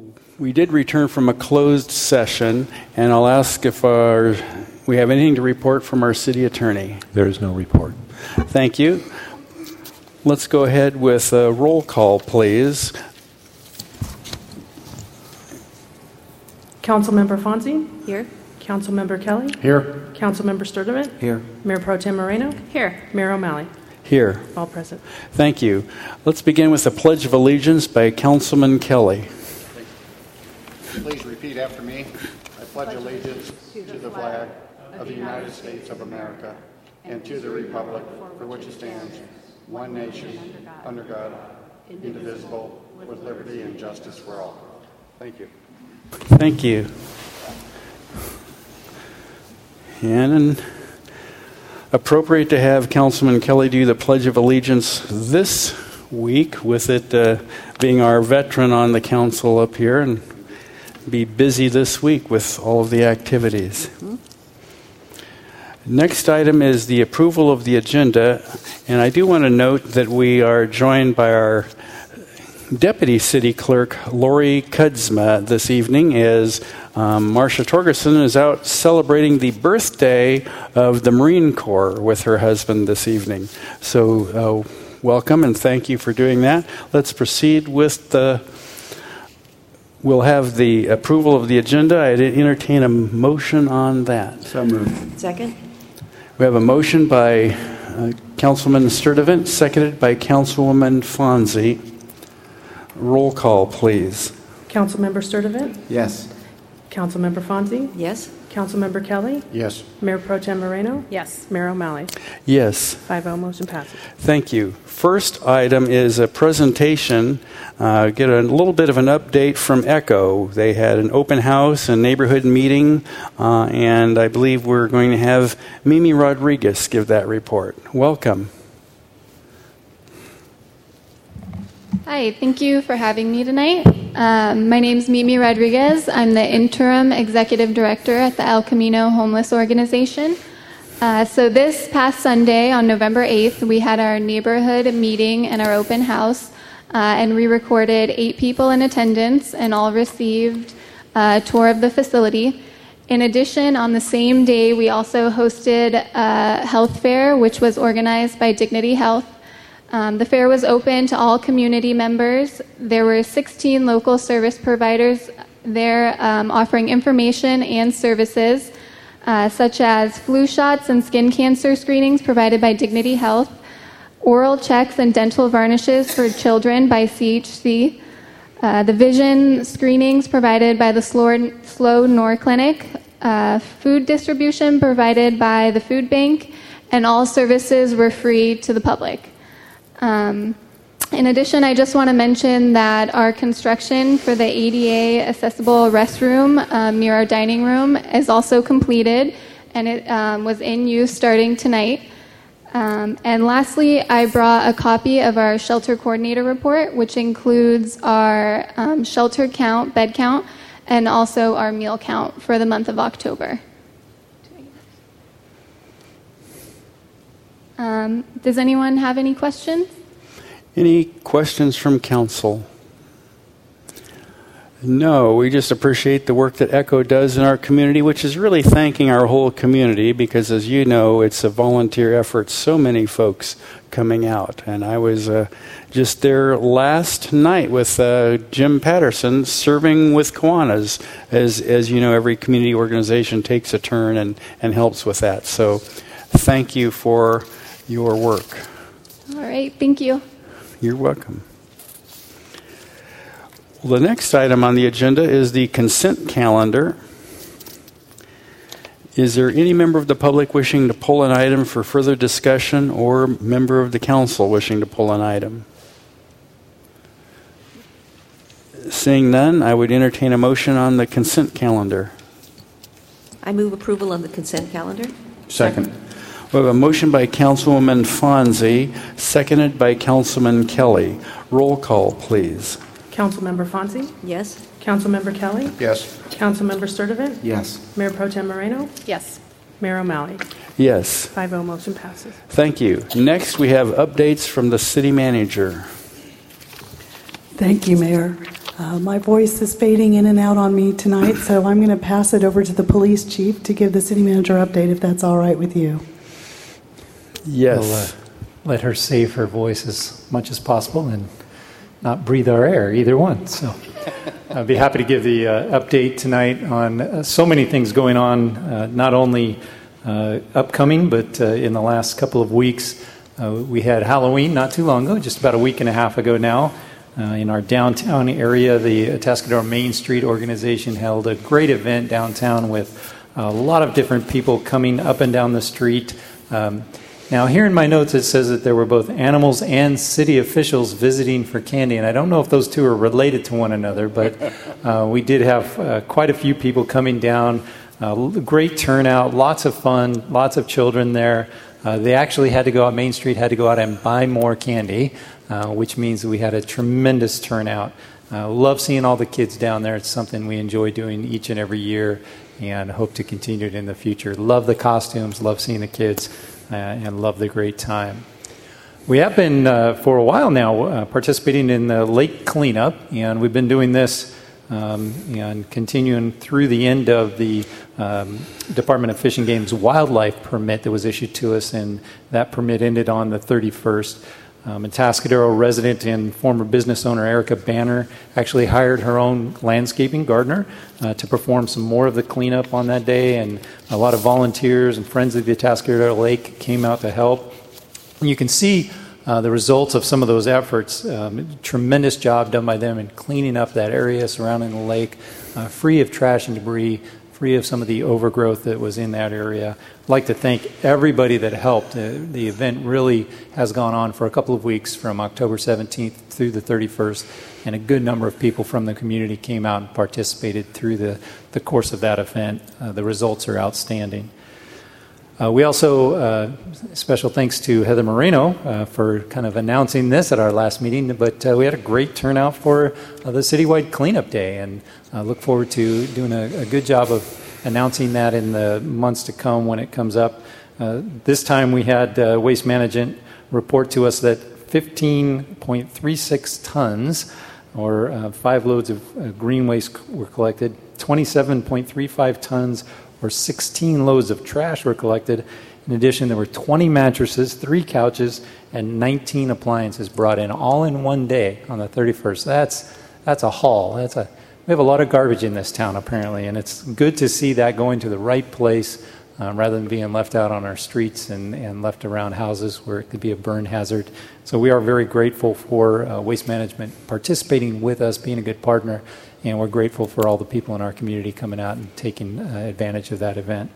We did return from a closed session, and I'll ask if we have anything to report from our city attorney. There is no report. Thank you. Let's go ahead with a roll call, please. Councilmember Fonzie? Here. Councilmember Kelly? Here. Councilmember Sturdivant? Here. Mayor Pro Tem Moreno? Here. Mayor O'Malley? Here. All present. Thank you. Let's begin with the Pledge of Allegiance by Councilman Kelly. Please repeat after me. I pledge allegiance to the flag of the United States of America and to the republic for which it stands, one nation, under God, indivisible, with liberty and justice for all. Thank you. Thank you. And appropriate to have Councilman Kelly do the Pledge of Allegiance this week, with it being our veteran on the council up here, and be busy this week with all of the activities. Next item is the approval of the agenda, and I do want to note that we are joined by our Deputy City Clerk, Lori Kudzma, this evening, as Marcia Torgerson is out celebrating the birthday of the Marine Corps with her husband this evening. So welcome and thank you for doing that. Let's proceed with we'll have the approval of the agenda. I'd entertain a motion on that. So moved. Second. We have a motion by Councilman Sturdivant, seconded by Councilwoman Fonzie. Roll call, please. Councilmember Sturdivant? Yes. Councilmember Fonzie? Yes. Councilmember Kelly? Yes. Mayor Pro Tem Moreno? Yes. Mayor O'Malley? Yes. 5-0, motion passes. Thank you. First item is a presentation. Get a little bit of an update from ECHO. They had an open house and neighborhood meeting, and I believe we're going to have Mimi Rodriguez give that report. Welcome. Hi, thank you for having me tonight. My name is Mimi Rodriguez. I'm the interim executive director at the El Camino Homeless Organization. So this past Sunday, on November 8th, we had our neighborhood meeting and our open house, and we recorded 8 people in attendance and all received a tour of the facility. In addition, on the same day, we also hosted a health fair, which was organized by Dignity Health. The fair was open to all community members. There were 16 local service providers there offering information and services, such as flu shots and skin cancer screenings provided by Dignity Health, oral checks and dental varnishes for children by CHC, the vision screenings provided by the Slow Nor Clinic, food distribution provided by the food bank, and all services were free to the public. In addition, I just want to mention that our construction for the ADA accessible restroom near our dining room is also completed, and it was in use starting tonight. And lastly, I brought a copy of our shelter coordinator report, which includes our shelter count, bed count, and also our meal count for the month of October. Does anyone have any questions? Any questions from council? No, we just appreciate the work that ECHO does in our community, which is really thanking our whole community because, as you know, it's a volunteer effort. So many folks coming out. And I was just there last night with Jim Patterson serving with Kiwanis. As you know, every community organization takes a turn and helps with that. So thank you for your work. All right, thank you. You're welcome. Well, the next item on the agenda is the consent calendar. Is there any member of the public wishing to pull an item for further discussion or member of the council wishing to pull an item? Seeing none, I would entertain a motion on the consent calendar. I move approval of the consent calendar. Second. We have a motion by Councilwoman Fonzie, seconded by Councilman Kelly. Roll call, please. Councilmember Fonzie? Yes. Councilmember Kelly? Yes. Councilmember Sturdivant? Yes. Mayor Pro Tem Moreno? Yes. Mayor O'Malley? Yes. 5-0, motion passes. Thank you. Next, we have updates from the city manager. Thank you, Mayor. My voice is fading in and out on me tonight, so I'm going to pass it over to the police chief to give the city manager update, if that's all right with you. Yes. We'll let her save her voice as much as possible and not breathe our air, either one. So I'd be happy to give the update tonight on so many things going on, not only upcoming, but in the last couple of weeks. We had Halloween not too long ago, just about a week and a half ago now. In our downtown area, the Atascadero Main Street organization held a great event downtown with a lot of different people coming up and down the street. Now, here in my notes, it says that there were both animals and city officials visiting for candy, and I don't know if those two are related to one another, but we did have quite a few people coming down. Great turnout, lots of fun, lots of children there. They actually had to go out, Main Street had to go out and buy more candy, which means we had a tremendous turnout. Love seeing all the kids down there. It's something we enjoy doing each and every year and hope to continue it in the future. Love the costumes, love seeing the kids, and love the great time. We have been, for a while now, participating in the lake cleanup, and we've been doing this and continuing through the end of the Department of Fish and Game's wildlife permit that was issued to us, and that permit ended on the 31st. Atascadero resident and former business owner Erica Banner actually hired her own landscaping gardener to perform some more of the cleanup on that day, and a lot of volunteers and friends of the Atascadero Lake came out to help. And you can see the results of some of those efforts. Tremendous job done by them in cleaning up that area surrounding the lake, free of trash and debris, free of some of the overgrowth that was in that area. I'd like to thank everybody that helped. The event really has gone on for a couple of weeks from October 17th through the 31st, and a good number of people from the community came out and participated through the course of that event. The results are outstanding. We also, special thanks to Heather Moreno for kind of announcing this at our last meeting, but we had a great turnout for the citywide cleanup day, and look forward to doing a good job of announcing that in the months to come when it comes up. This time we had Waste Management report to us that 15.36 tons, or 5 loads of green waste were collected, 27.35 tons, or 16 loads of trash were collected. In addition, there were 20 mattresses, 3 couches, and 19 appliances brought in, all in one day on the 31st. That's a haul. We have a lot of garbage in this town, apparently, and it's good to see that going to the right place rather than being left out on our streets and left around houses where it could be a burn hazard. So we are very grateful for Waste Management participating with us, being a good partner, and we're grateful for all the people in our community coming out and taking advantage of that event.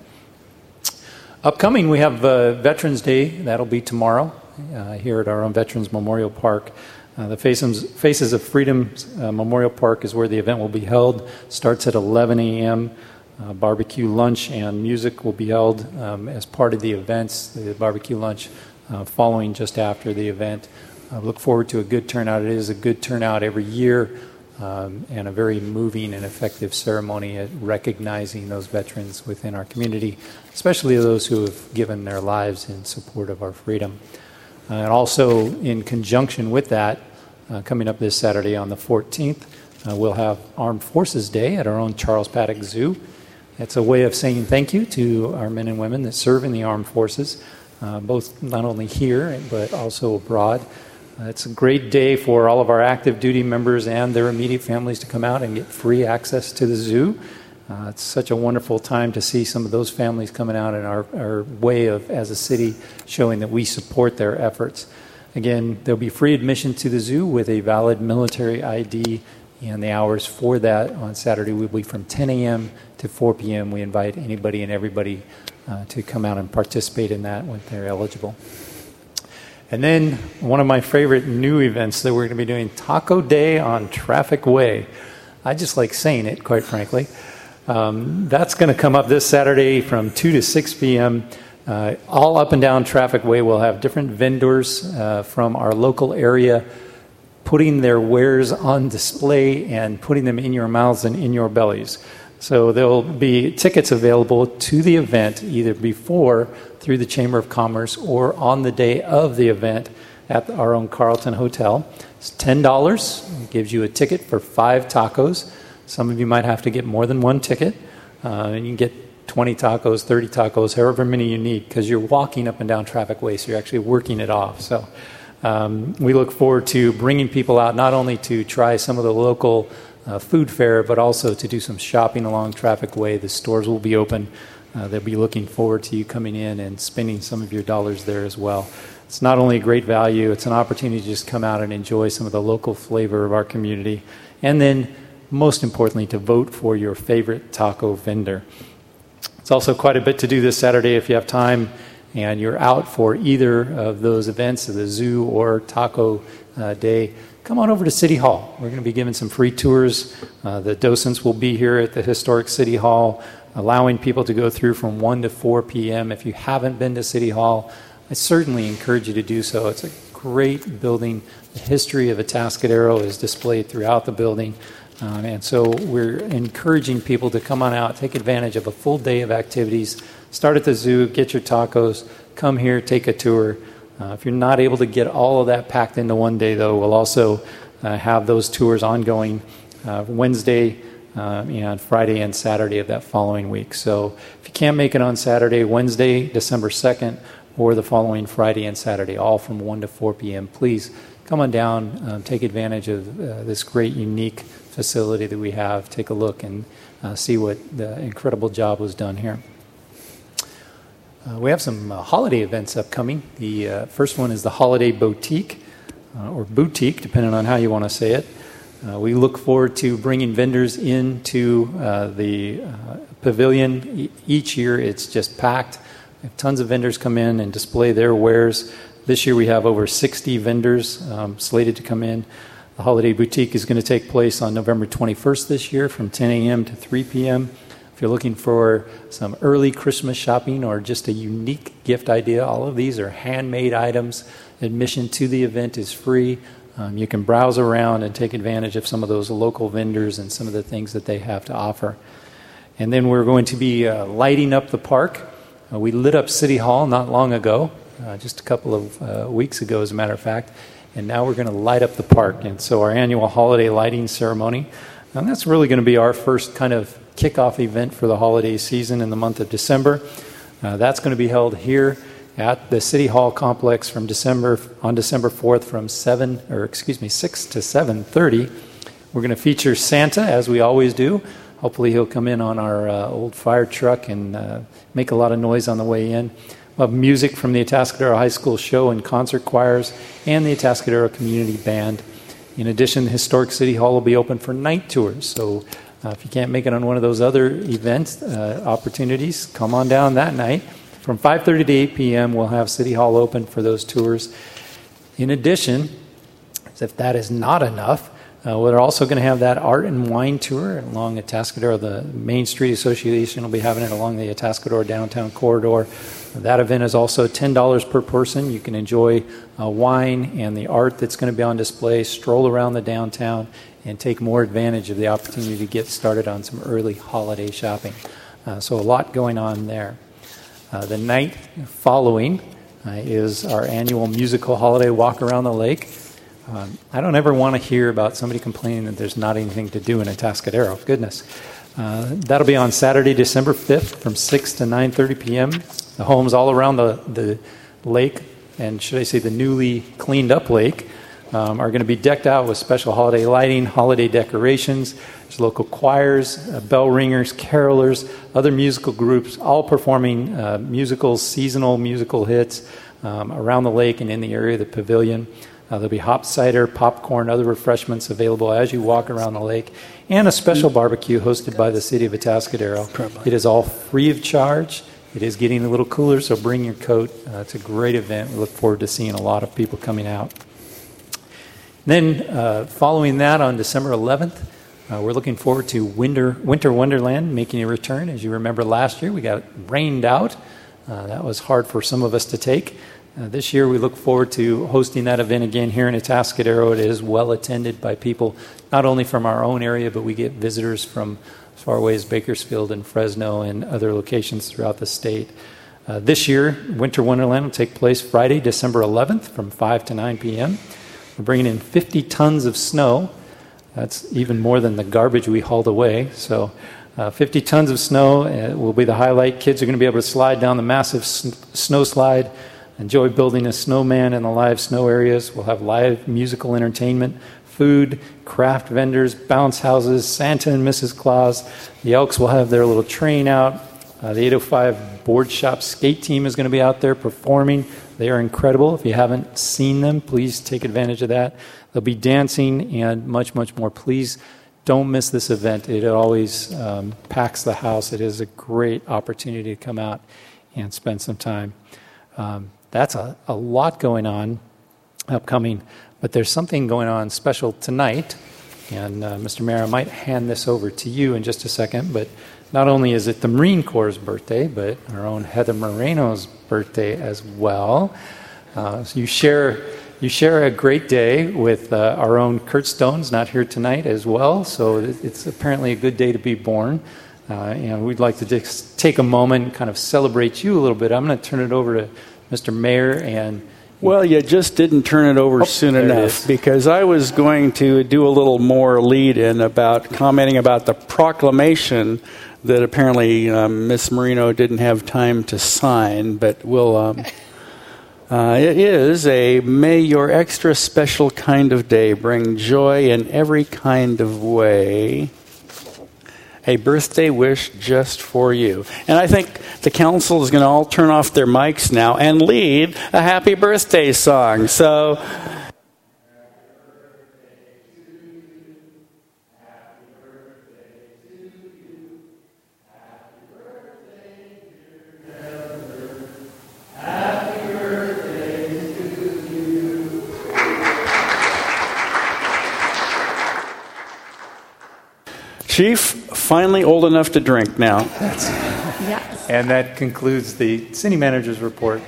Upcoming, we have Veterans Day. That'll be tomorrow here at our own Veterans Memorial Park. The Faces of Freedom Memorial Park is where the event will be held. Starts at 11 a.m. Barbecue lunch and music will be held as part of the events. The barbecue lunch following just after the event. Look forward to a good turnout. It is a good turnout every year. And a very moving and effective ceremony at recognizing those veterans within our community, especially those who have given their lives in support of our freedom. And also, in conjunction with that, coming up this Saturday on the 14th, we'll have Armed Forces Day at our own Charles Paddock Zoo. It's a way of saying thank you to our men and women that serve in the armed forces, both not only here but also abroad. It's a great day for all of our active duty members and their immediate families to come out and get free access to the zoo. It's such a wonderful time to see some of those families coming out and our way of, as a city, showing that we support their efforts. Again, there'll be free admission to the zoo with a valid military ID, and the hours for that on Saturday will be from 10 a.m. to 4 p.m. We invite anybody and everybody to come out and participate in that when they're eligible. And then one of my favorite new events that we're going to be doing, Taco Day on Traffic Way. I just like saying it, quite frankly. That's going to come up this Saturday from 2 to 6 p.m. All up and down Traffic Way will have different vendors from our local area putting their wares on display and putting them in your mouths and in your bellies. So there will be tickets available to the event either before through the Chamber of Commerce or on the day of the event. at our own Carlton Hotel. It's $10. It gives you a ticket for 5 tacos. Some of you might have to get more than one ticket, and you can get 20 tacos, 30 tacos, however many you need, because you're walking up and down traffic ways, so you're actually working it off. So we look forward to bringing people out not only to try some of the local food fare, but also to do some shopping along Traffic Way. The stores will be open. They'll be looking forward to you coming in and spending some of your dollars there as well. It's not only a great value, it's an opportunity to just come out and enjoy some of the local flavor of our community. And then, most importantly, to vote for your favorite taco vendor. It's also quite a bit to do this Saturday if you have time and you're out for either of those events, the zoo or taco day. Come on over to City Hall. We're going to be giving some free tours. The docents will be here at the historic City Hall, allowing people to go through from 1 to 4 p.m. If you haven't been to City Hall, I certainly encourage you to do so. It's a great building. The history of Atascadero is displayed throughout the building. And so we're encouraging people to come on out, take advantage of a full day of activities. Start at the zoo, get your tacos, come here, take a tour. If you're not able to get all of that packed into one day, though, we'll also have those tours ongoing Wednesday and Friday and Saturday of that following week. So if you can't make it on Saturday, Wednesday, December 2nd, or the following Friday and Saturday, all from 1 to 4 p.m., please come on down, take advantage of this great, unique facility that we have. Take a look and see what the incredible job was done here. We have some holiday events upcoming. The first one is the Holiday Boutique, or Boutique, depending on how you want to say it. We look forward to bringing vendors into the pavilion. Each year it's just packed. We have tons of vendors come in and display their wares. This year we have over 60 vendors slated to come in. The Holiday Boutique is going to take place on November 21st this year from 10 a.m. to 3 p.m. If you're looking for some early Christmas shopping or just a unique gift idea, all of these are handmade items. Admission to the event is free. You can browse around and take advantage of some of those local vendors and some of the things that they have to offer. And then we're going to be lighting up the park. We lit up City Hall not long ago, just a couple of weeks ago, as a matter of fact, and now we're going to light up the park. And so our annual holiday lighting ceremony, and that's really going to be our first kind of kickoff event for the holiday season in the month of December. That's going to be held here at the City Hall complex on December 4th from 6 to 7:30. We're going to feature Santa, as we always do. Hopefully he'll come in on our old fire truck and make a lot of noise on the way in. We'll have music from the Atascadero High School show and concert choirs and the Atascadero Community Band. In addition, the Historic City Hall will be open for night tours. So if you can't make it on one of those other events, opportunities, come on down that night. From 5:30 to 8 p.m., we'll have City Hall open for those tours. In addition, as if that is not enough, we're also going to have that art and wine tour along Atascadero. The Main Street Association will be having it along the Atascadero downtown corridor. That event is also $10 per person. You can enjoy wine and the art that's going to be on display, stroll around the downtown, and take more advantage of the opportunity to get started on some early holiday shopping. So a lot going on there. The night following is our annual musical holiday walk around the lake. I don't ever want to hear about somebody complaining that there's not anything to do in Atascadero. Goodness. That'll be on Saturday, December 5th from 6 to 9:30 p.m. The homes all around the lake, and should I say the newly cleaned up lake, are going to be decked out with special holiday lighting, holiday decorations. There's local choirs, bell ringers, carolers, other musical groups, all performing musicals, seasonal musical hits around the lake and in the area of the pavilion. There'll be hop cider, popcorn, other refreshments available as you walk around the lake, and a special barbecue hosted by the City of Atascadero. It is all free of charge. It is getting a little cooler, so bring your coat. It's a great event. We look forward to seeing a lot of people coming out. Then, following that on December 11th, we're looking forward to Winter Wonderland making a return. As you remember last year, we got rained out. That was hard for some of us to take. This year, we look forward to hosting that event again here in Atascadero. It is well attended by people, not only from our own area, but we get visitors from as far away as Bakersfield and Fresno and other locations throughout the state. This year, Winter Wonderland will take place Friday, December 11th from 5 to 9 p.m. We're bringing in 50 tons of snow. That's even more than the garbage we hauled away. So 50 tons of snow will be the highlight. Kids are going to be able to slide down the massive snow slide, enjoy building a snowman in the live snow areas. We'll have live musical entertainment, food, craft vendors, bounce houses, Santa and Mrs. Claus. The Elks will have their little train out. The 805 Board Shop skate team is going to be out there performing. They are incredible. If you haven't seen them, please take advantage of that. They'll be dancing and much, much more. Please don't miss this event. It always packs the house. It is a great opportunity to come out and spend some time. That's a lot going on upcoming, but there's something going on special tonight. And Mr. Mayor, I might hand this over to you in just a second, but not only is it the Marine Corps' birthday, but our own Heather Moreno's birthday as well. So you share a great day with our own Kurt Stone's not here tonight as well. So it's apparently a good day to be born. And we'd like to just take a moment and kind of celebrate you a little bit. I'm going to turn it over to Mr. Mayor and... Well, you just didn't turn it over soon enough, because I was going to do a little more lead-in about commenting about the proclamation that apparently Miss Moreno didn't have time to sign, but we'll... it is a may your extra special kind of day bring joy in every kind of way. A birthday wish just for you. And I think the council is going to all turn off their mics now and lead a happy birthday song. So... Chief, finally old enough to drink now. Yes. And that concludes the city manager's report.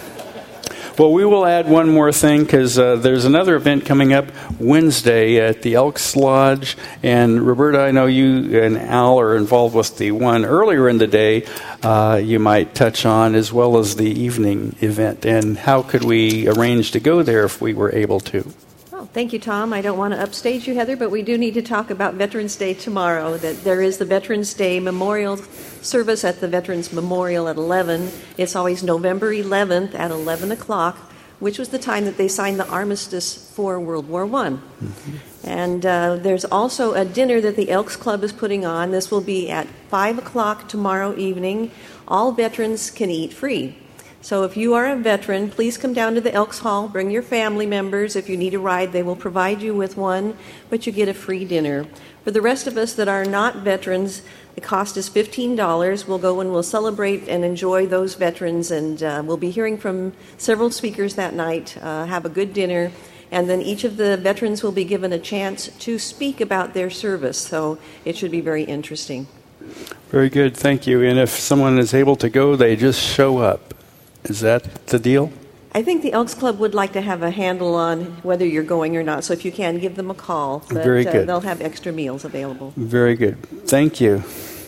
Well, we will add one more thing, because there's another event coming up Wednesday at the Elks Lodge. And Roberta, I know you and Al are involved with the one earlier in the day you might touch on, as well as the evening event. And how could we arrange to go there if we were able to? Thank you, Tom. I don't want to upstage you, Heather, but we do need to talk about Veterans Day tomorrow. That there is the Veterans Day Memorial Service at the Veterans Memorial at 11. It's always November 11th at 11 o'clock, which was the time that they signed the armistice for World War I. Mm-hmm. And there's also a dinner that the Elks Club is putting on. This will be at 5 o'clock tomorrow evening. All veterans can eat free. So if you are a veteran, please come down to the Elks Hall, bring your family members. If you need a ride, they will provide you with one, but you get a free dinner. For the rest of us that are not veterans, the cost is $15. We'll go and we'll celebrate and enjoy those veterans, and we'll be hearing from several speakers that night, have a good dinner, and then each of the veterans will be given a chance to speak about their service, so it should be very interesting. Very good, thank you. And if someone is able to go, they just show up. Is that the deal? I think the Elks Club would like to have a handle on whether you're going or not. So if you can, give them a call. But, very good. They'll have extra meals available. Very good. Thank you.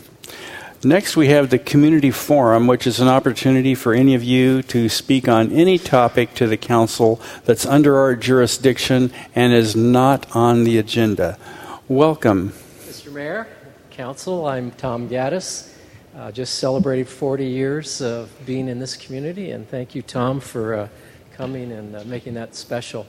Next, we have the Community Forum, which is an opportunity for any of you to speak on any topic to the council that's under our jurisdiction and is not on the agenda. Welcome. Mr. Mayor, Council, I'm Tom Gaddis. Just celebrated 40 years of being in this community, and thank you, Tom, for coming and making that special.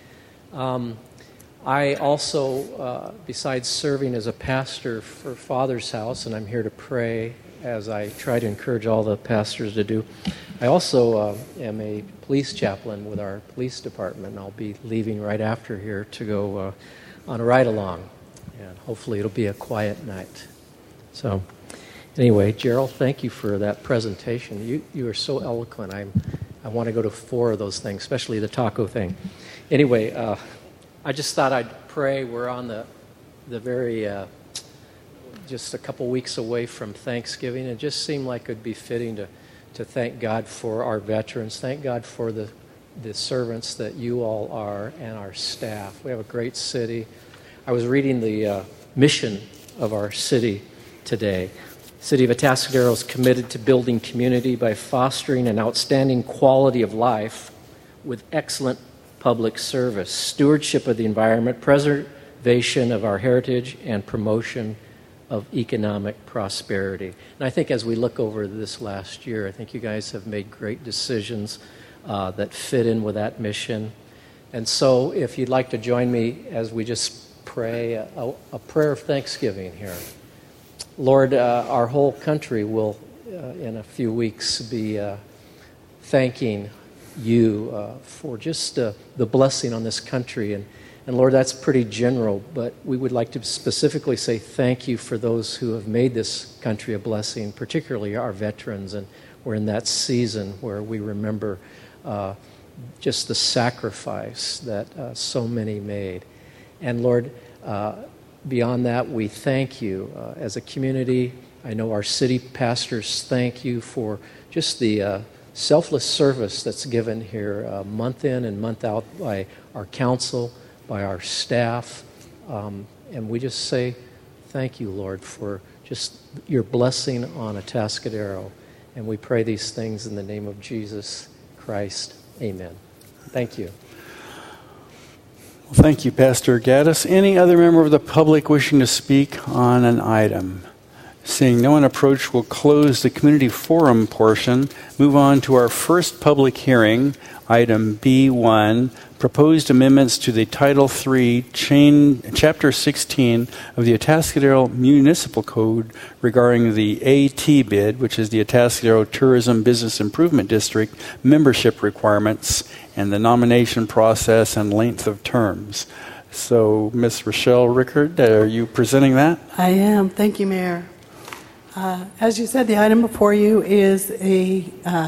I also, besides serving as a pastor for Father's House, and I'm here to pray as I try to encourage all the pastors to do, I also am a police chaplain with our police department, and I'll be leaving right after here to go on a ride-along, and hopefully it'll be a quiet night. So... Anyway, Gerald, thank you for that presentation. You are so eloquent. I want to go to 4 of those things, especially the taco thing. Anyway, I just thought I'd pray. We're on the very, just a couple weeks away from Thanksgiving. It just seemed like it would be fitting to thank God for our veterans. Thank God for the servants that you all are and our staff. We have a great city. I was reading the mission of our city today. City of Atascadero is committed to building community by fostering an outstanding quality of life with excellent public service, stewardship of the environment, preservation of our heritage, and promotion of economic prosperity. And I think as we look over this last year, I think you guys have made great decisions that fit in with that mission. And so if you'd like to join me as we just pray a prayer of thanksgiving here. Lord, our whole country will, in a few weeks, be thanking you for just the blessing on this country. And Lord, that's pretty general, but we would like to specifically say thank you for those who have made this country a blessing, particularly our veterans. And we're in that season where we remember just the sacrifice that so many made. And Lord, beyond that, we thank you as a community. I know our city pastors thank you for just the selfless service that's given here month in and month out by our council, by our staff. And we just say thank you, Lord, for just your blessing on Atascadero. And we pray these things in the name of Jesus Christ. Amen. Thank you. Well, thank you, Pastor Gaddis. Any other member of the public wishing to speak on an item? Seeing no one approach, we'll close the community forum portion, move on to our first public hearing, item B1, proposed amendments to the Title III, Chapter 16 of the Atascadero Municipal Code regarding the AT bid, which is the Atascadero Tourism Business Improvement District membership requirements and the nomination process and length of terms. So, Ms. Rochelle Rickard, are you presenting that? I am. Thank you, Mayor. As you said, the item before you is a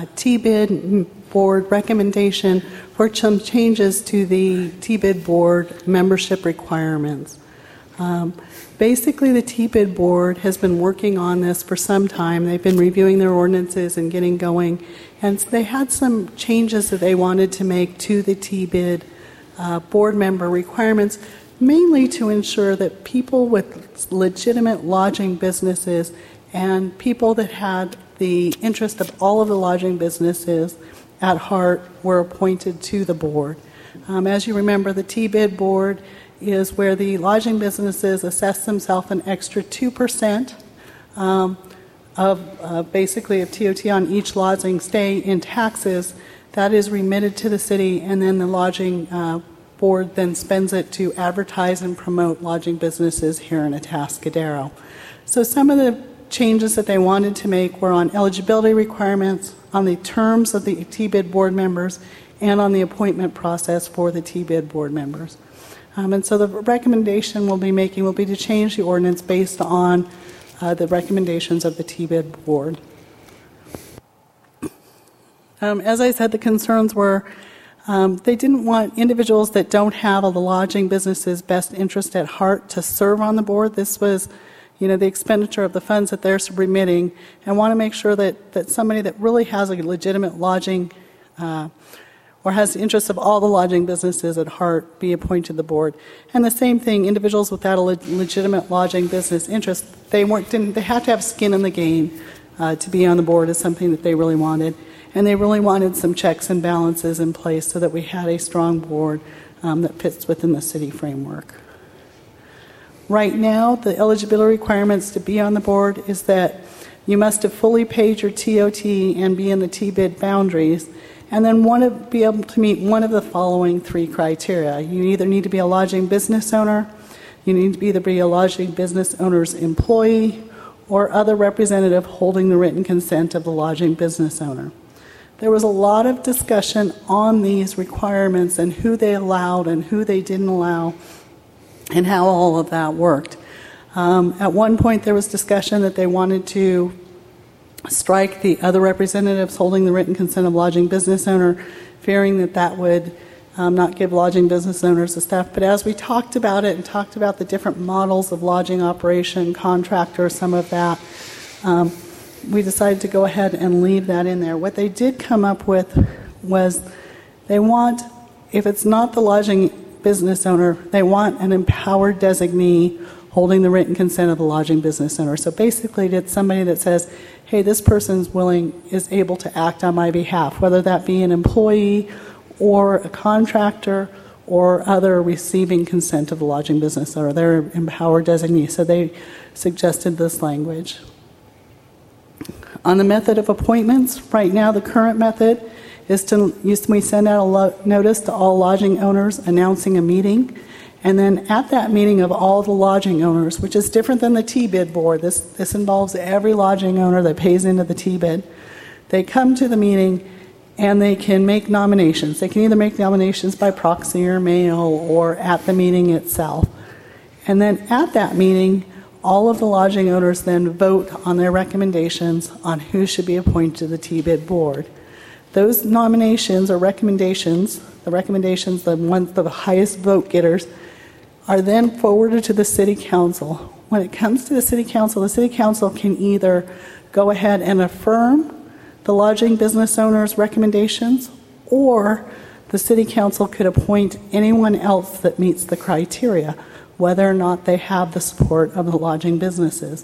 T-bid board recommendation for some changes to the T-bid board membership requirements. Basically, the T-bid board has been working on this for some time. They've been reviewing their ordinances and getting going, and they had some changes that they wanted to make to the T-bid board member requirements, mainly to ensure that people with legitimate lodging businesses and people that had the interest of all of the lodging businesses at heart were appointed to the board. As you remember, the T-bid board is where the lodging businesses assess themselves an extra 2% of basically of TOT on each lodging stay in taxes. That is remitted to the city, and then the lodging board then spends it to advertise and promote lodging businesses here in Atascadero. So some of the changes that they wanted to make were on eligibility requirements, on the terms of the T-bid board members, and on the appointment process for the T-bid board members. And so the recommendation we'll be making will be to change the ordinance based on the recommendations of the T-bid board. As I said, the concerns were they didn't want individuals that don't have the lodging business's best interest at heart to serve on the board. This was the expenditure of the funds that they're remitting, and want to make sure that somebody that really has a legitimate lodging or has the interests of all the lodging businesses at heart be appointed to the board. And the same thing, individuals without a legitimate lodging business interest, they had to have skin in the game to be on the board is something that they really wanted. And they really wanted some checks and balances in place so that we had a strong board that fits within the city framework. Right now, the eligibility requirements to be on the board is that you must have fully paid your TOT and be in the T-bid boundaries, and then want to be able to meet one of the following three criteria. You either need to be a lodging business owner, you need to either be a lodging business owner's employee, or other representative holding the written consent of the lodging business owner. There was a lot of discussion on these requirements and who they allowed and who they didn't allow, and how all of that worked. At one point, there was discussion that they wanted to strike the other representatives holding the written consent of lodging business owner, fearing that would not give lodging business owners the staff. But as we talked about it and talked about the different models of lodging operation, contractor, some of that, we decided to go ahead and leave that in there. What they did come up with was they want, if it's not the lodging business owner, they want an empowered designee holding the written consent of the lodging business owner. So basically, it's somebody that says, hey, this person's is able to act on my behalf, whether that be an employee or a contractor or other receiving consent of the lodging business owner. They're empowered designee. So they suggested this language. On the method of appointments, right now the current method is we send out a notice to all lodging owners announcing a meeting, and then at that meeting of all the lodging owners, which is different than the T-bid board, this involves every lodging owner that pays into the T-bid, they come to the meeting and they can make nominations. They can either make nominations by proxy or mail or at the meeting itself. And then at that meeting, all of the lodging owners then vote on their recommendations on who should be appointed to the T-bid board. Those nominations or recommendations, the ones, the highest vote getters, are then forwarded to the City Council. When it comes to the City Council can either go ahead and affirm the lodging business owner's recommendations, or the City Council could appoint anyone else that meets the criteria, whether or not they have the support of the lodging businesses.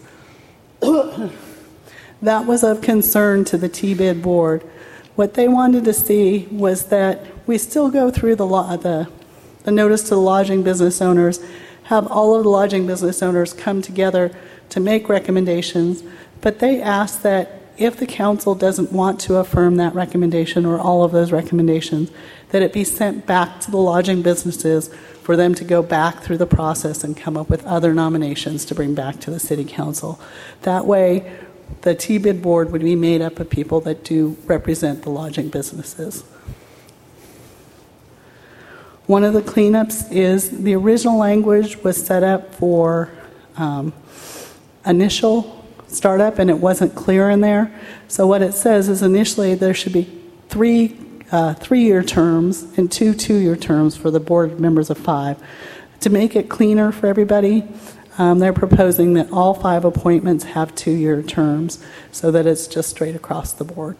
That was of concern to the T-bid board. What they wanted to see was that we still go through the notice to the lodging business owners, have all of the lodging business owners come together to make recommendations, but they asked that if the council doesn't want to affirm that recommendation or all of those recommendations, that it be sent back to the lodging businesses for them to go back through the process and come up with other nominations to bring back to the City Council. That way, the T-bid board would be made up of people that do represent the lodging businesses. One of the cleanups is the original language was set up for initial startup, and it wasn't clear in there. So what it says is initially there should be three 3-year terms and 2 2-year terms for the board members of 5. To make it cleaner for everybody, they're proposing that all 5 appointments have 2-year terms so that it's just straight across the board.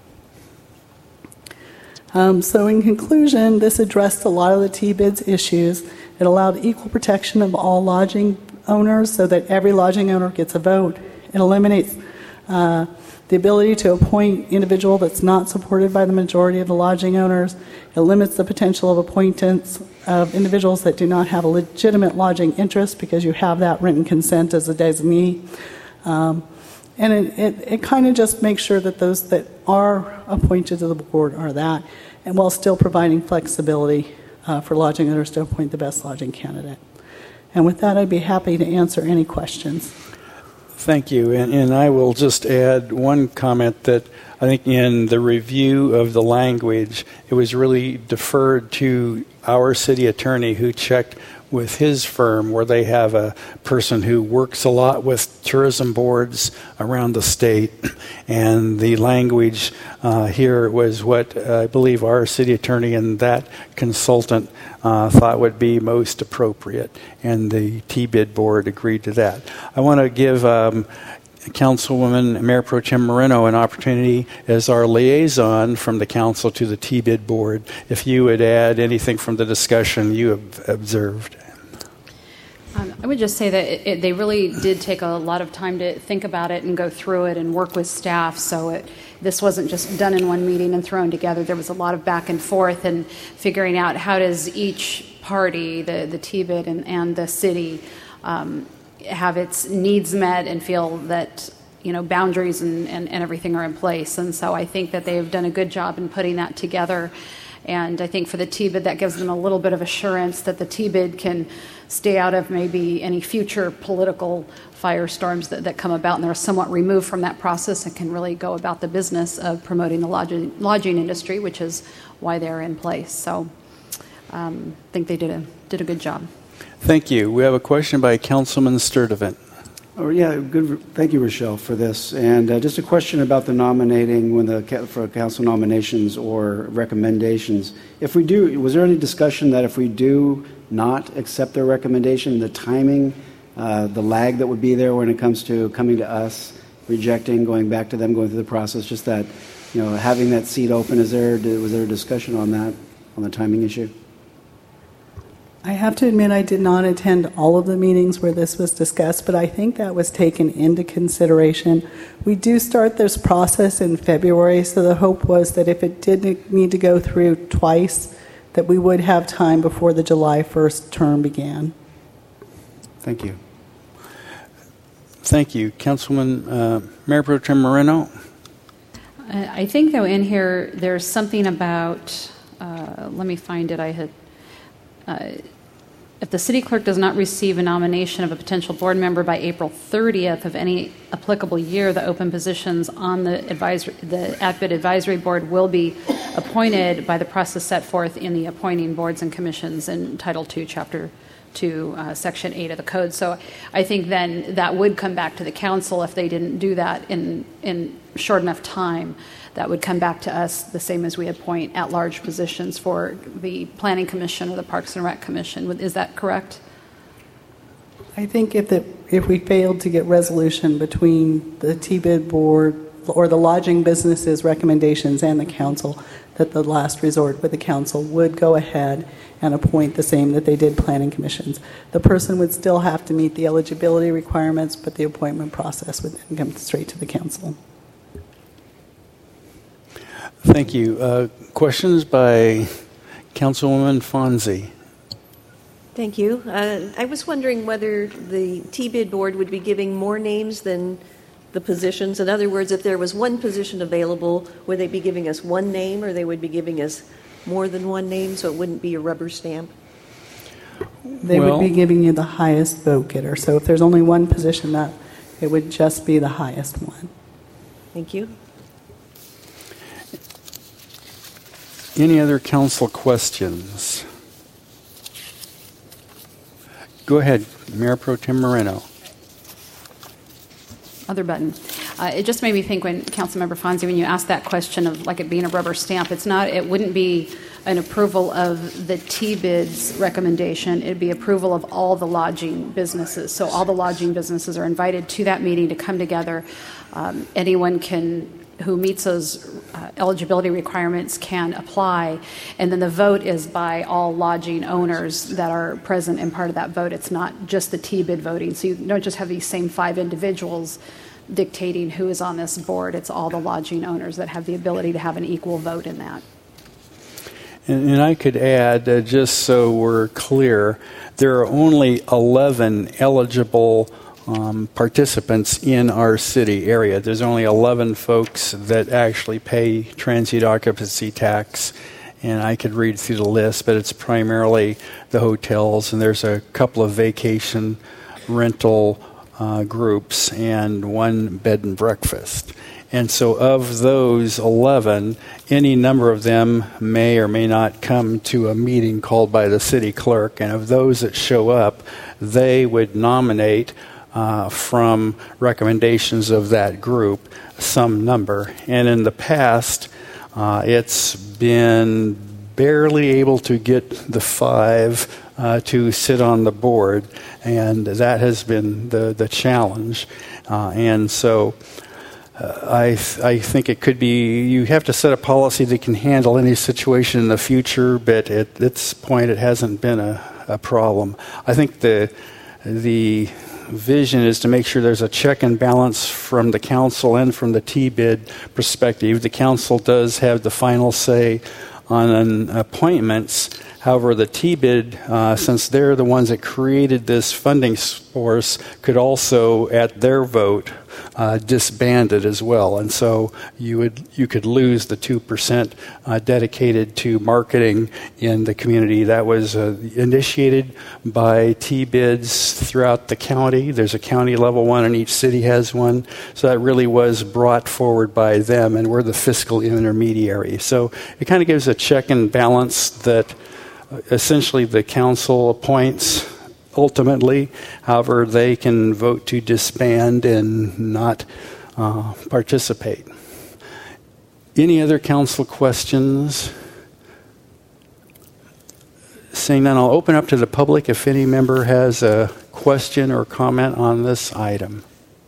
So in conclusion, this addressed a lot of the T-bids issues. It allowed equal protection of all lodging owners so that every lodging owner gets a vote. It eliminates the ability to appoint individual that's not supported by the majority of the lodging owners. It limits the potential of appointments of individuals that do not have a legitimate lodging interest because you have that written consent as a designee. And it kind of just makes sure that those that are appointed to the board are that, and while still providing flexibility for lodging owners to appoint the best lodging candidate. And with that, I'd be happy to answer any questions. Thank you. And I will just add one comment that I think in the review of the language, it was really deferred to our city attorney who checked with his firm where they have a person who works a lot with tourism boards around the state. And the language here was what I believe our city attorney and that consultant thought would be most appropriate. And the T-bid board agreed to that. I want to give Councilwoman Mayor Pro Tem Moreno an opportunity as our liaison from the council to the T-bid board, if you would add anything from the discussion you have observed. I would just say that they really did take a lot of time to think about it and go through it and work with staff. So this wasn't just done in one meeting and thrown together. There was a lot of back and forth and figuring out how does each party, the T-bid and the city, have its needs met and feel that boundaries and everything are in place. And so I think that they've done a good job in putting that together. And I think for the T-bid, that gives them a little bit of assurance that the T-bid can stay out of maybe any future political firestorms that come about, and they're somewhat removed from that process and can really go about the business of promoting the lodging industry, which is why they're in place. So I think they did a good job. Thank you. We have a question by Councilman Sturdivant. Oh, yeah, good. Thank you, Rochelle, for this. And just a question about the nominating for council nominations or recommendations. If we do, was there any discussion that if we do not accept their recommendation, the timing, the lag that would be there when it comes to coming to us, rejecting, going back to them, going through the process, just that, having that seat open, was there a discussion on that, on the timing issue? I have to admit I did not attend all of the meetings where this was discussed, but I think that was taken into consideration. We do start this process in February, so the hope was that if it did need to go through twice, that we would have time before the July 1st term began. Thank you. Thank you. Councilwoman Mayor Pro Tem Moreno? I think, though, in here there's something about, let me find it, I had, if the city clerk does not receive a nomination of a potential board member by April 30th of any applicable year, the open positions on the ACBID advisory board will be appointed by the process set forth in the appointing boards and commissions in Title II, Chapter 2, Section 8 of the Code. So I think then that would come back to the council if they didn't do that in short enough time. That would come back to us the same as we appoint at-large positions for the Planning Commission or the Parks and Rec Commission. Is that correct? I think if we failed to get resolution between the TBID board or the lodging businesses' recommendations and the council, that the last resort with the council would go ahead and appoint the same that they did planning commissions. The person would still have to meet the eligibility requirements, but the appointment process would then come straight to the council. Thank you. Questions by Councilwoman Fonzie? Thank you. I was wondering whether the TBID board would be giving more names than the positions. In other words, if there was one position available, would they be giving us one name, or they would be giving us more than one name, so it wouldn't be a rubber stamp? They would be giving you the highest vote getter. So if there's only one position, that it would just be the highest one. Thank you. Any other council questions? Go ahead, Mayor Pro Tem Moreno. Other button. It just made me think when Councilmember Fonzie, when you asked that question of like it being a rubber stamp, it wouldn't be an approval of the TBID's recommendation. It'd be approval of all the lodging businesses. So all the lodging businesses are invited to that meeting to come together. Anyone who meets those eligibility requirements can apply, and then the vote is by all lodging owners that are present and part of that vote. It's not just the TBID voting, so you don't just have these same 5 individuals dictating who is on this board. It's all the lodging owners that have the ability to have an equal vote in that. And I could add, just so we're clear, there are only 11 eligible participants in our city area. There's only 11 folks that actually pay transient occupancy tax, and I could read through the list, but it's primarily the hotels, and there's a couple of vacation rental groups and one bed and breakfast. And so of those 11, any number of them may or may not come to a meeting called by the city clerk, and of those that show up, they would nominate from recommendations of that group some number. And in the past, it's been barely able to get the 5 to sit on the board, and that has been the challenge. And so I think it could be, you have to set a policy that can handle any situation in the future, but at this point it hasn't been a problem. I think the vision is to make sure there's a check and balance from the council and from the TBID perspective. The council does have the final say on appointments. However, the TBID, since they're the ones that created this funding source, could also, at their vote, disband it as well. And so you could lose the 2% dedicated to marketing in the community. That was initiated by TBIDs throughout the county. There's a county level one, and each city has one. So that really was brought forward by them, and we're the fiscal intermediary. So it kind of gives a check and balance that essentially the council appoints ultimately. However, they can vote to disband and not participate. Any other council questions? Seeing none, I'll open up to the public if any member has a question or comment on this item.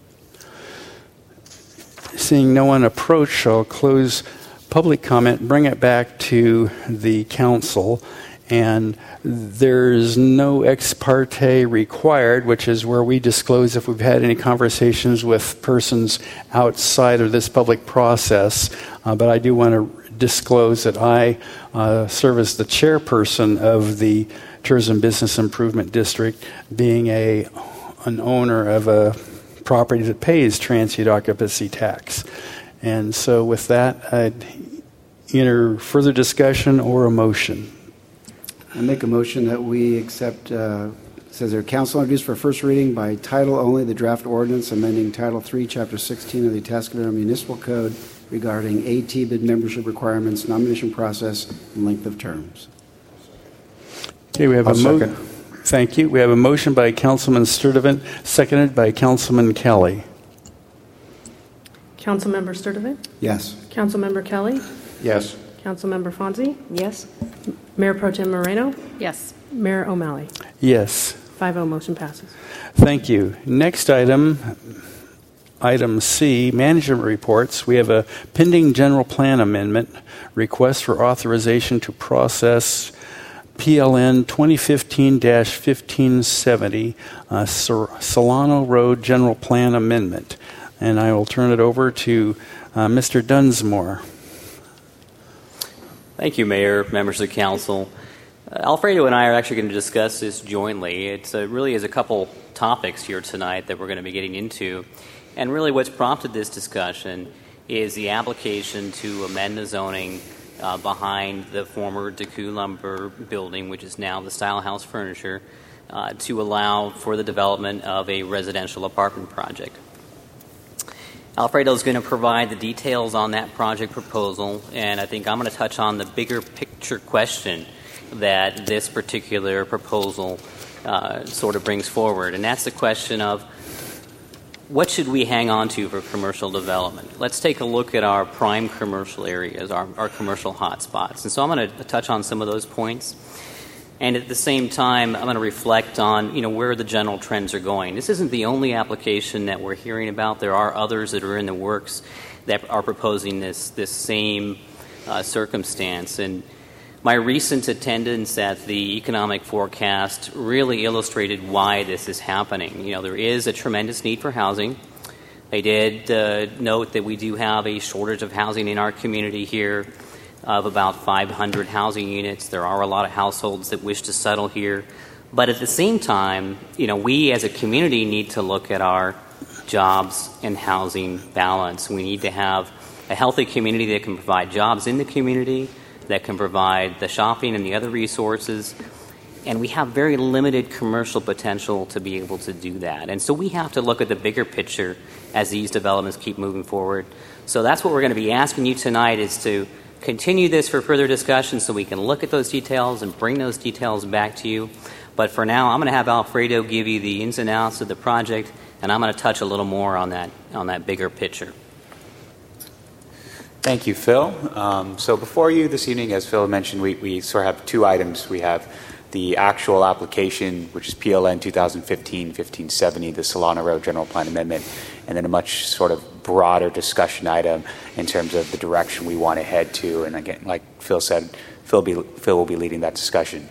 Seeing no one approach, I'll close public comment, bring it back to the council. And there's no ex parte required, which is where we disclose if we've had any conversations with persons outside of this public process. But I do want to disclose that I serve as the chairperson of the Tourism Business Improvement District, being an owner of a property that pays transient occupancy tax. And so with that, I'd enter further discussion or a motion. I make a motion that we accept, says there, council introduced for first reading by title only the draft ordinance amending Title 3, Chapter 16 of the Atascadero Municipal Code regarding AT bid membership requirements, nomination process, and length of terms. Okay, we have a motion. Thank you. We have a motion by Councilman Sturdivant, seconded by Councilman Kelly. Councilmember Sturdivant? Yes. Councilmember Kelly? Yes. Councilmember Fonzie? Yes. Mayor Pro Tem Moreno? Yes. Mayor O'Malley? Yes. 5-0 motion passes. Thank you. Next item, item C, management reports. We have a pending general plan amendment, request for authorization to process PLN 2015-1570, Solano Road General Plan Amendment. And I will turn it over to Mr. Dunsmore. Thank you, Mayor, members of the council. Alfredo and I are actually going to discuss this jointly. It really is a couple topics here tonight that we're going to be getting into. And really what's prompted this discussion is the application to amend the zoning behind the former Decoud Lumber building, which is now the Style House Furniture, to allow for the development of a residential apartment project. Alfredo is going to provide the details on that project proposal, and I think I'm going to touch on the bigger picture question that this particular proposal sort of brings forward, and that's the question of what should we hang on to for commercial development? Let's take a look at our prime commercial areas, our commercial hotspots. And so I'm going to touch on some of those points. And at the same time, I'm going to reflect on, where the general trends are going. This isn't the only application that we're hearing about. There are others that are in the works that are proposing this same circumstance. And my recent attendance at the economic forecast really illustrated why this is happening. There is a tremendous need for housing. They did note that we do have a shortage of housing in our community here of about 500 housing units. There are a lot of households that wish to settle here. But at the same time, we as a community need to look at our jobs and housing balance. We need to have a healthy community that can provide jobs in the community, that can provide the shopping and the other resources. And we have very limited commercial potential to be able to do that. And so we have to look at the bigger picture as these developments keep moving forward. So that's what we're going to be asking you tonight, is to continue this for further discussion so we can look at those details and bring those details back to you. But for now, I'm going to have Alfredo give you the ins and outs of the project, and I'm going to touch a little more on that bigger picture. Thank you, Phil. So before you this evening, as Phil mentioned, we sort of have two items. We have the actual application, which is PLN 2015-1570, the Solano Road General Plan Amendment, and then a much sort of broader discussion item in terms of the direction we want to head to. And again, like Phil said, Phil will be leading that discussion.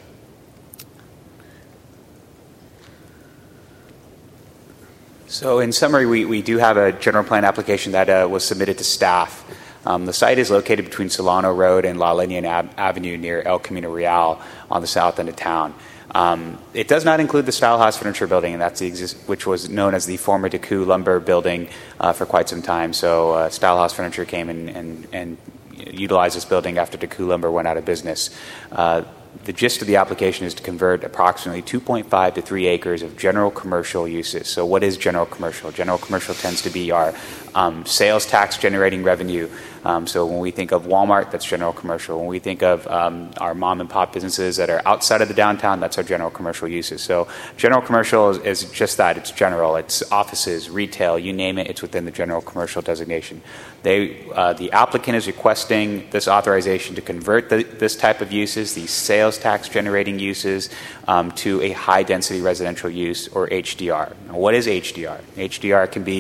So in summary, we do have a general plan application that was submitted to staff. The site is located between Solano Road and La Linea Avenue near El Camino Real on the south end of town. It does not include the Style House Furniture building, and which was known as the former Decoud Lumber building for quite some time. So Style House Furniture came and utilized this building after Decoud Lumber went out of business. The gist of the application is to convert approximately 2.5 to 3 acres of general commercial uses. So what is general commercial? General commercial tends to be our sales tax generating revenue. So when we think of Walmart, that's general commercial. When we think of our mom and pop businesses that are outside of the downtown, that's our general commercial uses. So general commercial is just that. It's general. It's offices, retail, you name it, it's within the general commercial designation. The applicant is requesting this authorization to convert this type of uses, these sales tax generating uses, to a high density residential use, or HDR. Now, what is HDR? HDR can be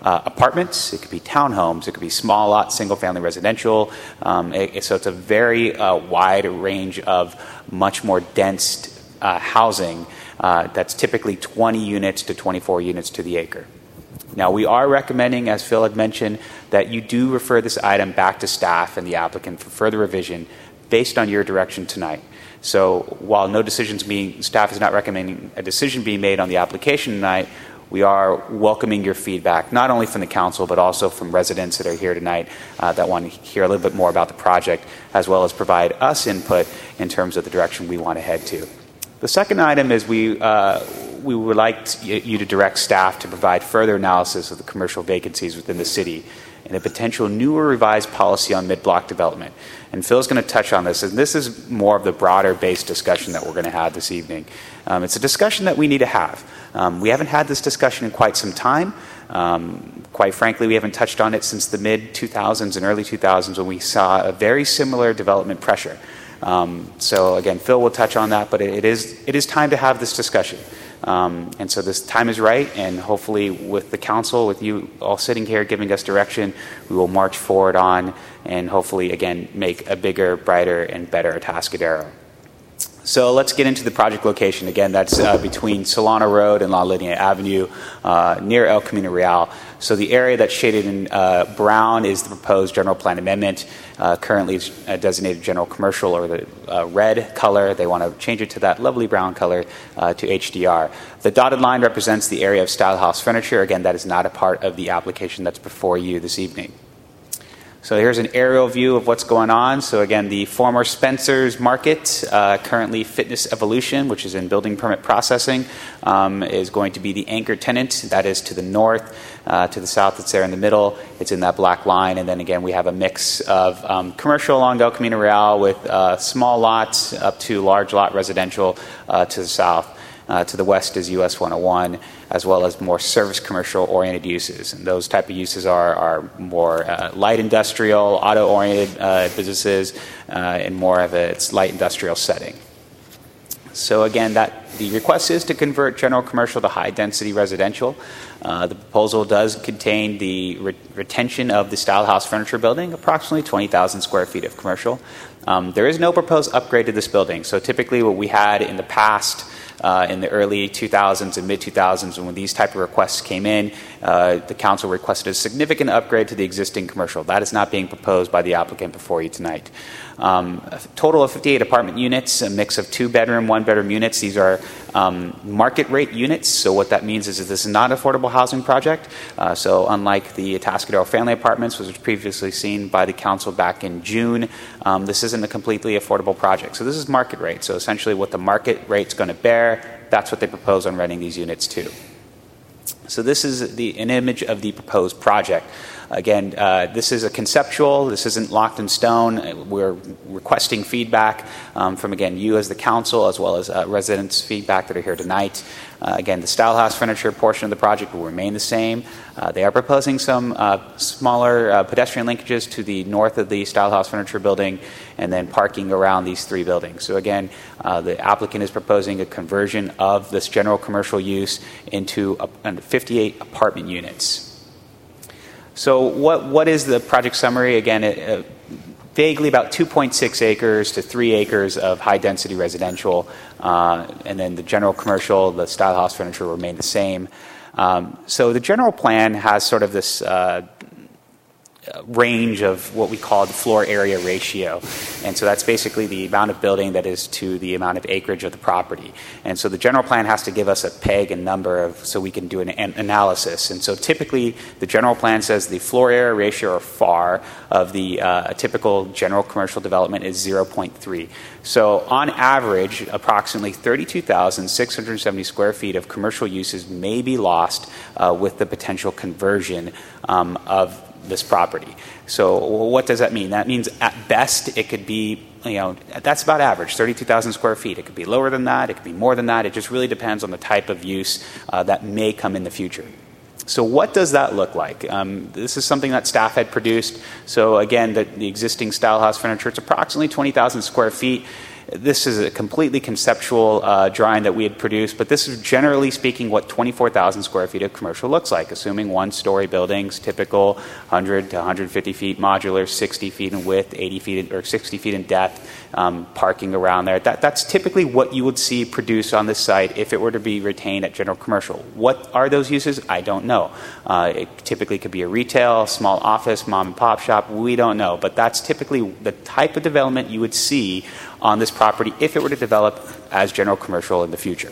apartments, it could be townhomes, it could be small lot, single-family residential. So it's a very wide range of much more dense housing that's typically 20 units to 24 units to the acre. Now, we are recommending, as Phil had mentioned, that you do refer this item back to staff and the applicant for further revision based on your direction tonight. So while staff is not recommending a decision being made on the application tonight, we are welcoming your feedback, not only from the council, but also from residents that are here tonight that want to hear a little bit more about the project, as well as provide us input in terms of the direction we want to head to. The second item is we would like you to direct staff to provide further analysis of the commercial vacancies within the city and a potential new or revised policy on mid-block development. And Phil's going to touch on this, and this is more of the broader-based discussion that we're going to have this evening. It's a discussion that we need to have. We haven't had this discussion in quite some time. Quite frankly, we haven't touched on it since the mid-2000s and early 2000s when we saw a very similar development pressure. So again, Phil will touch on that, but it is time to have this discussion. And so this time is right, and hopefully with the council, with you all sitting here giving us direction, we will march forward on and hopefully, again, make a bigger, brighter, and better Atascadero. So let's get into the project location. Again, that's between Solano Road and La Linea Avenue near El Camino Real. So the area that's shaded in brown is the proposed general plan amendment. Currently it's designated general commercial, or the red color. They want to change it to that lovely brown color to HDR. The dotted line represents the area of Style House Furniture. Again, that is not a part of the application that's before you this evening. So here's an aerial view of what's going on. So again, the former Spencer's Market, currently Fitness Evolution, which is in building permit processing, is going to be the anchor tenant. That is to the north. To the south, it's there in the middle. It's in that black line. And then again, we have a mix of commercial along El Camino Real with small lots up to large lot residential to the south. To the west is US 101, as well as more service commercial oriented uses. And those type of uses are more light industrial, auto oriented businesses, and more of its light industrial setting. So again, the request is to convert general commercial to high density residential. The proposal does contain the retention of the Style House Furniture building, approximately 20,000 square feet of commercial. There is no proposed upgrade to this building. So typically what we had in the past, in the early 2000s and mid-2000s, when these type of requests came in, the council requested a significant upgrade to the existing commercial. That is not being proposed by the applicant before you tonight. A total of 58 apartment units, a mix of 2-bedroom, 1-bedroom units. These are market rate units. So what that means is that this is not an affordable housing project. So unlike the Atascadero family apartments, which was previously seen by the council back in June, this isn't a completely affordable project. So this is market rate. So essentially what the market rate's going to bear, that's what they propose on renting these units to. So this is an image of the proposed project. Again, this is a conceptual. This isn't locked in stone. We're requesting feedback from, again, you as the council, as well as residents' feedback that are here tonight. Again, the Style House Furniture portion of the project will remain the same. They are proposing some smaller pedestrian linkages to the north of the Style House Furniture building, and then parking around these 3 buildings. So again, the applicant is proposing a conversion of this general commercial use into 58 apartment units. So what is the project summary? Again, vaguely about 2.6 acres to 3 acres of high-density residential, and then the general commercial, the Style House Furniture remain the same. So the general plan has sort of this range of what we call the floor area ratio. And so that's basically the amount of building that is to the amount of acreage of the property. And so the general plan has to give us a peg and number so we can do an analysis. And so typically the general plan says the floor area ratio, or FAR, of the typical general commercial development is 0.3. So on average, approximately 32,670 square feet of commercial uses may be lost with the potential conversion of this property. So what does that mean? That means at best it could be, that's about average, 32,000 square feet. It could be lower than that. It could be more than that. It just really depends on the type of use that may come in the future. So what does that look like? This is something that staff had produced. So again, the existing Style House Furniture, it's approximately 20,000 square feet. This is a completely conceptual drawing that we had produced, but this is generally speaking what 24,000 square feet of commercial looks like, assuming one-story buildings, typical 100 to 150 feet modular, 60 feet in width, 80 feet or 60 feet in depth, parking around there. That's typically what you would see produced on this site if it were to be retained at general commercial. What are those uses? I don't know. It typically could be a retail, small office, mom and pop shop. We don't know, but that's typically the type of development you would see on this property if it were to develop as general commercial in the future.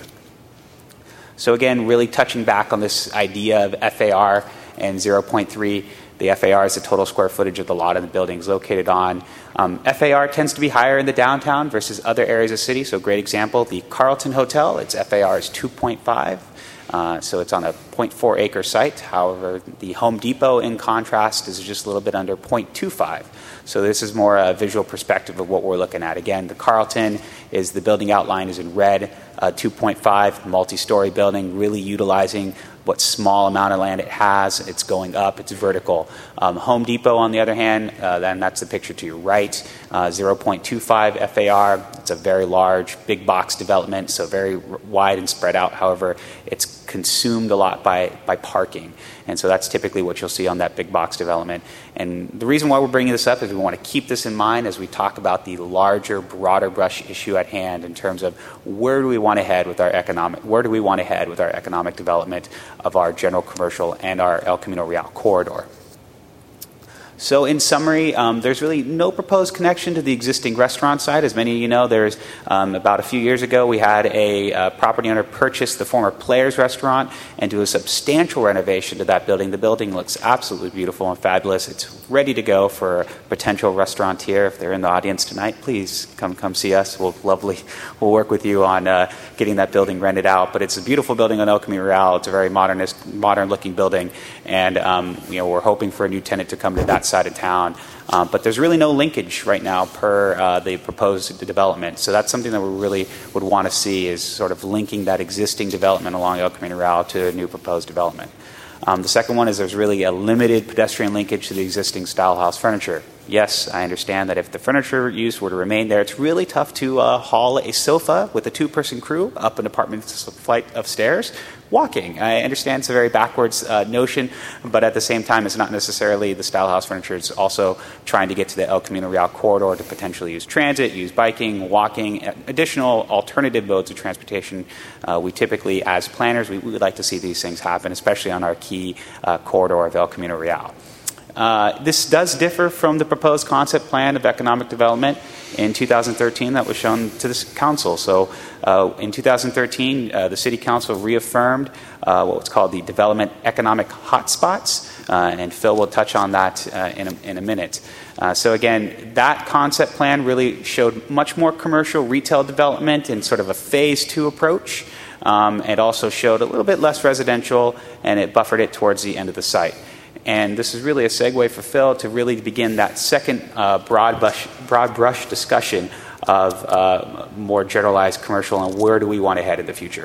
So again, really touching back on this idea of FAR and 0.3. The FAR is the total square footage of the lot and the buildings located on. FAR tends to be higher in the downtown versus other areas of the city. So a great example, the Carlton Hotel, its FAR is 2.5. So it's on a 0.4 acre site. However, the Home Depot, in contrast, is just a little bit under 0.25. So this is more a visual perspective of what we're looking at. Again, the Carlton is the building outline is in red, 2.5, multi-story building, really utilizing what small amount of land it has. It's going up, it's vertical. Home Depot, on the other hand, then that's the picture to your right, 0.25 FAR. It's a very large, big box development, so very wide and spread out. However, it's consumed a lot by parking. And so that's typically what you'll see on that big box development. And the reason why we're bringing this up is we want to keep this in mind as we talk about the larger, broader brush issue at hand in terms of where do we want to head with our economic development of our general commercial and our El Camino Real corridor. So in summary, there's really no proposed connection to the existing restaurant site. As many of you know, there's about a few years ago, we had a property owner purchase the former Players restaurant and do a substantial renovation to that building. The building looks absolutely beautiful and fabulous. It's ready to go for a potential restaurateur. If they're in the audience tonight, please come see us. We'll work with you on getting that building rented out. But it's a beautiful building on El Camino Real. It's a very modern-looking building, and we're hoping for a new tenant to come to that side of town. But there's really no linkage right now per the proposed development. So that's something that we really would want to see, is sort of linking that existing development along El Camino Real to a new proposed development. The second one is there's really a limited pedestrian linkage to the existing Style House furniture. Yes, I understand that if the furniture use were to remain there, it's really tough to haul a sofa with a two-person crew up an apartment flight of stairs walking. I understand it's a very backwards notion, but at the same time, it's not necessarily the Style House furniture. It's also trying to get to the El Camino Real corridor to potentially use transit, use biking, walking, additional alternative modes of transportation. We typically, as planners, we would like to see these things happen, especially on our key corridor of El Camino Real. This does differ from the proposed concept plan of economic development in 2013 that was shown to the council. So in 2013, the city council reaffirmed what was called the development economic hotspots, and Phil will touch on that in a minute. So again, that concept plan really showed much more commercial retail development in sort of a phase 2 approach. It also showed a little bit less residential, and it buffered it towards the end of the site. And this is really a segue for Phil to really begin that second broad brush discussion of more generalized commercial and where do we want to head in the future.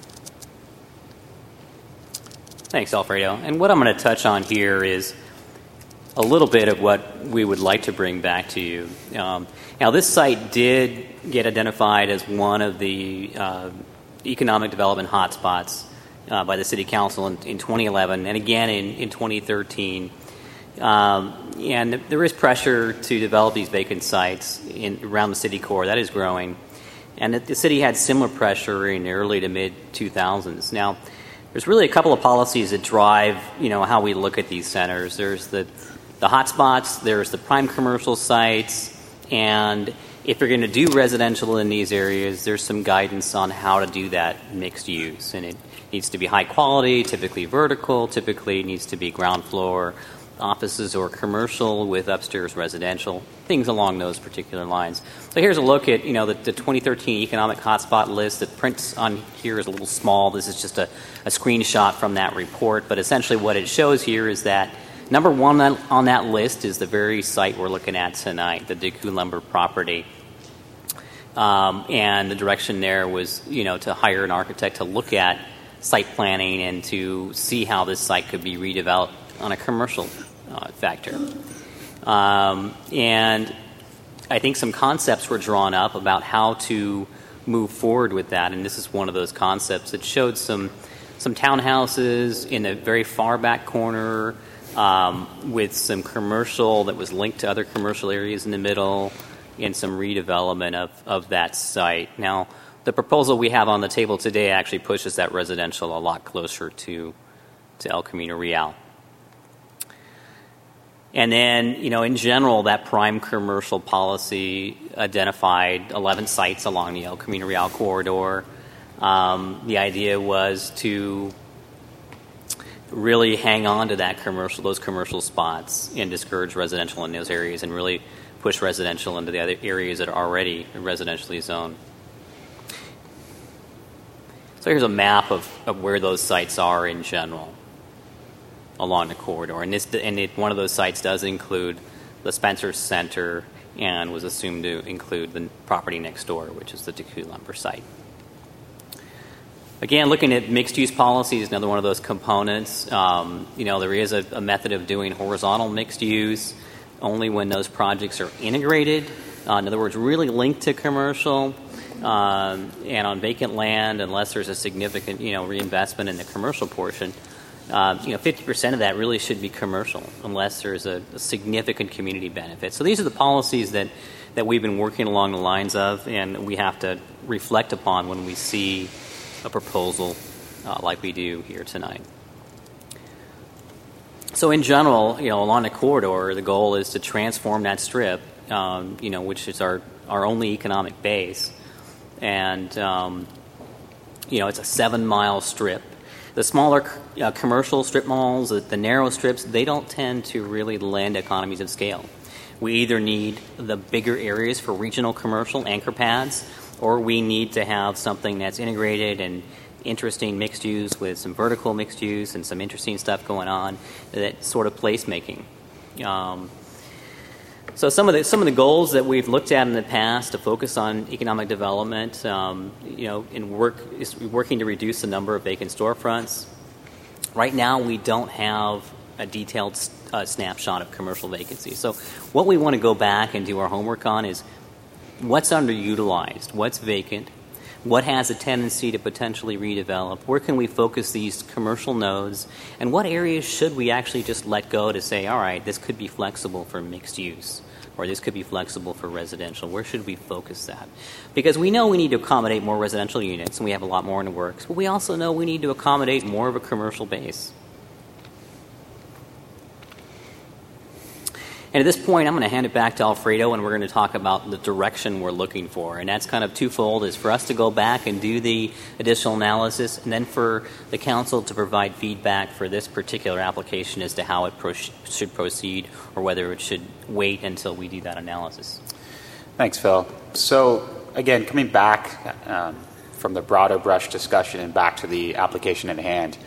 Thanks, Alfredo. And what I'm going to touch on here is a little bit of what we would like to bring back to you. Now, this site did get identified as one of the economic development hotspots by the City Council in 2011 and again in 2013. And there is pressure to develop these vacant sites around the city core. That is growing. And the city had similar pressure in the early to mid-2000s. Now, there's really a couple of policies that drive, how we look at these centers. There's the hotspots, there's the prime commercial sites, and if you're going to do residential in these areas, there's some guidance on how to do that mixed use. And it needs to be high quality, typically vertical, typically needs to be ground floor offices or commercial with upstairs residential, things along those particular lines. So here's a look at, the 2013 economic hotspot list. The print on here is a little small. This is just a screenshot from that report. But essentially what it shows here is that number one on that list is the very site we're looking at tonight, the Deku Lumber property. And the direction there was, to hire an architect to look at site planning and to see how this site could be redeveloped on a commercial factor. And I think some concepts were drawn up about how to move forward with that, and this is one of those concepts that showed some townhouses in a very far back corner with some commercial that was linked to other commercial areas in the middle and some redevelopment of that site. Now, the proposal we have on the table today actually pushes that residential a lot closer to El Camino Real. And then, in general, that prime commercial policy identified 11 sites along the El Camino Real corridor. The idea was to really hang on to those commercial spots and discourage residential in those areas and really push residential into the other areas that are already residentially zoned. So here's a map of where those sites are in general along the corridor. And one of those sites does include the Spencer Center and was assumed to include the property next door, which is the Decoud Lumber site. Again, looking at mixed-use policy is another one of those components. There is a method of doing horizontal mixed use only when those projects are integrated. In other words, really linked to commercial. And on vacant land, unless there's a significant, reinvestment in the commercial portion, 50% of that really should be commercial unless there's a significant community benefit. So these are the policies that we've been working along the lines of, and we have to reflect upon when we see a proposal like we do here tonight. So in general, along the corridor, the goal is to transform that strip, which is our only economic base. And, it's a 7-mile strip. The smaller commercial strip malls, the narrow strips, they don't tend to really lend economies of scale. We either need the bigger areas for regional commercial anchor pads, or we need to have something that's integrated and interesting mixed use with some vertical mixed use and some interesting stuff going on, that sort of placemaking. So some of the goals that we've looked at in the past to focus on economic development, is working to reduce the number of vacant storefronts. Right now, we don't have a detailed snapshot of commercial vacancy. So what we want to go back and do our homework on is what's underutilized, what's vacant, what has a tendency to potentially redevelop, where can we focus these commercial nodes, and what areas should we actually just let go to say, all right, this could be flexible for mixed use, or this could be flexible for residential. Where should we focus that? Because we know we need to accommodate more residential units, and we have a lot more in the works, but we also know we need to accommodate more of a commercial base. And at this point, I'm going to hand it back to Alfredo, and we're going to talk about the direction we're looking for. And that's kind of twofold, is for us to go back and do the additional analysis, and then for the council to provide feedback for this particular application as to how it should proceed, or whether it should wait until we do that analysis. Thanks, Phil. So, again, coming back from the broader brush discussion and back to the application at hand,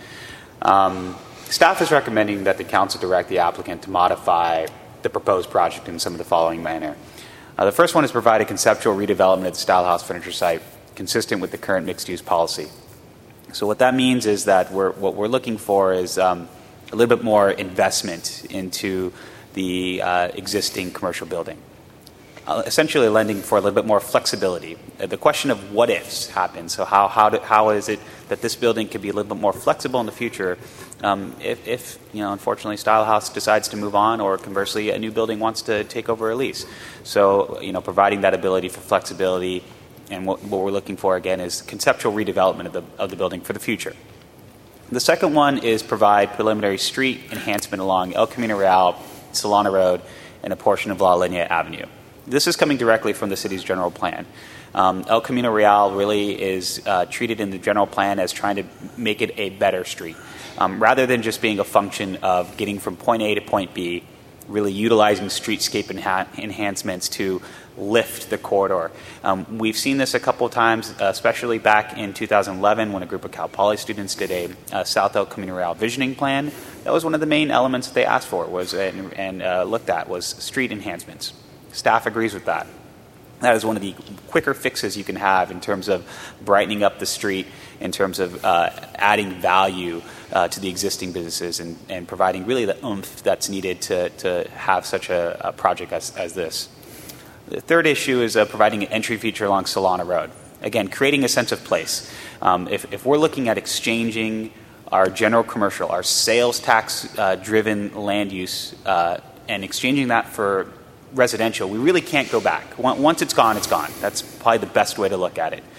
staff is recommending that the council direct the applicant to modify the proposed project in some of the following manner. The first one is provide a conceptual redevelopment of the Style House furniture site consistent with the current mixed-use policy. So what that means is that what we're looking for is a little bit more investment into the existing commercial building, essentially lending for a little bit more flexibility. The question of what ifs happens. So how is it that this building could be a little bit more flexible in the future if unfortunately Style House decides to move on, or conversely a new building wants to take over a lease. So providing that ability for flexibility, and what we're looking for again is conceptual redevelopment of the building for the future. The second one is provide preliminary street enhancement along El Camino Real, Solano Road, and a portion of La Linea Avenue. This is coming directly from the city's general plan. El Camino Real really is treated in the general plan as trying to make it a better street. Rather than just being a function of getting from point A to point B, really utilizing streetscape enhancements to lift the corridor. We've seen this a couple of times, especially back in 2011 when a group of Cal Poly students did a South El Camino Real visioning plan. That was one of the main elements that they asked for and looked at was street enhancements. Staff agrees with that. That is one of the quicker fixes you can have in terms of brightening up the street, in terms of adding value to the existing businesses and providing really the oomph that's needed to have such a project as this. The third issue is providing an entry feature along Solana Road. Again, creating a sense of place. If we're looking at exchanging our general commercial, our sales tax driven land use, and exchanging that for residential, we really can't go back. Once it's gone, it's gone. That's probably the best way to look at it.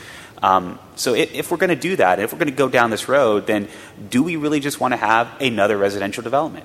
So if we're going to do that, if we're going to go down this road, then do we really just want to have another residential development?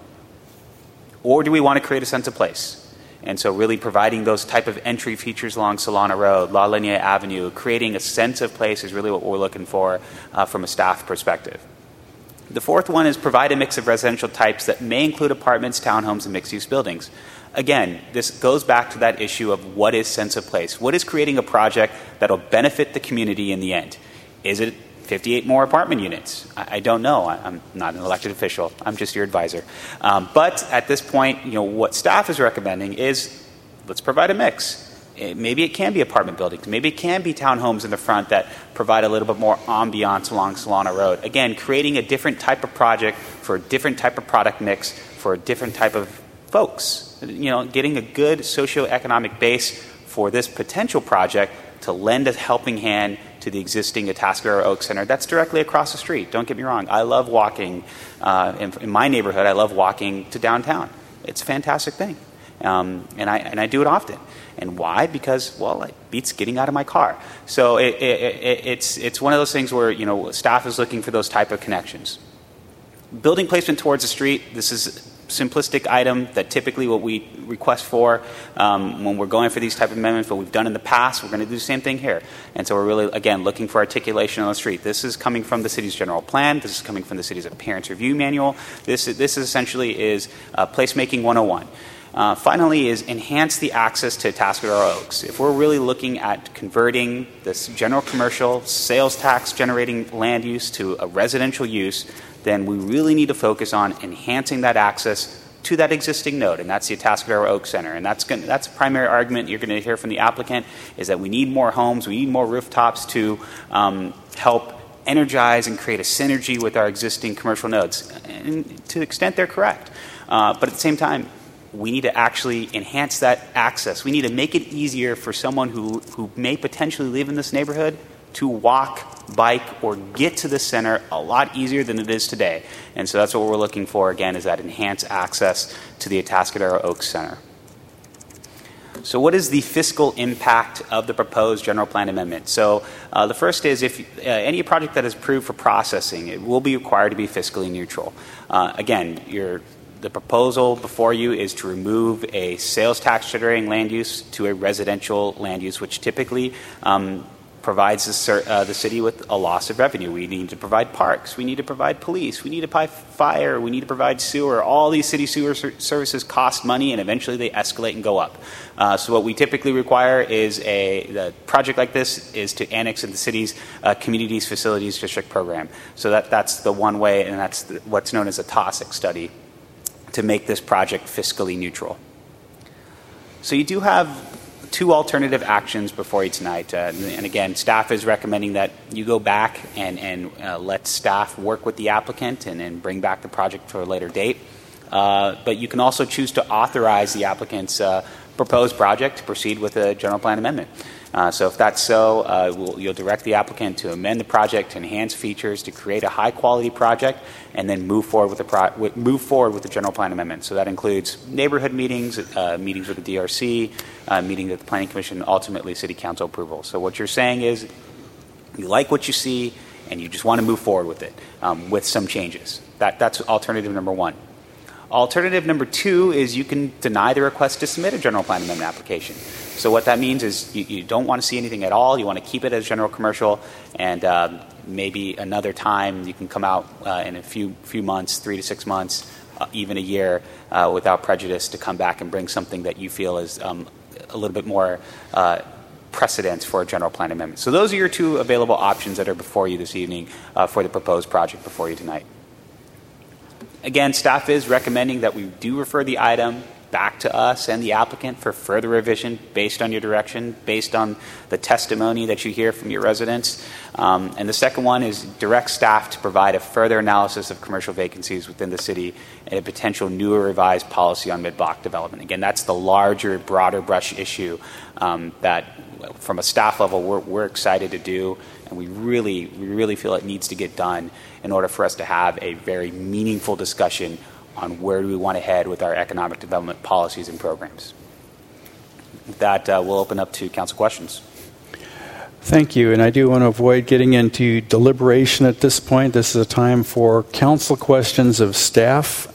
Or do we want to create a sense of place? And so really providing those type of entry features along Solana Road, La Linea Avenue, creating a sense of place is really what we're looking for from a staff perspective. The fourth one is provide a mix of residential types that may include apartments, townhomes, and mixed-use buildings. Again, this goes back to that issue of what is sense of place. What is creating a project that will benefit the community in the end? Is it 58 more apartment units? I don't know. I'm not an elected official. I'm just your advisor. But at this point, what staff is recommending is let's provide a mix. Maybe it can be apartment buildings. Maybe it can be townhomes in the front that provide a little bit more ambiance along Solana Road. Again, creating a different type of project for a different type of product mix for a different type of folks. Getting a good socioeconomic base for this potential project to lend a helping hand to the existing Atascadero Oak Center. That's directly across the street. Don't get me wrong. I love walking in my neighborhood. I love walking to downtown. It's a fantastic thing. And I do it often. And why? Because, it beats getting out of my car. So it's one of those things where, staff is looking for those type of connections. Building placement towards the street, this is simplistic item that typically what we request for when we're going for these type of amendments, what we've done in the past, we're going to do the same thing here. And so we're really, again, looking for articulation on the street. This is coming from the city's general plan. This is coming from the city's appearance review manual. This essentially is placemaking 101. Finally is enhance the access to Atascadero Oaks. If we're really looking at converting this general commercial sales tax generating land use to a residential use, then we really need to focus on enhancing that access to that existing node, and that's the Atascadero Oak Center. And that's a primary argument you're going to hear from the applicant, is that we need more homes, we need more rooftops to help energize and create a synergy with our existing commercial nodes. And to the extent they're correct. But at the same time, we need to actually enhance that access. We need to make it easier for someone who may potentially live in this neighborhood to walk, bike, or get to the center a lot easier than it is today. And so that's what we're looking for, again, is that enhanced access to the Atascadero Oaks Center. So what is the fiscal impact of the proposed general plan amendment? So the first is if any project that is approved for processing, it will be required to be fiscally neutral. Again, the proposal before you is to remove a sales tax generating land use to a residential land use, which typically provides the city with a loss of revenue. We need to provide parks. We need to provide police. We need to provide fire. We need to provide sewer. All these city sewer services cost money, and eventually they escalate and go up. So what we typically require is a project like this is to annex into the city's Communities Facilities District program. So that's the one way, and that's what's known as a TOSIC study, to make this project fiscally neutral. So you do have two alternative actions before you tonight. And again, staff is recommending that you go back and let staff work with the applicant and bring back the project for a later date. But you can also choose to authorize the applicant's proposed project to proceed with a general plan amendment. So if that's so, you'll direct the applicant to amend the project, to enhance features, to create a high-quality project, and then move forward with the general plan amendment. So that includes neighborhood meetings, meetings with the DRC, meetings with the Planning Commission, and ultimately City Council approval. So what you're saying is you like what you see, and you just want to move forward with it with some changes. That's alternative number one. Alternative number two is you can deny the request to submit a general plan amendment application. So what that means is you don't want to see anything at all. You want to keep it as general commercial, and maybe another time you can come out in a few months, 3 to 6 months, even a year, without prejudice, to come back and bring something that you feel is a little bit more precedence for a general plan amendment. So those are your two available options that are before you this evening for the proposed project before you tonight. Again, staff is recommending that we do refer the item back to us and the applicant for further revision based on your direction, based on the testimony that you hear from your residents. And the second one is direct staff to provide a further analysis of commercial vacancies within the city and a potential new or revised policy on mid-block development. Again, that's the larger, broader brush issue that from a staff level we're excited to do, and we really feel it needs to get done in order for us to have a very meaningful discussion on where do we want to head with our economic development policies and programs. With that, we'll open up to council questions. Thank you, and I do want to avoid getting into deliberation at this point. This is a time for council questions of staff.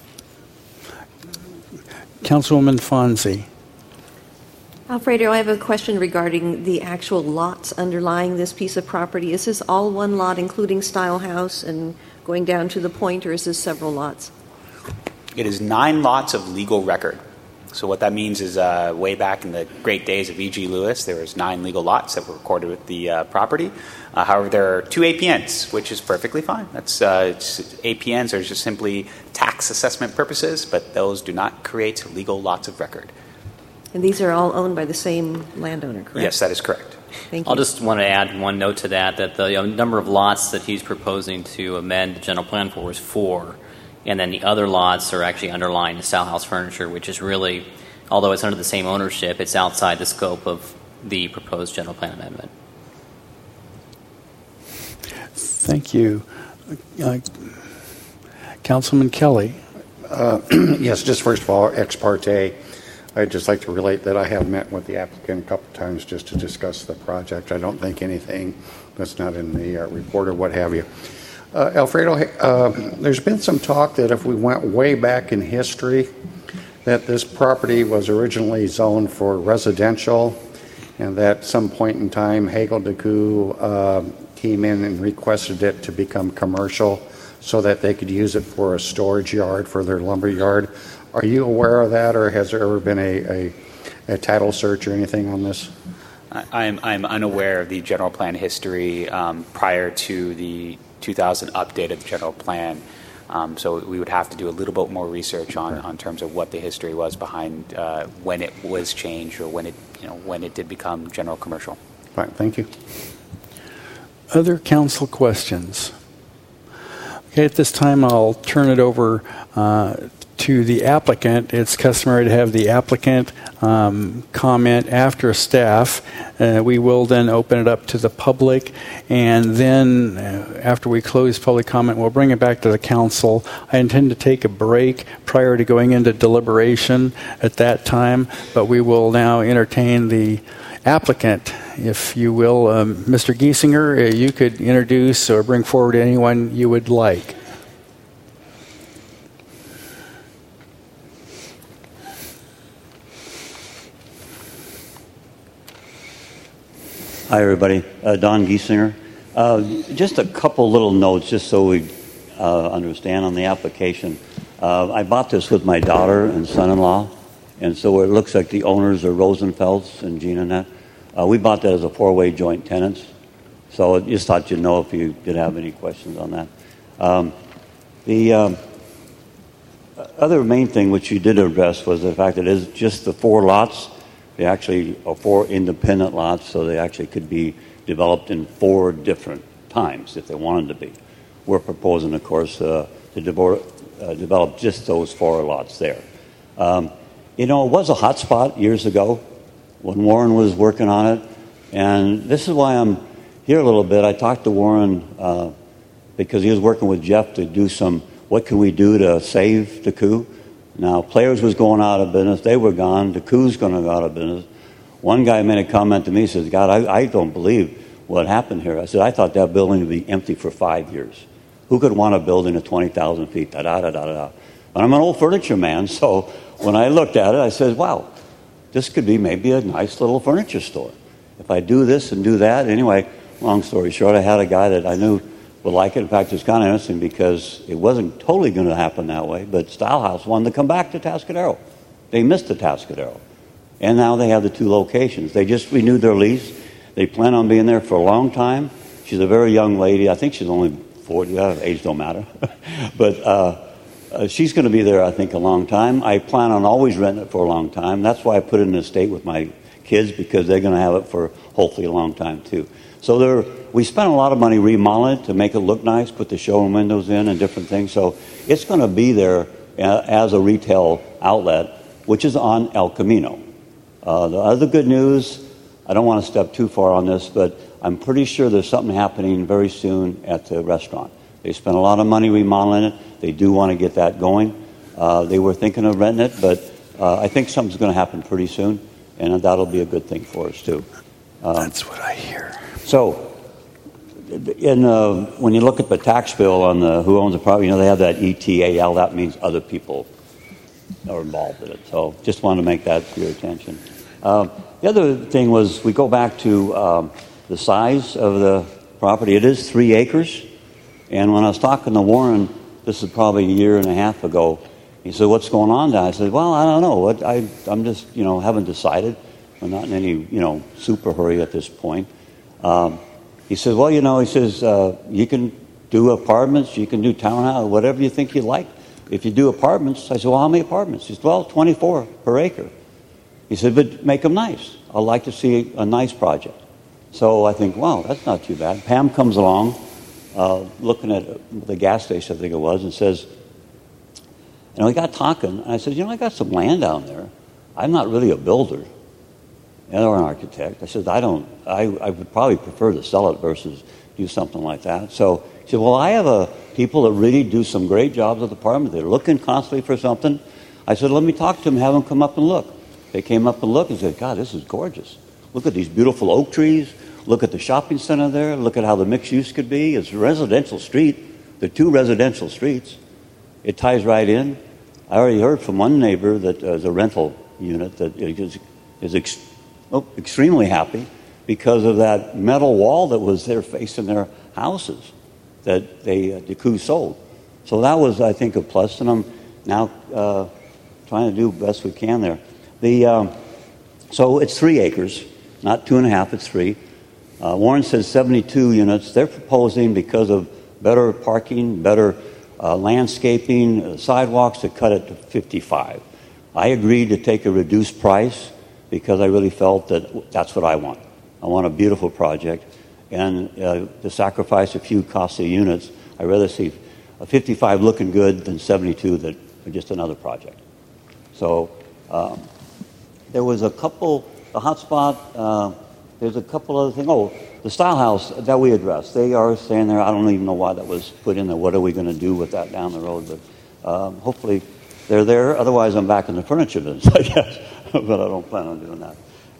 Councilwoman Fonzie. Alfredo, I have a question regarding the actual lots underlying this piece of property. Is this all one lot, including Style House and going down to the point, or is this several lots? It is 9 lots of legal record. So what that means is way back in the great days of E.G. Lewis, there was 9 legal lots that were recorded with the property. However, there are 2 APNs, which is perfectly fine. That's APNs are just simply tax assessment purposes, but those do not create legal lots of record. And these are all owned by the same landowner, correct? Yes, that is correct. Thank you. I'll just want to add one note to that the number of lots that he's proposing to amend the general plan for is 4. And then the other lots are actually underlying the Style House Furniture, which is really, although it's under the same ownership, it's outside the scope of the proposed general plan amendment. Thank you. Councilman Kelly. Yes, just first of all, ex parte, I'd just like to relate that I have met with the applicant a couple of times just to discuss the project. I don't think anything that's not in the report or what have you. Alfredo, there's been some talk that if we went way back in history, that this property was originally zoned for residential, and that at some point in time, Hagel DeCoux came in and requested it to become commercial so that they could use it for a storage yard for their lumber yard. Are you aware of that, or has there ever been a title search or anything on this? I'm unaware of the general plan history prior to the 2000 update of the general plan. So we would have to do a little bit more research on terms of what the history was behind when it was changed or when it did become general commercial. Fine, thank you. Other council questions? Okay, at this time I'll turn it over to the applicant. It's customary to have the applicant comment after staff. We will then open it up to the public, and then after we close public comment, we'll bring it back to the council. I intend to take a break prior to going into deliberation at that time, but we will now entertain the applicant, if you will. Mr. Giesinger, you could introduce or bring forward anyone you would like. Hi, everybody. Don Giesinger. Just a couple little notes, just so we understand on the application. I bought this with my daughter and son-in-law, and so it looks like the owners are Rosenfelds and Gina and that. We bought that as a 4-way joint tenants, so I just thought you'd know if you did have any questions on that. The other main thing which you did address was the fact that it is just the 4 lots. They actually are 4 independent lots, so they actually could be developed in 4 different times if they wanted to be. We're proposing, of course, to develop just those 4 lots there. It was a hot spot years ago when Warren was working on it, and this is why I'm here a little bit. I talked to Warren because he was working with Jeff to do what can we do to save DeCoux. Now, Players was going out of business. They were gone. DeCoux's going to go out of business. One guy made a comment to me. He says, God, I don't believe what happened here. I said, I thought that building would be empty for 5 years. Who could want a building of 20,000 feet? Da-da-da-da-da. And I'm an old furniture man, so when I looked at it, I said, wow, this could be maybe a nice little furniture store. If I do this and do that. Anyway, long story short, I had a guy that I knew would like it. In fact, it's kind of interesting because it wasn't totally going to happen that way, but Style House wanted to come back to Tascadero. They missed the Tascadero. And now they have the 2 locations. They just renewed their lease. They plan on being there for a long time. She's a very young lady. I think she's only 40. Age don't matter. But she's going to be there, I think, a long time. I plan on always renting it for a long time. That's why I put it in the estate with my kids, because they're going to have it for hopefully a long time too. So we spent a lot of money remodeling it to make it look nice, put the showroom windows in and different things. So it's going to be there as a retail outlet, which is on El Camino. The other good news, I don't want to step too far on this, but I'm pretty sure there's something happening very soon at the restaurant. They spent a lot of money remodeling it. They do want to get that going. They were thinking of renting it, but I think something's going to happen pretty soon, and that'll be a good thing for us too. That's what I hear. So, when you look at the tax bill on who owns the property, they have that ETAL. That means other people are involved in it. So, just wanted to make that to your attention. The other thing was we go back to the size of the property. It is 3 acres. And when I was talking to Warren, this is probably a year and a half ago, he said, "What's going on now?" I said, "Well, I don't know. I'm just, haven't decided. We're not in any, super hurry at this point." He says, "Well, he says, you can do apartments, you can do townhouse, whatever you think you like. If you do apartments," I said, "Well, how many apartments?" He said, "Well, 24 per acre." He said, "But make them nice. I'd like to see a nice project." So I think, wow, that's not too bad. Pam comes along, looking at the gas station, I think it was, and says, we got talking, and I said, I got some land down there. I'm not really a builder or an architect. I said, I would probably prefer to sell it versus do something like that. So he said, "Well, I have people that really do some great jobs at the apartment. They're looking constantly for something." I said, "Let me talk to them, have them come up and look." They came up and looked and said, "God, this is gorgeous. Look at these beautiful oak trees. Look at the shopping center there. Look at how the mixed use could be. It's a residential street. There are 2 residential streets. It ties right in." I already heard from one neighbor that is a rental unit that is extremely happy because of that metal wall that was there facing their houses that the coup sold. So that was, I think, a plus, and I'm now trying to do the best we can there. So it's 3 acres, not 2.5, it's 3. Warren says 72 units. They're proposing, because of better parking, better landscaping, sidewalks, to cut it to 55. I agreed to take a reduced price because I really felt that that's what I want. I want a beautiful project, and to sacrifice a few costly units, I'd rather see a 55 looking good than 72 that are just another project. So there was a couple, the hotspot, there's a couple other things. Oh, the Style House that we addressed. They are staying there. I don't even know why that was put in there. What are we going to do with that down the road? But hopefully they're there. Otherwise, I'm back in the furniture business, I guess. But I don't plan on doing that.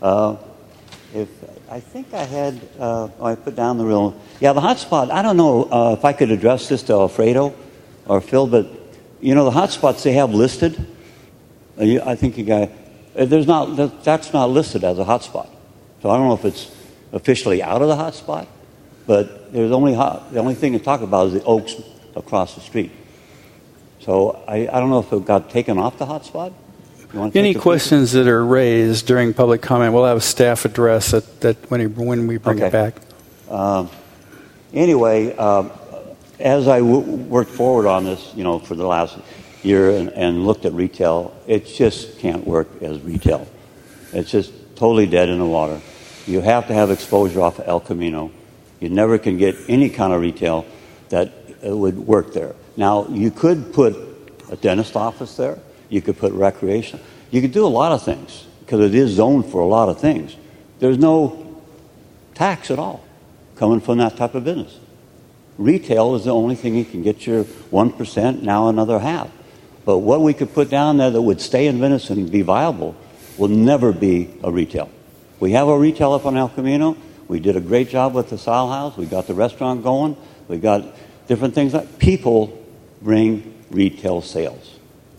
I think I had, I put down the real, the hotspot. I don't know if I could address this to Alfredo or Phil, but, the hotspots they have listed, I think that's not listed as a hotspot. So I don't know if it's officially out of the hotspot, but the only thing to talk about is the oaks across the street. So I don't know if it got taken off the hotspot. Any questions that are raised during public comment, we'll have a staff address that when we bring it back. Anyway, as I worked forward on this, for the last year and looked at retail, it just can't work as retail. It's just totally dead in the water. You have to have exposure off of El Camino. You never can get any kind of retail that would work there. Now, you could put a dentist office there. You could put recreation. You could do a lot of things because it is zoned for a lot of things. There's no tax at all coming from that type of business. Retail is the only thing you can get your 1%, now another half. But what we could put down there that would stay in Venice and be viable will never be a retail. We have a retail up on El Camino. We did a great job with the Style House. We got the restaurant going. We got different things. People bring retail sales.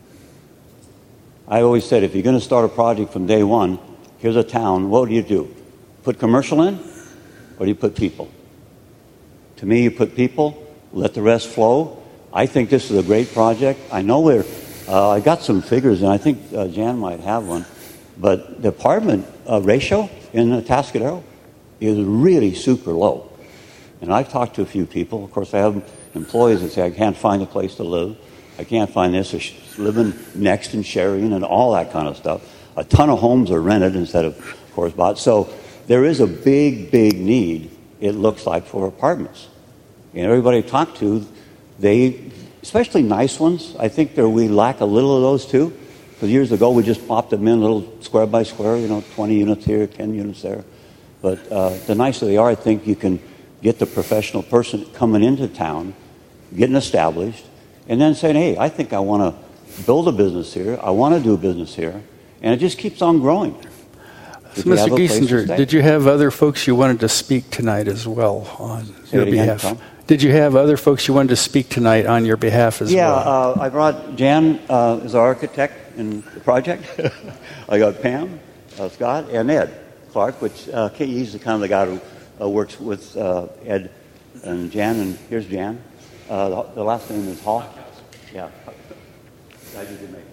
I always said, if you're going to start a project from day one, here's a town, what do? Put commercial in, or do you put people? To me, you put people, let the rest flow. I think this is a great project. I know I got some figures, and I think Jan might have one. But the apartment ratio in Atascadero is really super low. And I've talked to a few people. Of course, I have employees that say, I can't find a place to live. I can't find this. Living next and sharing and all that kind of stuff. A ton of homes are rented instead of course bought. So there is a big, big need, it looks like, for apartments. And everybody I talk to, especially nice ones, I think we lack a little of those too. Because years ago we just popped them in little square by square, 20 units here, 10 units there. But the nicer they are, I think you can get the professional person coming into town, getting established, and then saying, hey, I think I want to build a business here, I want to do a business here, and it just keeps on growing. So, Mr. Giesinger, did you have other folks you wanted to speak tonight as well on your behalf? Did you have other folks you wanted to speak tonight on your behalf as well? Yeah, I brought Jan as our architect in the project. I got Pam, Scott, and Ed Clark, which he's kind of the guy who works with Ed and Jan. And here's Jan. The last name is Hall. Yeah. Glad you did make it.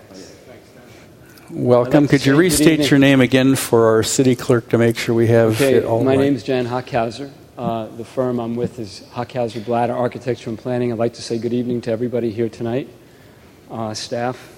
Welcome. Could you restate your name again for our city clerk to make sure we have it all my right? name is Jan Hockhauser. The firm I'm with is Hockhauser Blatter Architecture and Planning. I'd like to say good evening to everybody here tonight. Staff.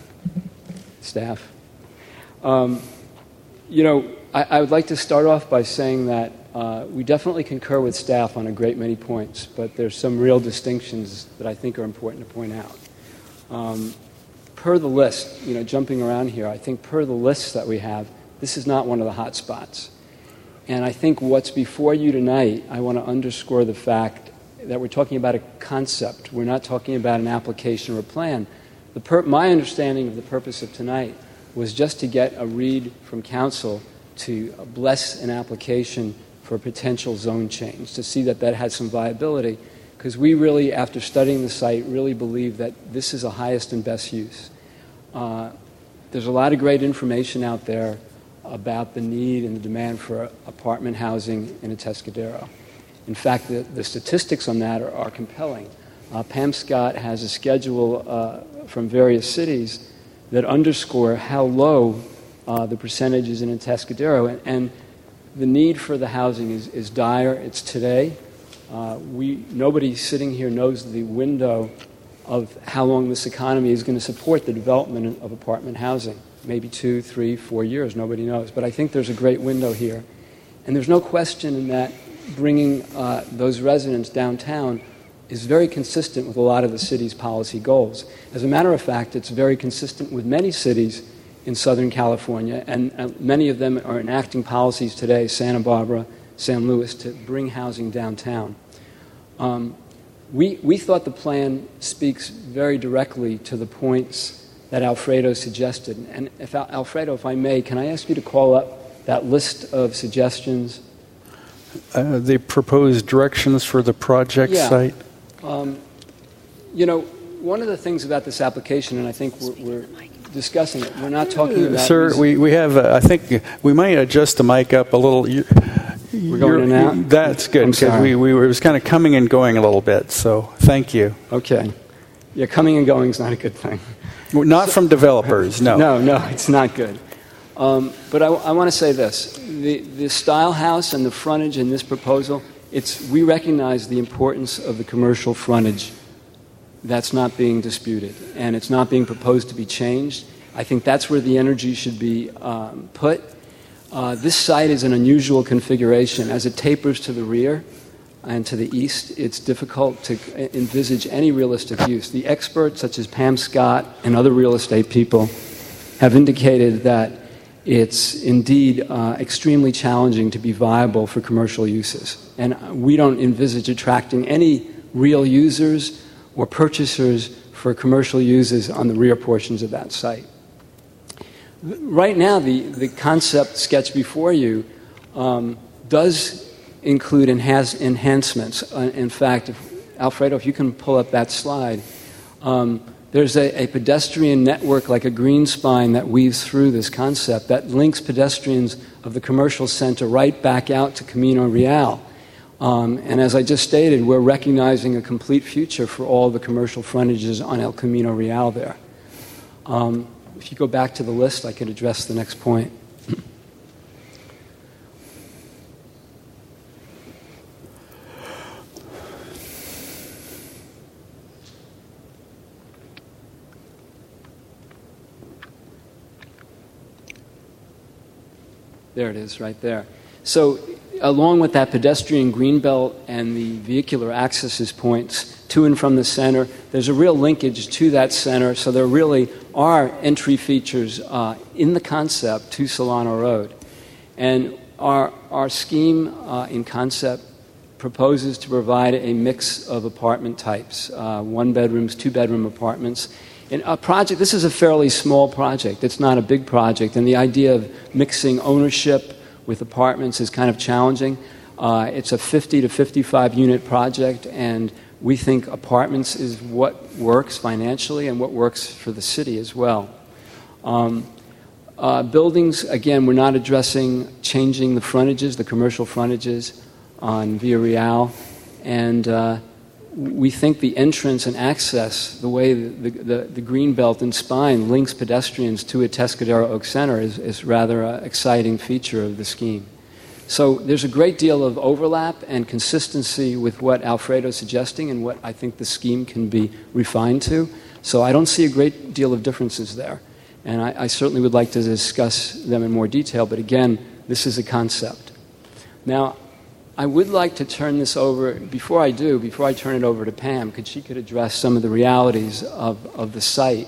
I would like to start off by saying that we definitely concur with staff on a great many points, but there's some real distinctions that I think are important to point out. Per the list, jumping around here, I think per the lists that we have, this is not one of the hot spots. And I think what's before you tonight, I want to underscore the fact that we're talking about a concept. We're not talking about an application or a plan. My understanding of the purpose of tonight was just to get a read from council to bless an application for a potential zone change, to see that had some viability. Because we really, after studying the site, really believe that this is the highest and best use. There's a lot of great information out there about the need and the demand for apartment housing in Atascadero. In fact, the statistics on that are compelling. Pam Scott has a schedule from various cities that underscore how low the percentage is in Atascadero, and the need for the housing is dire. It's today. Nobody sitting here knows the window of how long this economy is going to support the development of apartment housing. Maybe 2, 3, 4 years, nobody knows. But I think there's a great window here. And there's no question in that bringing those residents downtown is very consistent with a lot of the city's policy goals. As a matter of fact, it's very consistent with many cities in Southern California, and many of them are enacting policies today, Santa Barbara, San Luis, to bring housing downtown. We thought the plan speaks very directly to the points that Alfredo suggested. And Alfredo, if I may, can I ask you to call up that list of suggestions? The proposed directions for the project site? One of the things about this application, and I think we're discussing it, we're not talking about... Sir, we have, I think we might adjust the mic up a little. We're going in and out? That's good, because it was kind of coming and going a little bit, so thank you. Okay. Yeah, coming and going is not a good thing. Not from developers, no. No, it's not good. But I want to say this. The style house and the frontage in this proposal, we recognize the importance of the commercial frontage. That's not being disputed, and it's not being proposed to be changed. I think that's where the energy should be put. This site is an unusual configuration. As it tapers to the rear and to the east, it's difficult to envisage any realistic use. The experts, such as Pam Scott and other real estate people, have indicated that it's indeed extremely challenging to be viable for commercial uses. And we don't envisage attracting any real users or purchasers for commercial uses on the rear portions of that site. Right now, the concept sketch before you does include enhancements. In fact, Alfredo, if you can pull up that slide, there's a pedestrian network like a green spine that weaves through this concept that links pedestrians of the commercial center right back out to Camino Real. And as I just stated, we're recognizing a complete future for all the commercial frontages on El Camino Real there. If you go back to the list, I can address the next point. There it is, right there. So along with that pedestrian greenbelt and the vehicular access points to and from the center, there's a real linkage to that center, so there really are entry features in the concept to Solano Road. And our scheme in concept proposes to provide a mix of apartment types, one-bedrooms, two-bedroom apartments. In a project, this is a fairly small project. It's not a big project, and the idea of mixing ownership with apartments is kind of challenging. It's a 50 to 55 unit project, and we think apartments is what works financially and what works for the city as well. Buildings, again, we're not addressing changing the frontages, the commercial frontages on Via Real, and we think the entrance and access, the way the green belt and spine links pedestrians to Atascadero Oak Center is rather an exciting feature of the scheme. So there's a great deal of overlap and consistency with what Alfredo's suggesting and what I think the scheme can be refined to. So I don't see a great deal of differences there. And I certainly would like to discuss them in more detail, but again, this is a concept. Now, I would like to turn this over, before I turn it over to Pam, she could address some of the realities of the site.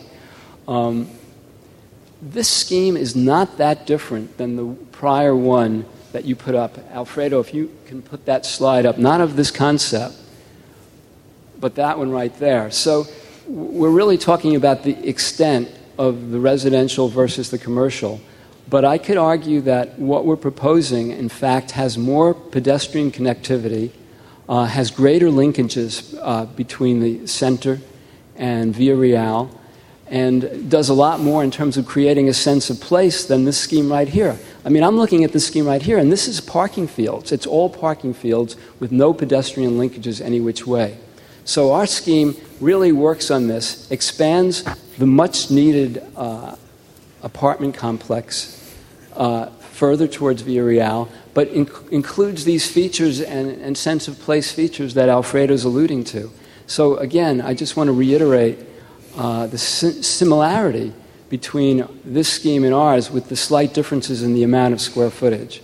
This scheme is not that different than the prior one that you put up. Alfredo, if you can put that slide up, not of this concept, but that one right there. So we're really talking about the extent of the residential versus the commercial. But I could argue that what we're proposing, in fact, has more pedestrian connectivity, has greater linkages between the center and Via Real, and does a lot more in terms of creating a sense of place than this scheme right here. I mean, I'm looking at this scheme right here, and this is parking fields. It's all parking fields with no pedestrian linkages any which way. So our scheme really works on this, expands the much-needed apartment complex further towards Via Real, but includes these features and sense of place features that Alfredo's alluding to. So again, I just want to reiterate the similarity between this scheme and ours with the slight differences in the amount of square footage.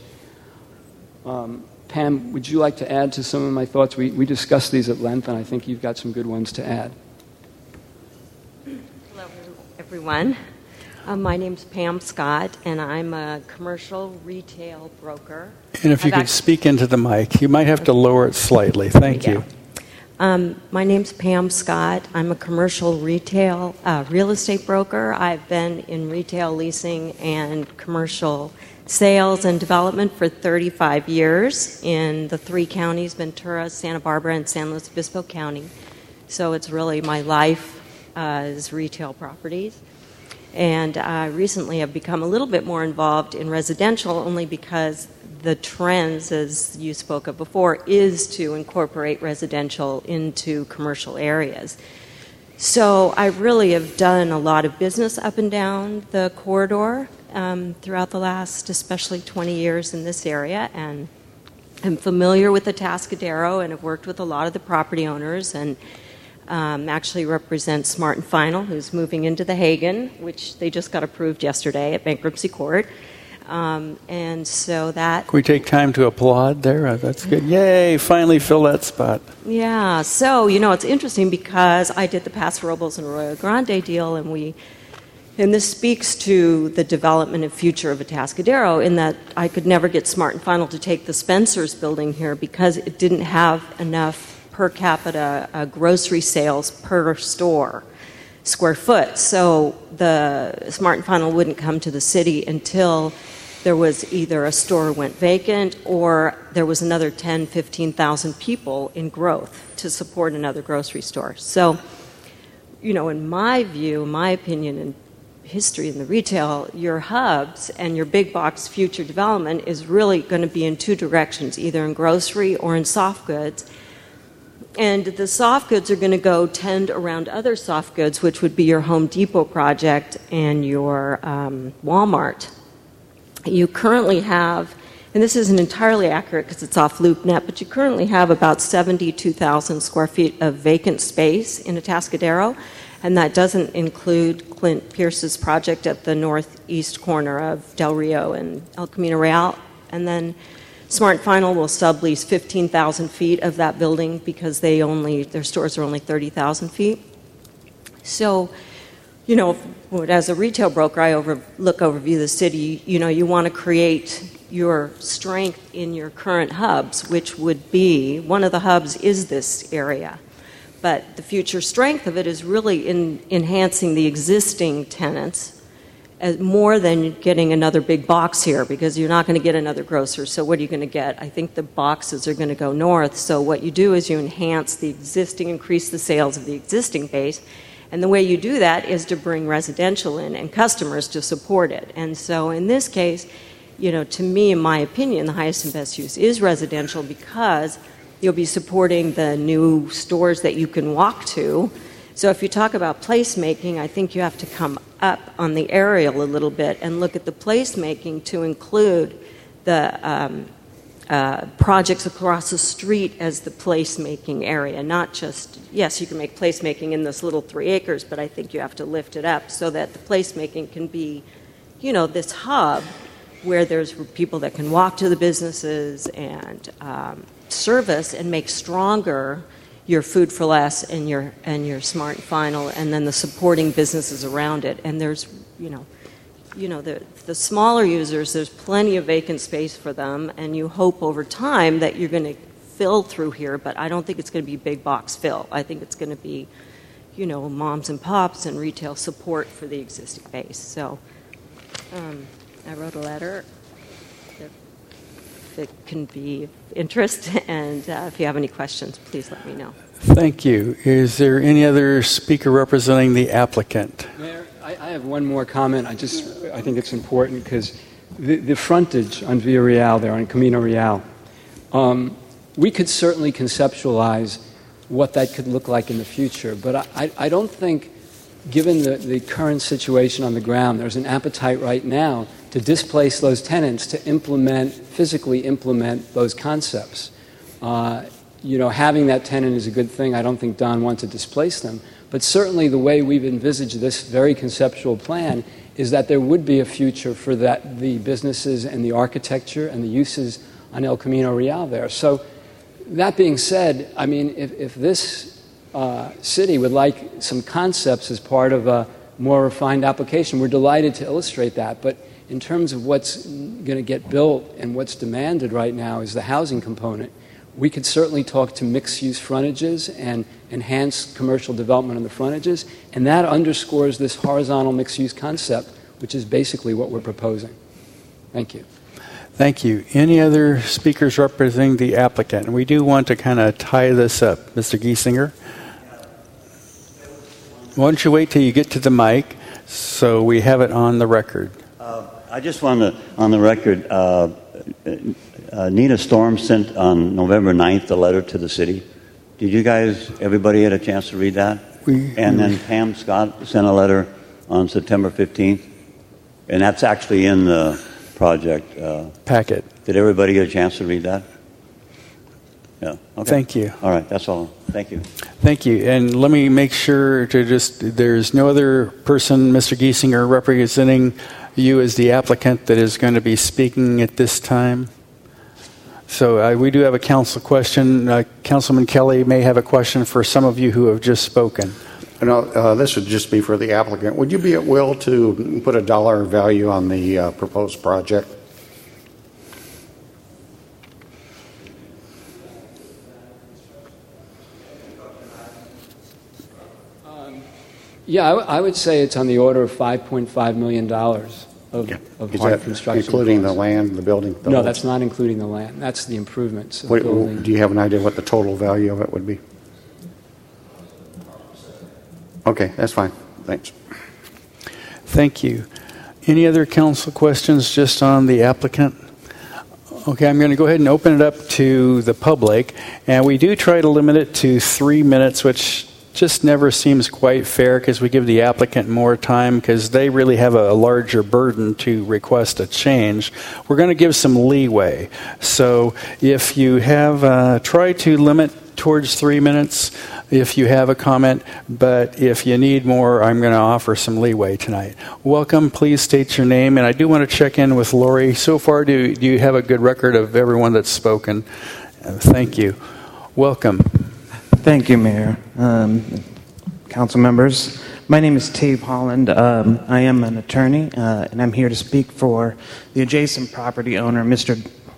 Pam, would you like to add to some of my thoughts? We discussed these at length, and I think you've got some good ones to add. Hello, everyone. My name's Pam Scott, and I'm a commercial retail broker. And if you could speak into the mic, you might have to lower it slightly. Thank you. My name's Pam Scott. I'm a commercial retail real estate broker. I've been in retail leasing and commercial sales and development for 35 years in the three counties, Ventura, Santa Barbara, and San Luis Obispo County. So it's really my life is retail properties. And I recently have become a little bit more involved in residential only because the trends, as you spoke of before, is to incorporate residential into commercial areas. So I really have done a lot of business up and down the corridor throughout the last, especially 20 years in this area, and I'm familiar with the Atascadero and have worked with a lot of the property owners, and actually represent Smart and Final, who's moving into the Hagen, which they just got approved yesterday at bankruptcy court. And so that... Can we take time to applaud there? That's good. Yay, finally fill that spot. Yeah, so, it's interesting because I did the Paso Robles and Arroyo Grande deal, and this speaks to the development and future of Atascadero in that I could never get Smart and Final to take the Spencer's building here because it didn't have enough per capita grocery sales per store square foot. So the Smart and Final wouldn't come to the city until there was either a store went vacant or there was another 10, 15,000 people in growth to support another grocery store. So, in my view, my opinion, and history in the retail, your hubs and your big box future development is really going to be in two directions, either in grocery or in soft goods. And the soft goods are going to tend around other soft goods, which would be your Home Depot project and your Walmart. You currently have, and this isn't entirely accurate because it's off LoopNet, but you currently have about 72,000 square feet of vacant space in Atascadero. And that doesn't include Clint Pierce's project at the northeast corner of Del Rio and El Camino Real. And then Smart Final will sublease 15,000 feet of that building because their stores are only 30,000 feet. So, as a retail broker, I overview the city. You want to create your strength in your current hubs, which would be, one of the hubs is this area. But the future strength of it is really in enhancing the existing tenants more than getting another big box here, because you're not going to get another grocer. So what are you going to get? I think the boxes are going to go north. So what you do is you enhance the existing, increase the sales of the existing base. And the way you do that is to bring residential in and customers to support it. And so in this case, to me, in my opinion, the highest and best use is residential, because you'll be supporting the new stores that you can walk to. So if you talk about placemaking, I think you have to come up on the aerial a little bit and look at the placemaking to include the projects across the street as the placemaking area, not just, yes, you can make placemaking in this little 3 acres, but I think you have to lift it up so that the placemaking can be, this hub where there's people that can walk to the businesses and service and make stronger your Food for Less and your Smart and Final, and then the supporting businesses around it. And there's, the smaller users, there's plenty of vacant space for them, and you hope over time that you're going to fill through here, but I don't think it's going to be big box fill. I think it's going to be, moms and pops and retail support for the existing base. So I wrote a letter if it can be of interest, and if you have any questions, please let me know. Thank you. Is there any other speaker representing the applicant? Mayor, I have one more comment. I think it's important because the frontage on Via Real there, on Camino Real, we could certainly conceptualize what that could look like in the future, but I don't think, given the current situation on the ground, there's an appetite right now to displace those tenants to physically implement those concepts. Having that tenant is a good thing. I don't think Don wants to displace them. But certainly the way we've envisaged this very conceptual plan is that there would be a future for the businesses and the architecture and the uses on El Camino Real there. So that being said, I mean, if this city would like some concepts as part of a more refined application, we're delighted to illustrate that. But in terms of what's going to get built and what's demanded right now is the housing component. We could certainly talk to mixed-use frontages and enhance commercial development on the frontages, and that underscores this horizontal mixed-use concept, which is basically what we're proposing. Thank you. Thank you. Any other speakers representing the applicant? And we do want to kind of tie this up. Mr. Giesinger? Why don't you wait till you get to the mic so we have it on the record? I just want to, on the record, Nina Storm sent on November 9th a letter to the city. Did you guys, everybody had a chance to read that? And then Pam Scott sent a letter on September 15th. And that's actually in the project packet. Did everybody get a chance to read that? Yeah. Okay. Thank you. All right, that's all. Thank you. Thank you. And let me make sure there's no other person, Mr. Giesinger, representing you as the applicant that is going to be speaking at this time. So we do have a council question. Councilman Kelly may have a question for some of you who have just spoken. This would just be for the applicant. Would you be at will to put a dollar value on the proposed project? Yeah, I would say it's on the order of $5.5 million of hard construction including costs. The land, the building? No, that's not including the land. That's the improvements. Do you have an idea what the total value of it would be? Okay, that's fine. Thanks. Thank you. Any other council questions just on the applicant? Okay, I'm going to go ahead and open it up to the public. And we do try to limit it to 3 minutes, which just never seems quite fair because we give the applicant more time because they really have a larger burden to request a change. We're going to give some leeway. So if you have tried to limit towards 3 minutes, if you have a comment, but if you need more, I'm going to offer some leeway tonight. Welcome. Please state your name, and I do want to check in with Lori. So far, do you have a good record of everyone that's spoken? Thank you. Welcome. Thank you, Mayor. Council members. My name is Tave Holland. I am an attorney, and I'm here to speak for the adjacent property owner, Mr.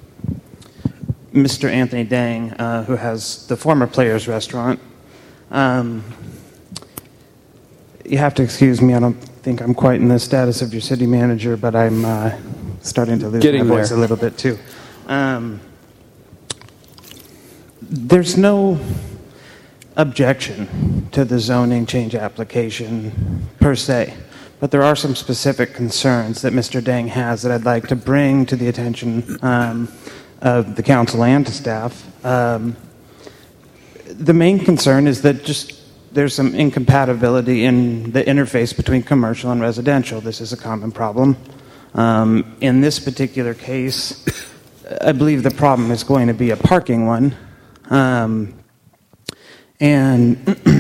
Anthony Dang, who has the former Players Restaurant. You have to excuse me. I don't think I'm quite in the status of your city manager, but I'm starting to lose my voice a little bit too. There's no objection to the zoning change application per se, but there are some specific concerns that Mr. Dang has that I'd like to bring to the attention of the council and to staff. The main concern is that there's some incompatibility in the interface between commercial and residential. This is a common problem. In this particular case, I believe the problem is going to be a parking one. And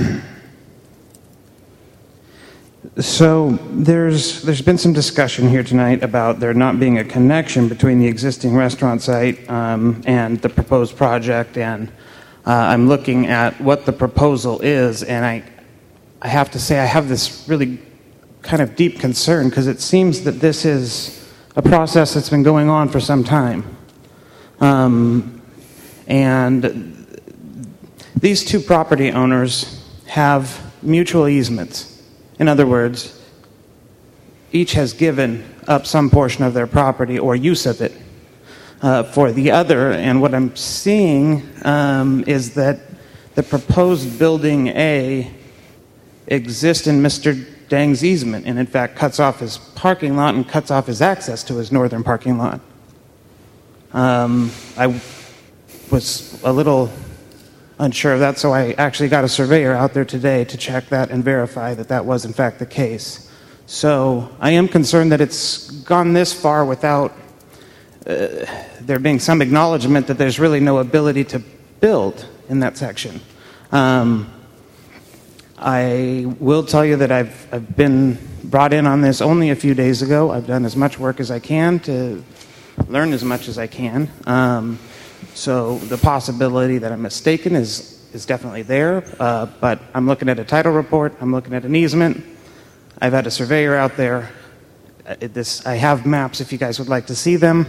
so there's been some discussion here tonight about there not being a connection between the existing restaurant site and the proposed project. And I'm looking at what the proposal is, and I have to say I have this really kind of deep concern because it seems that this is a process that's been going on for some time. And these two property owners have mutual easements. In other words, each has given up some portion of their property or use of it for the other. And what I'm seeing is that the proposed building A exists in Mr. Dang's easement and in fact cuts off his parking lot and cuts off his access to his northern parking lot. I was a little unsure of that, so I actually got a surveyor out there today to check that and verify that that was in fact the case. So I am concerned that it's gone this far without there being some acknowledgement that there's really no ability to build in that section. I will tell you that I've been brought in on this only a few days ago. I've done as much work as I can to learn as much as I can. So the possibility that I'm mistaken is definitely there, but I'm looking at a title report, I'm looking at an easement, I've had a surveyor out there, I have maps if you guys would like to see them.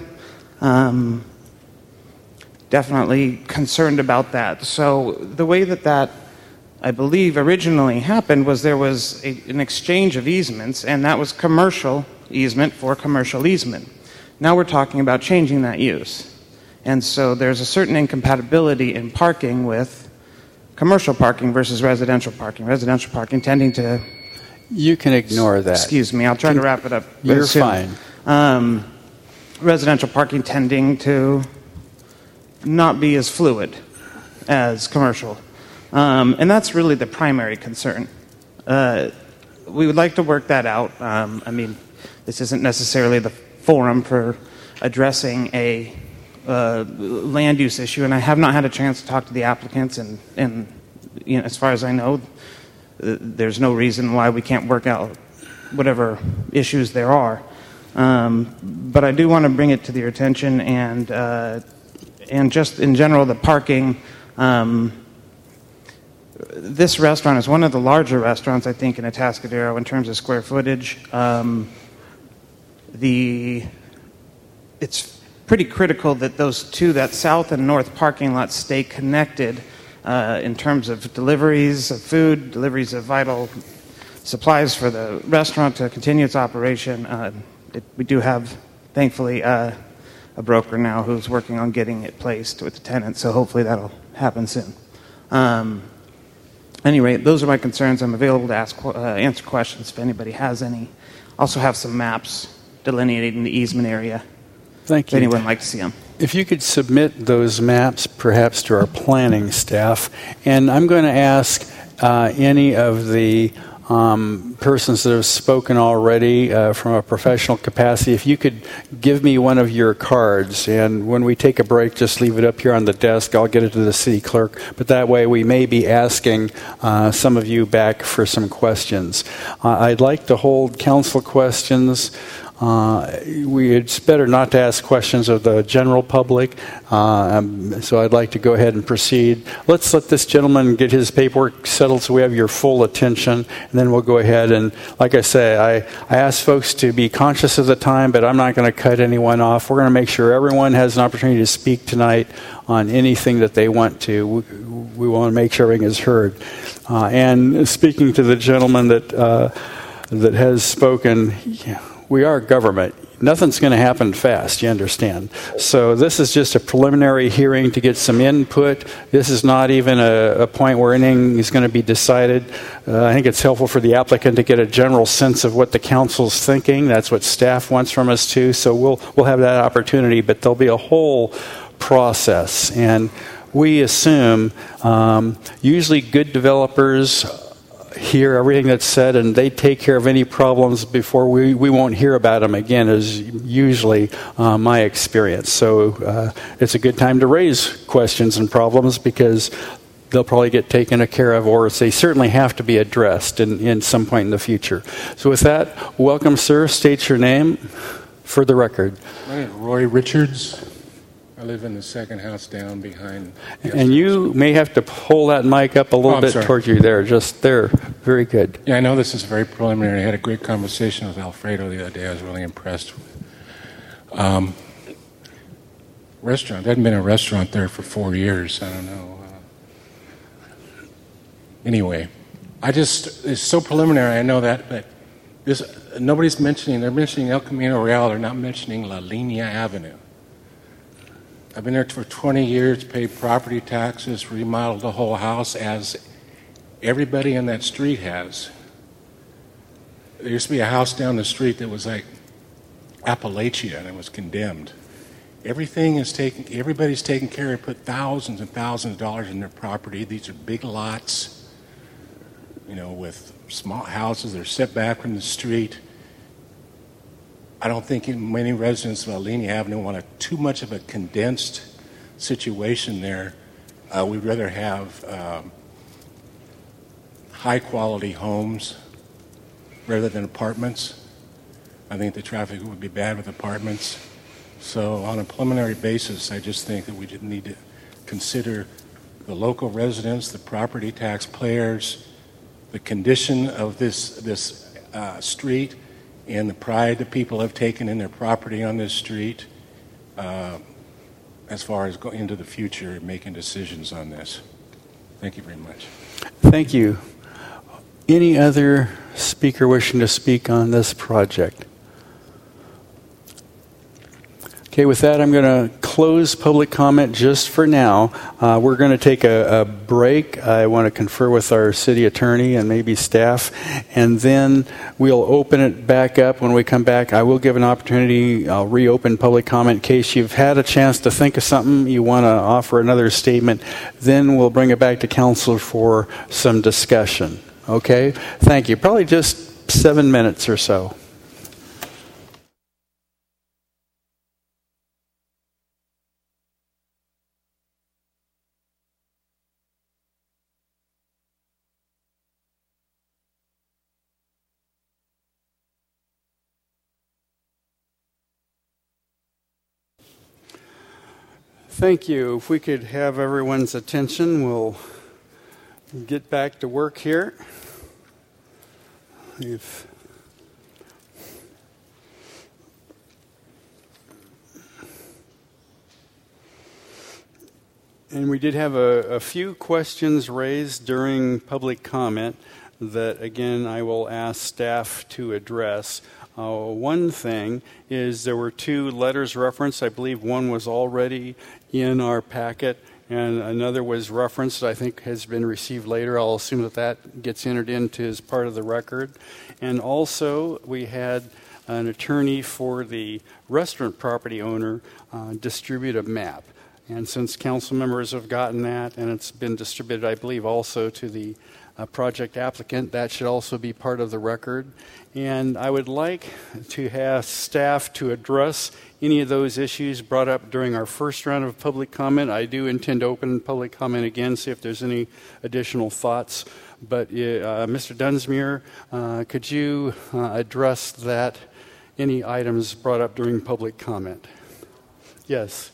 Definitely concerned about that. So the way that I believe originally happened was there was an exchange of easements, and that was commercial easement for commercial easement. Now we're talking about changing that use. And so there's a certain incompatibility in parking with commercial parking versus residential parking. Residential parking tending to... You can ignore that. Excuse me, I'll try to wrap it up. You're fine. Residential parking tending to not be as fluid as commercial. And that's really the primary concern. We would like to work that out. I mean, this isn't necessarily the forum for addressing a land use issue, and I have not had a chance to talk to the applicants, and you know, as far as I know, there's no reason why we can't work out whatever issues there are. But I do want to bring it to your attention, and just in general, the parking. This restaurant is one of the larger restaurants, I think, in Atascadero in terms of square footage. It's pretty critical that those two, that south and north parking lots, stay connected in terms of deliveries of food, deliveries of vital supplies for the restaurant to continue its operation. We do have, thankfully, a broker now who's working on getting it placed with the tenant, so hopefully that'll happen soon. Anyway, those are my concerns. I'm available to answer questions if anybody has any. Also have some maps delineating the easement area. Thank you. If anyone would like to see them. If you could submit those maps perhaps to our planning staff. And I'm going to ask any of the persons that have spoken already from a professional capacity, if you could give me one of your cards, and when we take a break, just leave it up here on the desk. I'll get it to the city clerk. But that way we may be asking some of you back for some questions. I'd like to hold council questions. It's better not to ask questions of the general public, so I'd like to go ahead and proceed. Let's let this gentleman get his paperwork settled so we have your full attention, and then we'll go ahead. And like I say, I ask folks to be conscious of the time, but I'm not going to cut anyone off. We're going to make sure everyone has an opportunity to speak tonight on anything that they want to. We want to make sure everything is heard. And speaking to the gentleman that has spoken, we are government. Nothing's going to happen fast, you understand. So this is just a preliminary hearing to get some input. This is not even a point where anything is going to be decided. I think it's helpful for the applicant to get a general sense of what the council's thinking. That's what staff wants from us too. So we'll have that opportunity, but there'll be a whole process. And we assume usually good developers hear everything that's said and they take care of any problems before we won't hear about them again, is usually my experience. So it's a good time to raise questions and problems because they'll probably get taken care of, or they certainly have to be addressed in some point in the future. So with that, welcome, sir. State your name for the record. My name is Roy Richards. I live in the second house down behind. And you may have to pull that mic up a little bit towards you there, just there. Very good. Yeah, I know this is very preliminary. I had a great conversation with Alfredo the other day. I was really impressed. Restaurant. There hadn't been a restaurant there for 4 years. I don't know. Anyway, it's so preliminary. I know that, but nobody's mentioning. They're mentioning El Camino Real. They're not mentioning La Linea Avenue. I've been there for 20 years, paid property taxes, remodeled the whole house as everybody in that street has. There used to be a house down the street that was like Appalachia, and it was condemned. Everybody's taken care of, put thousands and thousands of dollars in their property. These are big lots, with small houses. They're set back from the street. I don't think many residents of La Linea Avenue want too much of a condensed situation there. We'd rather have high-quality homes rather than apartments. I think the traffic would be bad with apartments. So on a preliminary basis, I just think that we just need to consider the local residents, the property tax payers, the condition of this street, and the pride that people have taken in their property on this street as far as going into the future and making decisions on this. Thank you very much. Thank you. Any other speaker wishing to speak on this project? Okay, with that, I'm going to close public comment just for now. We're going to take a break. I want to confer with our city attorney and maybe staff, and then we'll open it back up. When we come back, I will give an opportunity. I'll reopen public comment in case you've had a chance to think of something, you want to offer another statement. Then we'll bring it back to council for some discussion. Okay? Thank you. Probably just 7 minutes or so. Thank you. If we could have everyone's attention, we'll get back to work here. And we did have a few questions raised during public comment that, again, I will ask staff to address. One thing is there were 2 letters referenced. I believe one was already in our packet, and another was referenced, I think has been received later. I'll assume that gets entered into as part of the record. And also, we had an attorney for the restaurant property owner distribute a map. And since council members have gotten that, and it's been distributed, I believe, also to the project applicant, that should also be part of the record. And I would like to have staff to address any of those issues brought up during our first round of public comment. I do intend to open public comment again, see if there's any additional thoughts. But Mr. Dunsmuir, could you address that, any items brought up during public comment? Yes.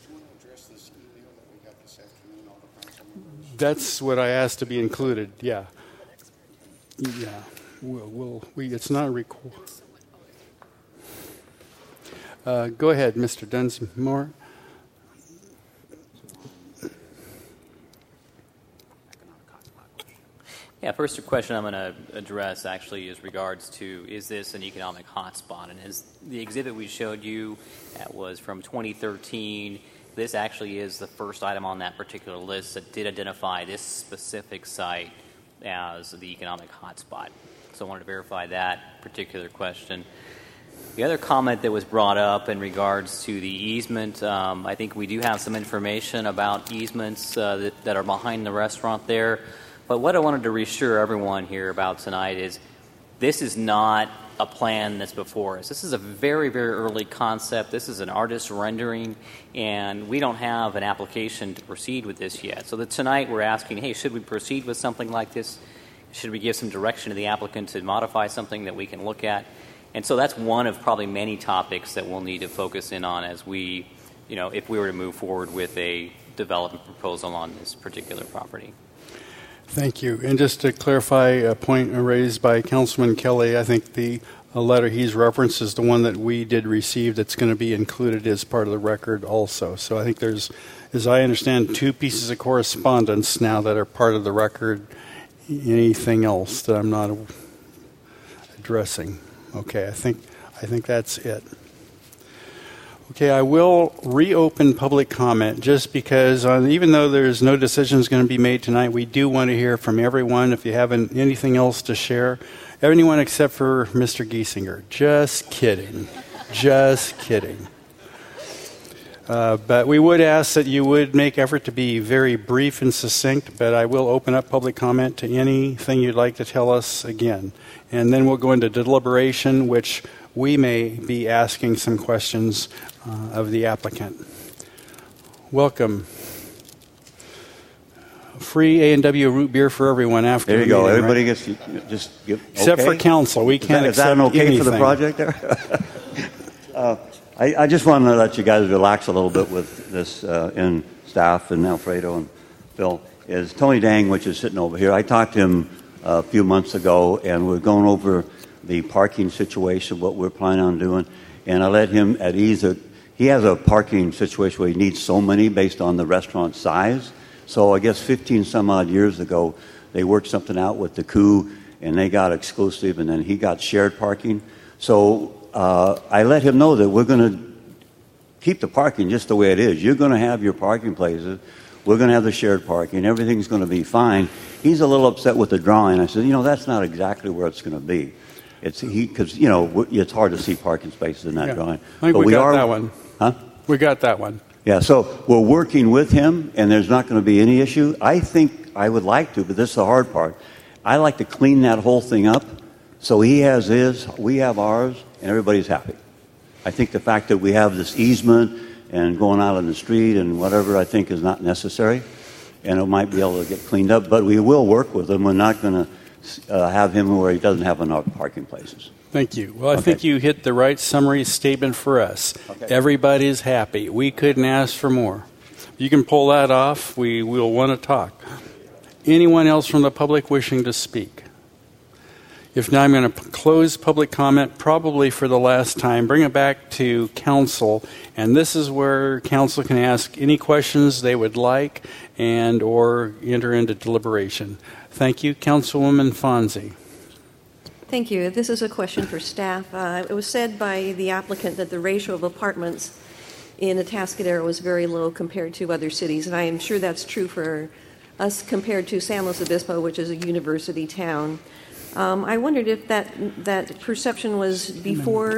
That's what I asked to be included, yeah. Yeah, it's not recorded. Go ahead, Mr. Dunsmuir. Yeah, first question I'm going to address actually is regards to, is this an economic hotspot? And as the exhibit we showed you, that was from 2013, this actually is the first item on that particular list that did identify this specific site as the economic hotspot. So I wanted to verify that particular question. The other comment that was brought up in regards to the easement, I think we do have some information about easements that are behind the restaurant there. But what I wanted to reassure everyone here about tonight is this is not a plan that's before us. This is a very, very early concept. This is an artist's rendering, and we don't have an application to proceed with this yet. So that tonight we're asking, hey, should we proceed with something like this? Should we give some direction to the applicant to modify something that we can look at? And so that's one of probably many topics that we'll need to focus in on as we, if we were to move forward with a development proposal on this particular property. Thank you. And just to clarify a point raised by Councilman Kelly, I think the letter he's referenced is the one that we did receive that's going to be included as part of the record also. So I think there's, as I understand, 2 pieces of correspondence now that are part of the record. Anything else that I'm not addressing? Okay, I think that's it. Okay, I will reopen public comment just because even though there's no decisions going to be made tonight, we do want to hear from everyone. If you have anything else to share, anyone except for Mr. Giesinger. Just kidding. Just kidding. But we would ask that you would make effort to be very brief and succinct, but I will open up public comment to anything you'd like to tell us again. And then we'll go into deliberation, which we may be asking some questions of the applicant. Welcome. Free A&W root beer for everyone after there you the go. meeting, Everybody right? gets just give. Except okay. for council. We can't Is that accept an okay anything. for the project there? I just want to let you guys relax a little bit with this in staff and Alfredo and Phil. Is Tony Dang, which is sitting over here. I talked to him a few months ago, and we're going over the parking situation, what we're planning on doing, and I let him at ease. He has a parking situation where he needs so many based on the restaurant size. So I guess 15 some odd years ago, they worked something out with the coup, and they got exclusive, and then he got shared parking. So I let him know that we're going to keep the parking just the way it is. You're going to have your parking places. We're going to have the shared parking. Everything's going to be fine. He's a little upset with the drawing. I said, that's not exactly where it's going to be. Because it's hard to see parking spaces in that drawing. I think we got that one. Huh? We got that one. Yeah, so we're working with him, and there's not going to be any issue. I think I would like to, but this is the hard part. I like to clean that whole thing up so he has his, we have ours, and everybody's happy. I think the fact that we have this easement and going out on the street and whatever I think is not necessary, and it might be able to get cleaned up, but we will work with him. We're not going to have him where he doesn't have enough parking places. Thank you. Well, I think you hit the right summary statement for us. Okay. Everybody's happy. We couldn't ask for more. You can pull that off. We will want to talk. Anyone else from the public wishing to speak? If not, I'm going to close public comment probably for the last time, bring it back to council, and this is where council can ask any questions they would like and or enter into deliberation. Thank you. Councilwoman Fonzie. Thank you. This is a question for staff. It was said by the applicant that the ratio of apartments in Atascadero was very low compared to other cities, and I am sure that's true for us compared to San Luis Obispo, which is a university town. I wondered if that perception was before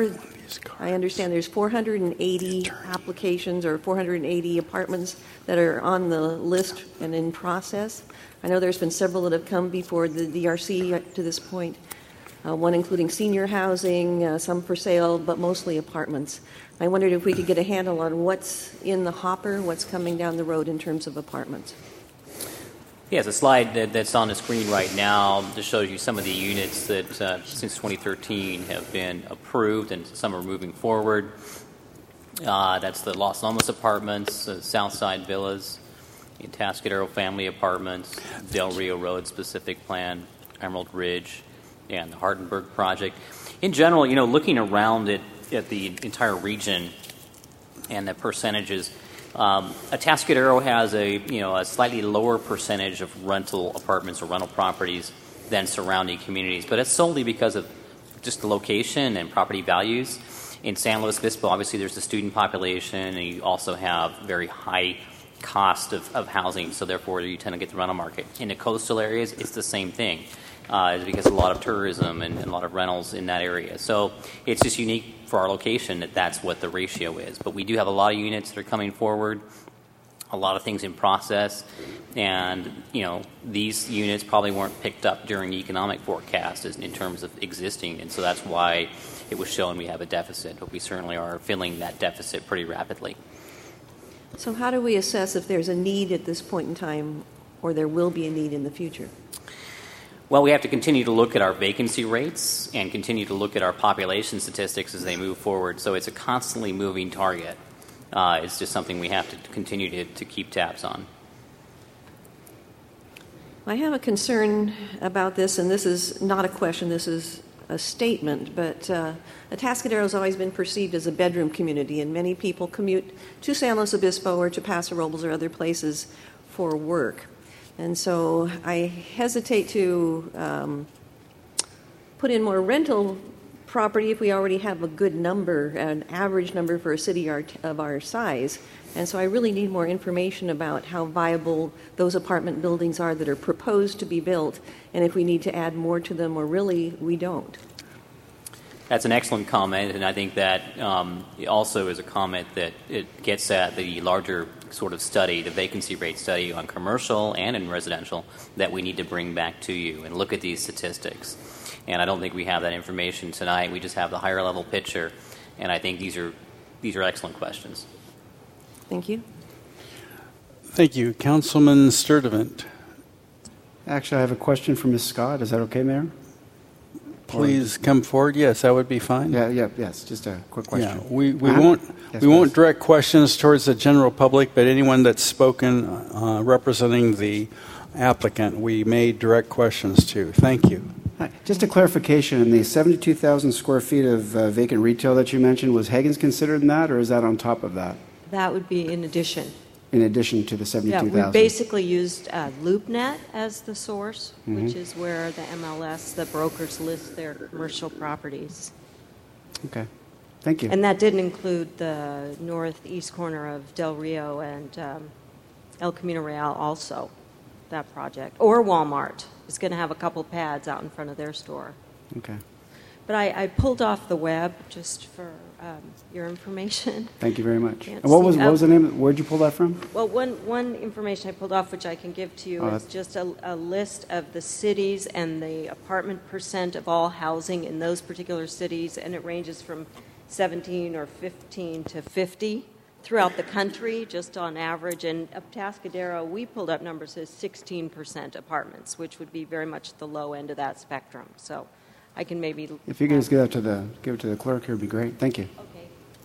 I understand there's 480 applications or 480 apartments that are on the list and in process. I know there's been several that have come before the DRC to this point, one including senior housing, some for sale, but mostly apartments. I wondered if we could get a handle on what's in the hopper, what's coming down the road in terms of apartments. Yes, a slide that's on the screen right now just shows you some of the units that since 2013 have been approved, and some are moving forward. That's the Los Lomos Apartments, Southside Villas, the Atascadero Family Apartments, Del Rio Road Specific Plan, Emerald Ridge, and the Hardenberg Project. In general, looking around at the entire region and the percentages, Atascadero has a slightly lower percentage of rental apartments or rental properties than surrounding communities, but it's solely because of just the location and property values. In San Luis Obispo, obviously there's the student population, and you also have very high cost of housing, so therefore you tend to get the rental market. In the coastal areas, it's the same thing. It's because of a lot of tourism and a lot of rentals in that area. So it's just unique for our location that's what the ratio is. But we do have a lot of units that are coming forward, a lot of things in process, and these units probably weren't picked up during the economic forecast in terms of existing, and so that's why it was shown we have a deficit. But we certainly are filling that deficit pretty rapidly. So how do we assess if there's a need at this point in time, or there will be a need in the future? Well, we have to continue to look at our vacancy rates and continue to look at our population statistics as they move forward. So it's a constantly moving target. It's just something we have to continue to keep tabs on. I have a concern about this, and this is not a question, this is a statement, but Atascadero has always been perceived as a bedroom community, and many people commute to San Luis Obispo or to Paso Robles or other places for work. And so I hesitate to put in more rental property if we already have a good number, an average number for a city of our size. And so I really need more information about how viable those apartment buildings are that are proposed to be built, and if we need to add more to them or really we don't. That's an excellent comment, and I think that also is a comment that it gets at the larger sort of study, the vacancy rate study on commercial and in residential, that we need to bring back to you and look at these statistics. And I don't think we have that information tonight. We just have the higher level picture, and I think these are excellent questions. Thank you. Thank you. Councilman Sturdivant. Actually, I have a question for Ms. Scott. Is that okay, Mayor? Please come forward. Yes, that would be fine. Yes. Just a quick question. Yeah, we won't direct questions towards the general public, but anyone that's spoken representing the applicant, we may direct questions to. Thank you. Hi. Just a clarification: in the 72,000 square feet of vacant retail that you mentioned, was Hagen's considered in that, or is that on top of that? That would be in addition. In addition to the 72,000. Yeah, we basically used LoopNet as the source, which is where the MLS, the brokers, list their commercial properties. Okay. Thank you. And that didn't include the northeast corner of Del Rio and El Camino Real also, that project. Or Walmart is going to have a couple pads out in front of their store. Okay. But I pulled off the web just for your information. Thank you very much. And what was the name? Where'd you pull that from? Well, one information I pulled off, which I can give to you, is just a list of the cities and the apartment percent of all housing in those particular cities, and it ranges from 17 or 15 to 50 throughout the country, just on average. And Atascadero, we pulled up numbers as 16% apartments, which would be very much the low end of that spectrum. So I can maybe... If you guys give it to the clerk here, it'd be great. Thank you. Okay.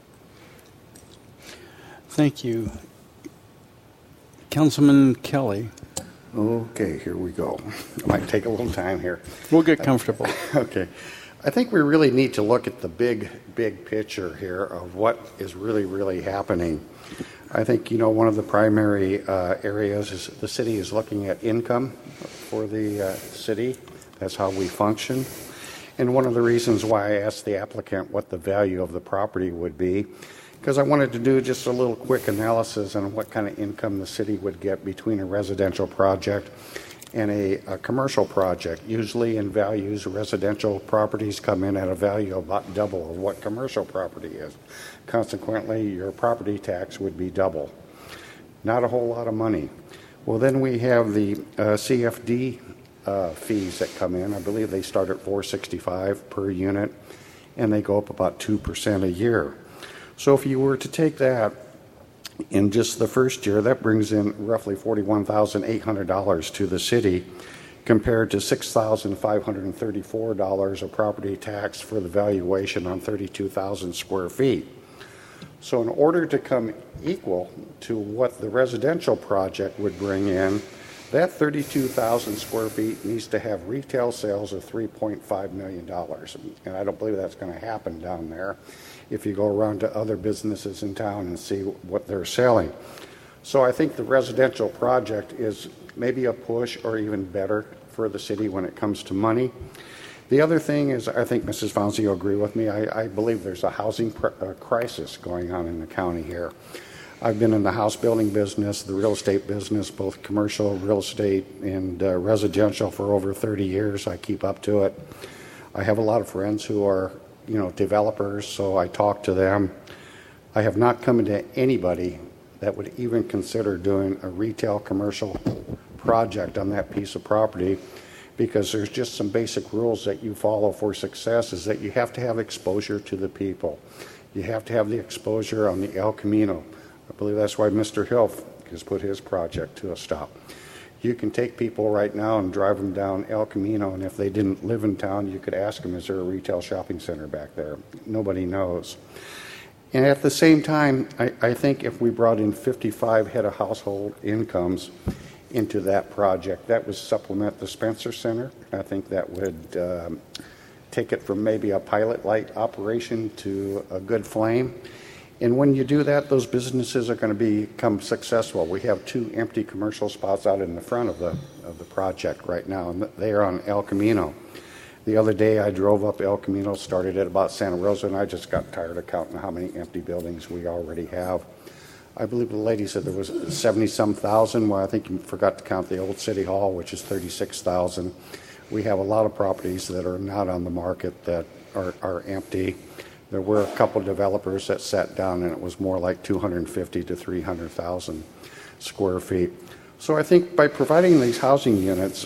Thank you. Councilman Kelly. Okay, here we go. It might take a little time here. We'll get comfortable. Okay. I think we really need to look at the big picture here of what is really happening. I think, one of the primary areas is the city is looking at income for the city. That's how we function. And one of the reasons why I asked the applicant what the value of the property would be, because I wanted to do just a little quick analysis on what kind of income the city would get between a residential project and a commercial project. Usually in values, residential properties come in at a value about double of what commercial property is. Consequently, your property tax would be double. Not a whole lot of money. Well, then we have the CFD fees that come in. I believe they start at $465 per unit, and they go up about 2% a year. So if you were to take that in just the first year, that brings in roughly $41,800 to the city, compared to $6,534 of property tax for the valuation on 32,000 square feet. So in order to come equal to what the residential project would bring in, that 32,000 square feet needs to have retail sales of $3.5 million. And I don't believe that's going to happen down there if you go around to other businesses in town and see what they're selling. So I think the residential project is maybe a push or even better for the city when it comes to money. The other thing is, I think Mrs. Fonzie will agree with me, I believe there's a housing crisis going on in the county here. I've been in the house building business, the real estate business, both commercial real estate and residential for over 30 years. I keep up to it. I have a lot of friends who are, developers, so I talk to them. I have not come into anybody that would even consider doing a retail commercial project on that piece of property, because there's just some basic rules that you follow for success, is that you have to have exposure to the people. You have to have the exposure on the El Camino. I believe that's why Mr. Hill has put his project to a stop. You can take people right now and drive them down El Camino, and if they didn't live in town, you could ask them, is there a retail shopping center back there? Nobody knows. And at the same time, I think if we brought in 55 head of household incomes into that project, that would supplement the Spencer Center. I think that would take it from maybe a pilot light operation to a good flame. And when you do that, those businesses are going to become successful. We have 2 empty commercial spots out in the front of the project right now, and they are on El Camino. The other day I drove up El Camino, started at about Santa Rosa, and I just got tired of counting how many empty buildings we already have. I believe the lady said there was 70-some thousand. Well, I think you forgot to count the old City Hall, which is 36,000. We have a lot of properties that are not on the market that are empty. There were a couple developers that sat down, and it was more like 250 to 300,000 square feet. So I think by providing these housing units,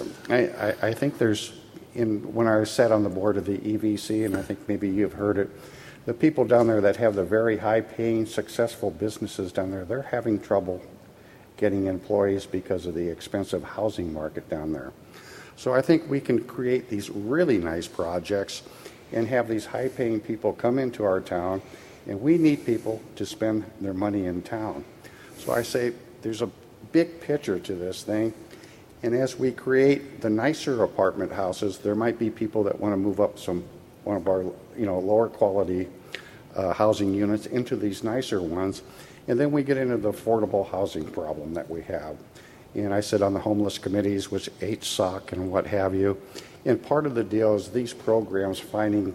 I think there's, when I sat on the board of the EVC, and I think maybe you've heard it, the people down there that have the very high-paying, successful businesses down there, they're having trouble getting employees because of the expensive housing market down there. So I think we can create these really nice projects and have these high-paying people come into our town, and we need people to spend their money in town. So I say there's a big picture to this thing, and as we create the nicer apartment houses, there might be people that want to move up one of our lower quality housing units into these nicer ones, and then we get into the affordable housing problem that we have. And I sit on the homeless committees, which HSOC and what have you. And part of the deal is these programs finding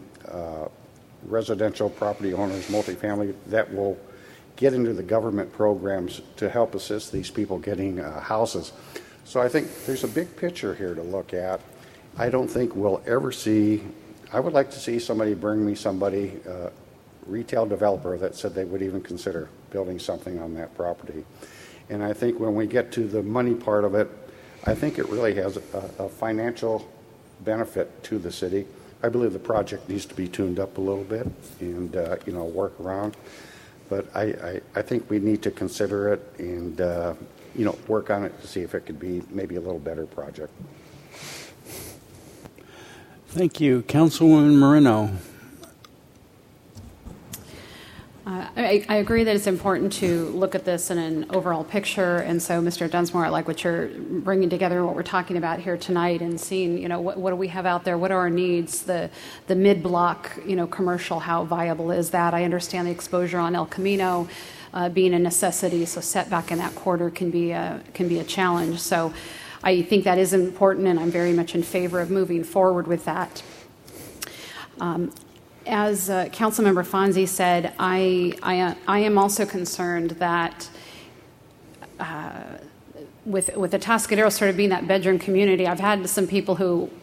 residential property owners, multifamily, that will get into the government programs to help assist these people getting houses. So I think there's a big picture here to look at. I don't think we'll ever see, I would like to see somebody bring me somebody, retail developer that said they would even consider building something on that property. And I think when we get to the money part of it, I think it really has a financial benefit to the city. I believe the project needs to be tuned up a little bit and work around, but I think we need to consider it and work on it to see if it could be maybe a little better project. Thank you. Councilwoman Moreno. I agree that it's important to look at this in an overall picture, and so, Mr. Dunsmore, I like what you're bringing together and what we're talking about here tonight, and seeing, what do we have out there, what are our needs, the mid-block, commercial, how viable is that? I understand the exposure on El Camino being a necessity, so setback in that quarter can be a challenge. So I think that is important, and I'm very much in favor of moving forward with that. As Councilmember Fonzie said, I am also concerned that with Atascadero sort of being that bedroom community, I've had some people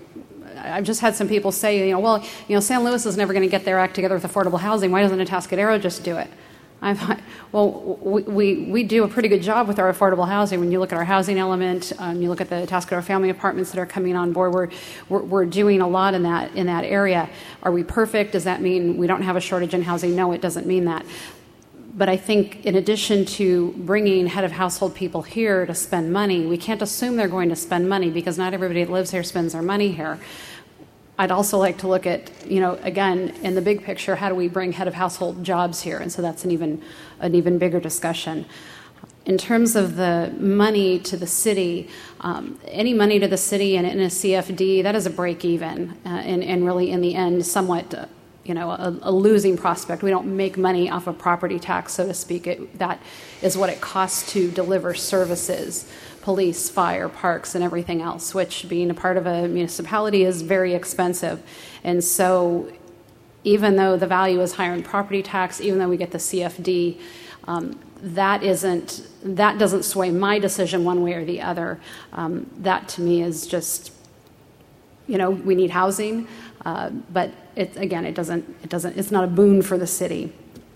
say, well, San Luis is never going to get their act together with affordable housing. Why doesn't Atascadero just do it? I thought, well, we do a pretty good job with our affordable housing. When you look at our housing element, you look at the Atascadero family apartments that are coming on board, we're doing a lot in that area. Are we perfect? Does that mean we don't have a shortage in housing? No, it doesn't mean that. But I think in addition to bringing head of household people here to spend money, we can't assume they're going to spend money because not everybody that lives here spends their money here. I'd also like to look at, again, in the big picture, how do we bring head of household jobs here? And so that's an even bigger discussion. In terms of the money to the city, any money to the city in a CFD, that is a break even, and really in the end, somewhat, a losing prospect. We don't make money off of property tax, so to speak. That is what it costs to deliver services. Police, fire, parks, and everything else, which being a part of a municipality is very expensive. And so even though the value is higher in property tax, even though we get the CFD, that doesn't sway my decision one way or the other. That to me is just, we need housing, but it's not a boon for the city.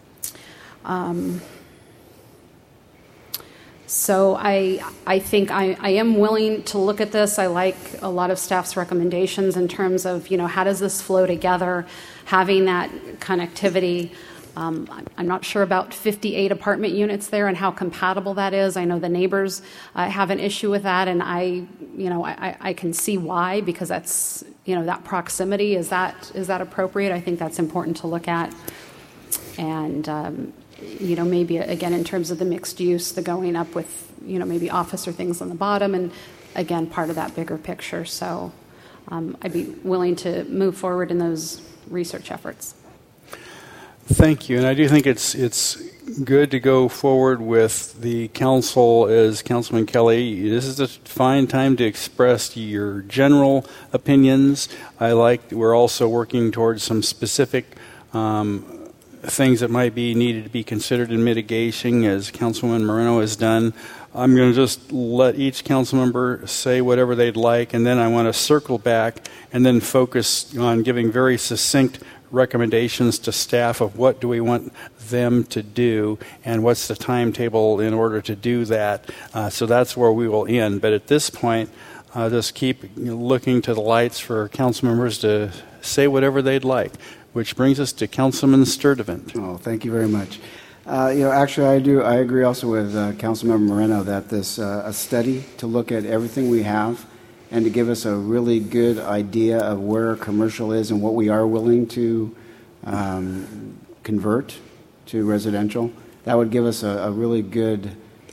So I think I am willing to look at this. I like a lot of staff's recommendations in terms of, how does this flow together, having that connectivity. I'm not sure about 58 apartment units there and how compatible that is. I know the neighbors have an issue with that, and I can see why, because that's, that proximity. Is that appropriate? I think that's important to look at. And maybe, again, in terms of the mixed use, the going up with, maybe office or things on the bottom, and, again, part of that bigger picture. So I'd be willing to move forward in those research efforts. Thank you. And I do think it's good to go forward with the council as Councilman Kelly. This is a fine time to express your general opinions. We're also working towards some specific things that might be needed to be considered in mitigation, as Councilwoman Moreno has done. I'm going to just let each council member say whatever they'd like, and then I want to circle back and then focus on giving very succinct recommendations to staff of what do we want them to do and what's the timetable in order to do that. So that's where we will end. But at this point, just keep looking to the lights for council members to say whatever they'd like. Which brings us to Councilman Sturdivant. Oh, thank you very much. Actually, I agree also with Councilmember Moreno that this a study to look at everything we have and to give us a really good idea of where commercial is and what we are willing to convert to residential. That would give us a really good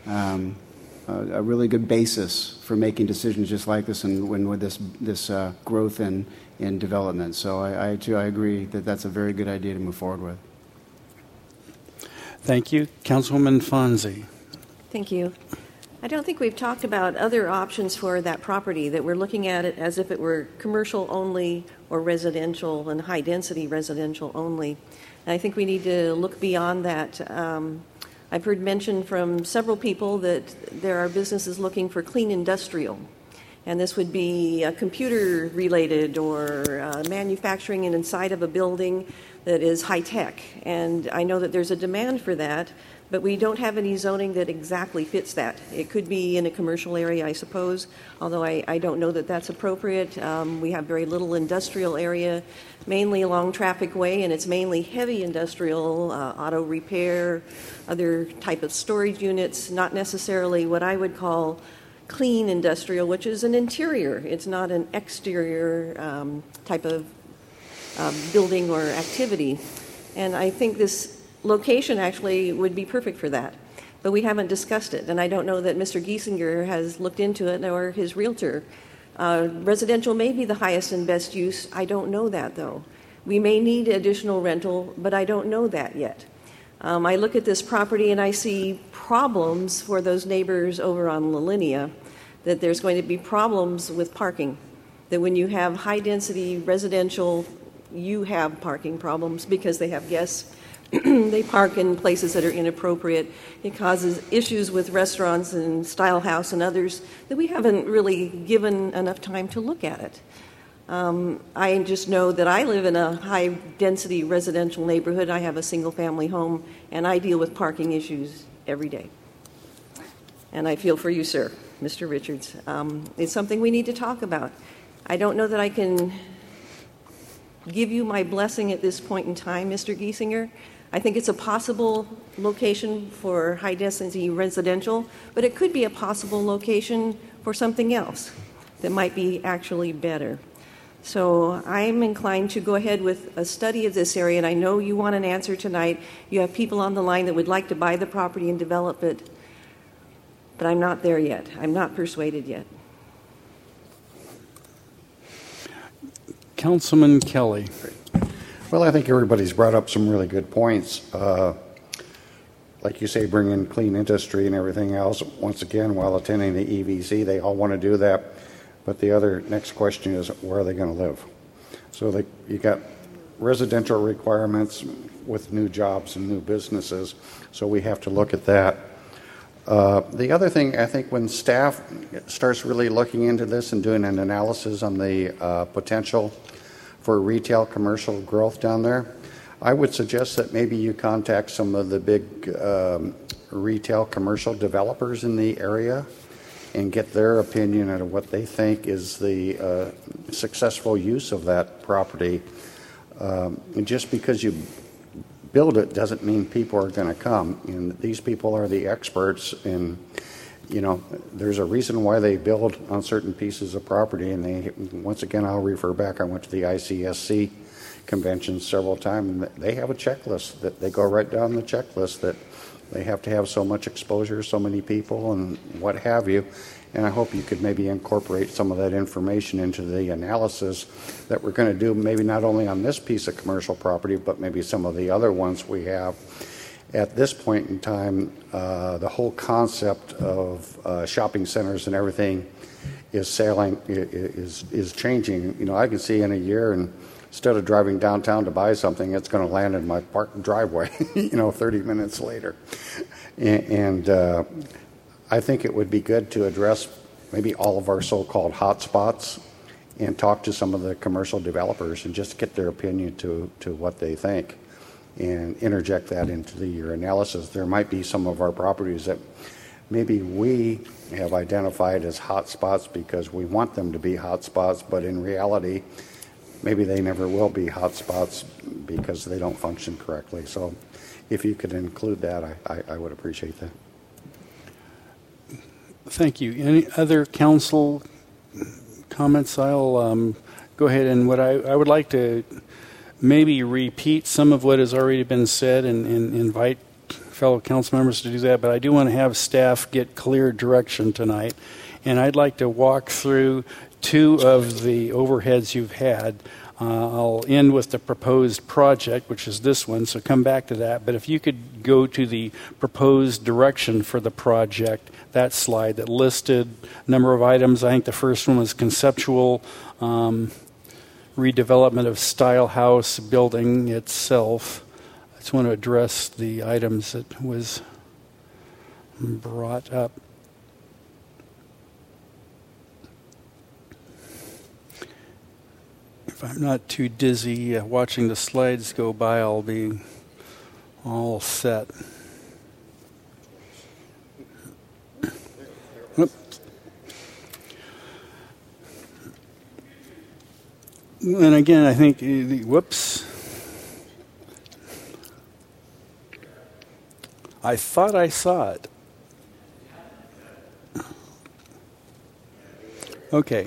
basis for making decisions just like this and with this growth in development. So I too agree that that's a very good idea to move forward with. Thank you. Councilwoman Fonzie. Thank you. I don't think we've talked about other options for that property, that we're looking at it as if it were commercial only or residential and high density residential only. And I think we need to look beyond that. I've heard mention from several people that there are businesses looking for clean industrial. And this would be computer related or manufacturing inside of a building that is high tech. And I know that there's a demand for that, but we don't have any zoning that exactly fits that. It could be in a commercial area, I suppose, although I don't know that that's appropriate. We have very little industrial area, mainly along Traffic Way, and it's mainly heavy industrial, auto repair, other type of storage units, not necessarily what I would call clean industrial, which is an interior. It's not an exterior type of building or activity. And I think this location actually would be perfect for that. But we haven't discussed it, and I don't know that Mr. Giesinger has looked into it or his realtor. Residential may be the highest and best use. I don't know that, though. We may need additional rental, but I don't know that yet. I look at this property and I see problems for those neighbors over on La Linea, that there's going to be problems with parking, that when you have high-density residential, you have parking problems because they have guests They park in places that are inappropriate. It causes issues with restaurants and Style House and others that we haven't really given enough time to look at it. I just know that I live in a high-density residential neighborhood. I have a single-family home, and I deal with parking issues every day. And I feel for you, sir, Mr. Richards. It's something we need to talk about. I don't know that I can give you my blessing at this point in time, Mr. Giesinger. I think it's a possible location for high-density residential, but it could be a possible location for something else that might be actually better. So I'm inclined to go ahead with a study of this area, and I know you want an answer tonight. You have people on the line that would like to buy the property and develop it, but I'm not there yet. I'm not persuaded yet. Councilman Kelly. Well, I think everybody's brought up some really good points. Like you say, bring in clean industry and everything else. Once again, while attending the EVC, they all want to do that. But the other next question is, where are they going to live? So you got residential requirements with new jobs and new businesses, so we have to look at that. The other thing, I think when staff starts really looking into this and doing an analysis on the potential for retail commercial growth down there, I would suggest that maybe you contact some of the big retail commercial developers in the area and get their opinion on what they think is the successful use of that property. And just because you build it doesn't mean people are going to come. And these people are the experts, and there's a reason why they build on certain pieces of property. And once again, I'll refer back. I went to the ICSC convention several times, and they have a checklist that they go right down the checklist that they have to have so much exposure, so many people, and what have you. And I hope you could maybe incorporate some of that information into the analysis that we're going to do, maybe not only on this piece of commercial property, but maybe some of the other ones we have. At this point in time, the whole concept of shopping centers and everything is changing. I can see in a year, and instead of driving downtown to buy something, it's going to land in my park driveway, 30 minutes later. And I think it would be good to address maybe all of our so-called hot spots and talk to some of the commercial developers and just get their opinion to what they think and interject that into your analysis. There might be some of our properties that maybe we have identified as hot spots because we want them to be hot spots, but in reality, maybe they never will be hot spots because they don't function correctly. So if you could include that, I would appreciate that. Thank you. Any other council comments? I'll go ahead, and what I would like to maybe repeat some of what has already been said and invite fellow council members to do that, but I do want to have staff get clear direction tonight. And I'd like to walk through two of the overheads you've had. I'll end with the proposed project, which is this one, so come back to that. But if you could go to the proposed direction for the project, that slide that listed number of items. I think the first one was conceptual redevelopment of Style House building itself. I just want to address the items that was brought up. If I'm not too dizzy watching the slides go by, I'll be all set. And again, I think, whoops. I thought I saw it. Okay.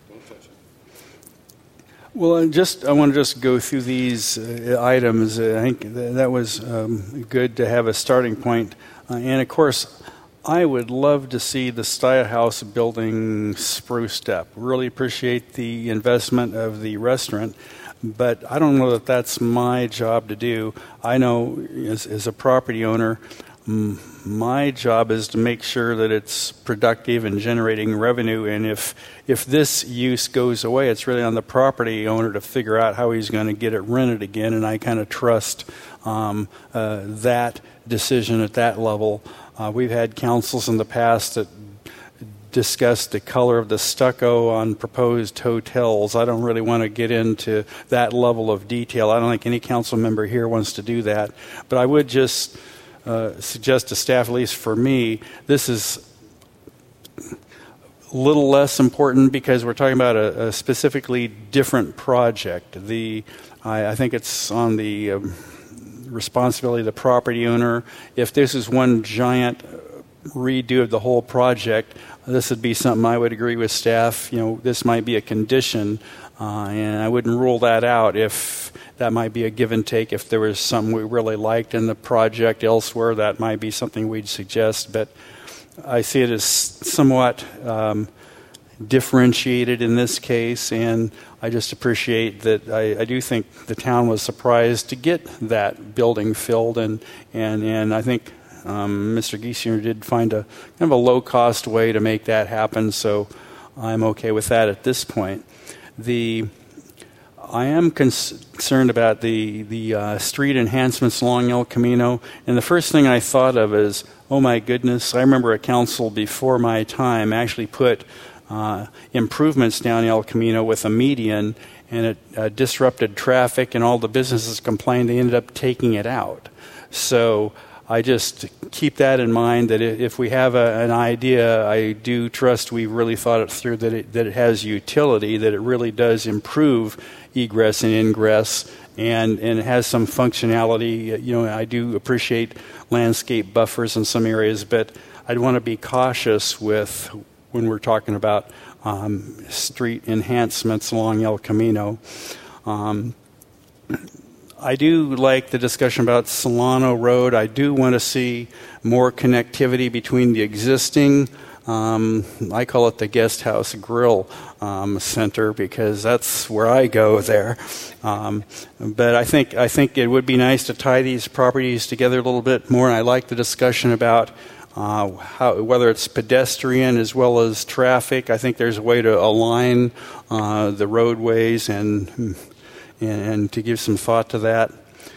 Well, I want to just go through these items. I think that was good to have a starting point. And of course, I would love to see the Style House building spruced up. Really appreciate the investment of the restaurant, but I don't know that that's my job to do. I know as a property owner, My job is to make sure that it's productive and generating revenue, and if this use goes away, it's really on the property owner to figure out how he's going to get it rented again, and I kind of trust that decision at that level. We've had councils in the past that discussed the color of the stucco on proposed hotels. I don't really want to get into that level of detail. I don't think any council member here wants to do that, but I would just suggest to staff, at least for me, this is a little less important because we're talking about a specifically different project. I think it's on the responsibility of the property owner. If this is one giant redo of the whole project, this would be something I would agree with staff. This might be a condition, and I wouldn't rule that out if that might be a give and take. If there was something we really liked in the project elsewhere, that might be something we'd suggest. But I see it as somewhat differentiated in this case, and I just appreciate that. I do think the town was surprised to get that building filled, and I think Mr. Giesinger did find a kind of a low-cost way to make that happen, so I'm okay with that at this point. I am concerned about the street enhancements along El Camino, and the first thing I thought of is, oh my goodness, I remember a council before my time actually put improvements down El Camino with a median, and it disrupted traffic, and all the businesses complained. They ended up taking it out. So I just keep that in mind, that if we have an idea, I do trust we've really thought it through, that it has utility, that it really does improve egress and ingress, and it has some functionality. I do appreciate landscape buffers in some areas, but I'd want to be cautious when we're talking about street enhancements along El Camino. I do like the discussion about Solano Road. I do want to see more connectivity between the existing, I call it the Guest House Grill Center, because that's where I go there. But I think it would be nice to tie these properties together a little bit more, and I like the discussion about whether it's pedestrian as well as traffic. I think there's a way to align the roadways and to give some thought to that.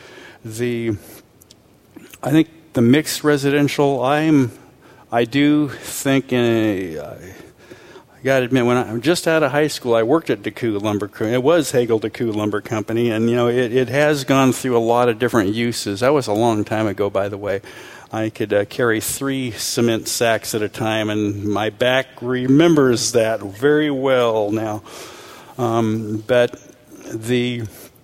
I think the mixed residential, I do think I got to admit, when I'm just out of high school, I worked at Decoud Lumber Company. It was Hagel Decoud Lumber Company, and it has gone through a lot of different uses. That was a long time ago, by the way. I could carry 3 cement sacks at a time, and my back remembers that very well now. But the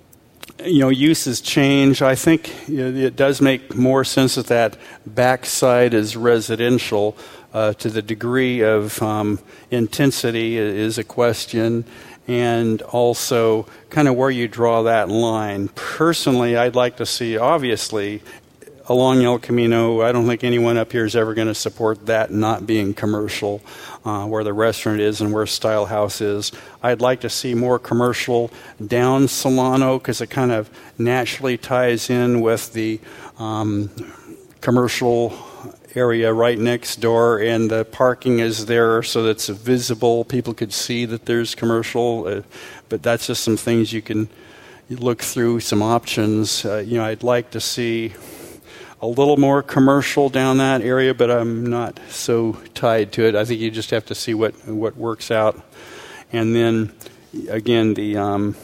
uses change. I think it does make more sense that backside is residential. To the degree of intensity is a question, and also kind of where you draw that line. Personally, I'd like to see, obviously, along El Camino, I don't think anyone up here is ever going to support that not being commercial, where the restaurant is and where Style House is. I'd like to see more commercial down Solano, because it kind of naturally ties in with the commercial area right next door, and the parking is there so that it's visible. People could see that there's commercial, but that's just some things you can look through, some options. I'd like to see a little more commercial down that area, but I'm not so tied to it. I think you just have to see what works out. And then, again, the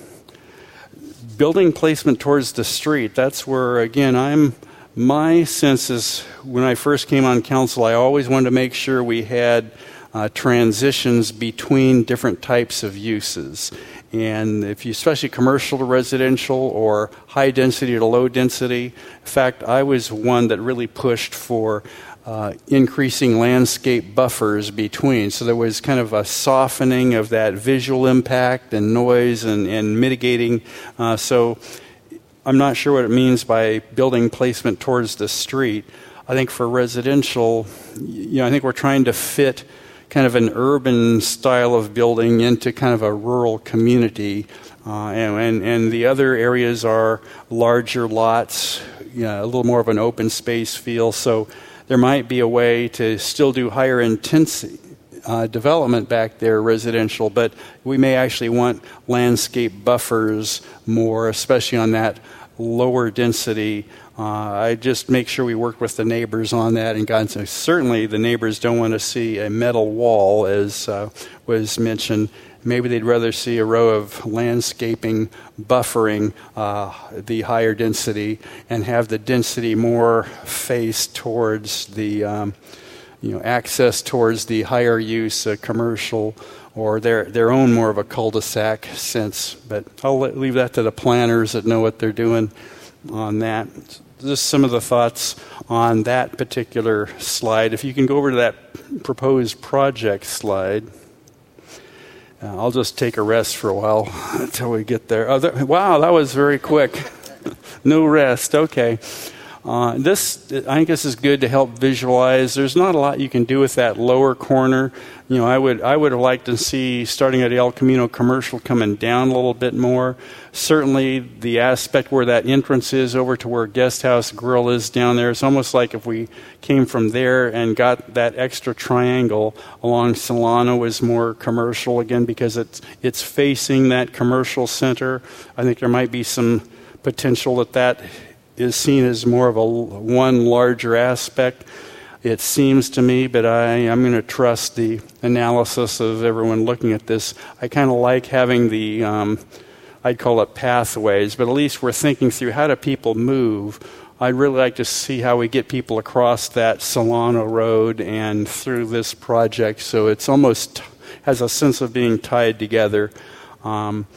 building placement towards the street, that's where, again, my sense is when I first came on council, I always wanted to make sure we had transitions between different types of uses. And especially commercial to residential or high density to low density. In fact, I was one that really pushed for increasing landscape buffers between. So there was kind of a softening of that visual impact and noise and mitigating. So I'm not sure what it means by building placement towards the street. I think for residential, I think we're trying to fit kind of an urban style of building into kind of a rural community. And the other areas are larger lots, a little more of an open space feel. So there might be a way to still do higher intensity development back there, residential, but we may actually want landscape buffers more, especially on that lower density. I just make sure we work with the neighbors on that. And God, certainly the neighbors don't want to see a metal wall, as was mentioned. Maybe they'd rather see a row of landscaping buffering the higher density and have the density more faced towards the access towards the higher use commercial or their own more of a cul-de-sac sense. But I'll leave that to the planners that know what they're doing on that. Just some of the thoughts on that particular slide. If you can go over to that proposed project slide. I'll just take a rest for a while until we get there. Wow, that was very quick. No rest. Okay. I think this is good to help visualize. There's not a lot you can do with that lower corner. I would have liked to see, starting at El Camino Commercial, coming down a little bit more. Certainly the aspect where that entrance is over to where Guest House Grill is down there, it's almost like if we came from there and got that extra triangle along Solano is more commercial again, because it's facing that commercial center. I think there might be some potential that is seen as more of one larger aspect. It seems to me, but I'm going to trust the analysis of everyone looking at this. I kind of like having the, I'd call it pathways, but at least we're thinking through how do people move. I'd really like to see how we get people across that Solano Road and through this project, so it's almost has a sense of being tied together. And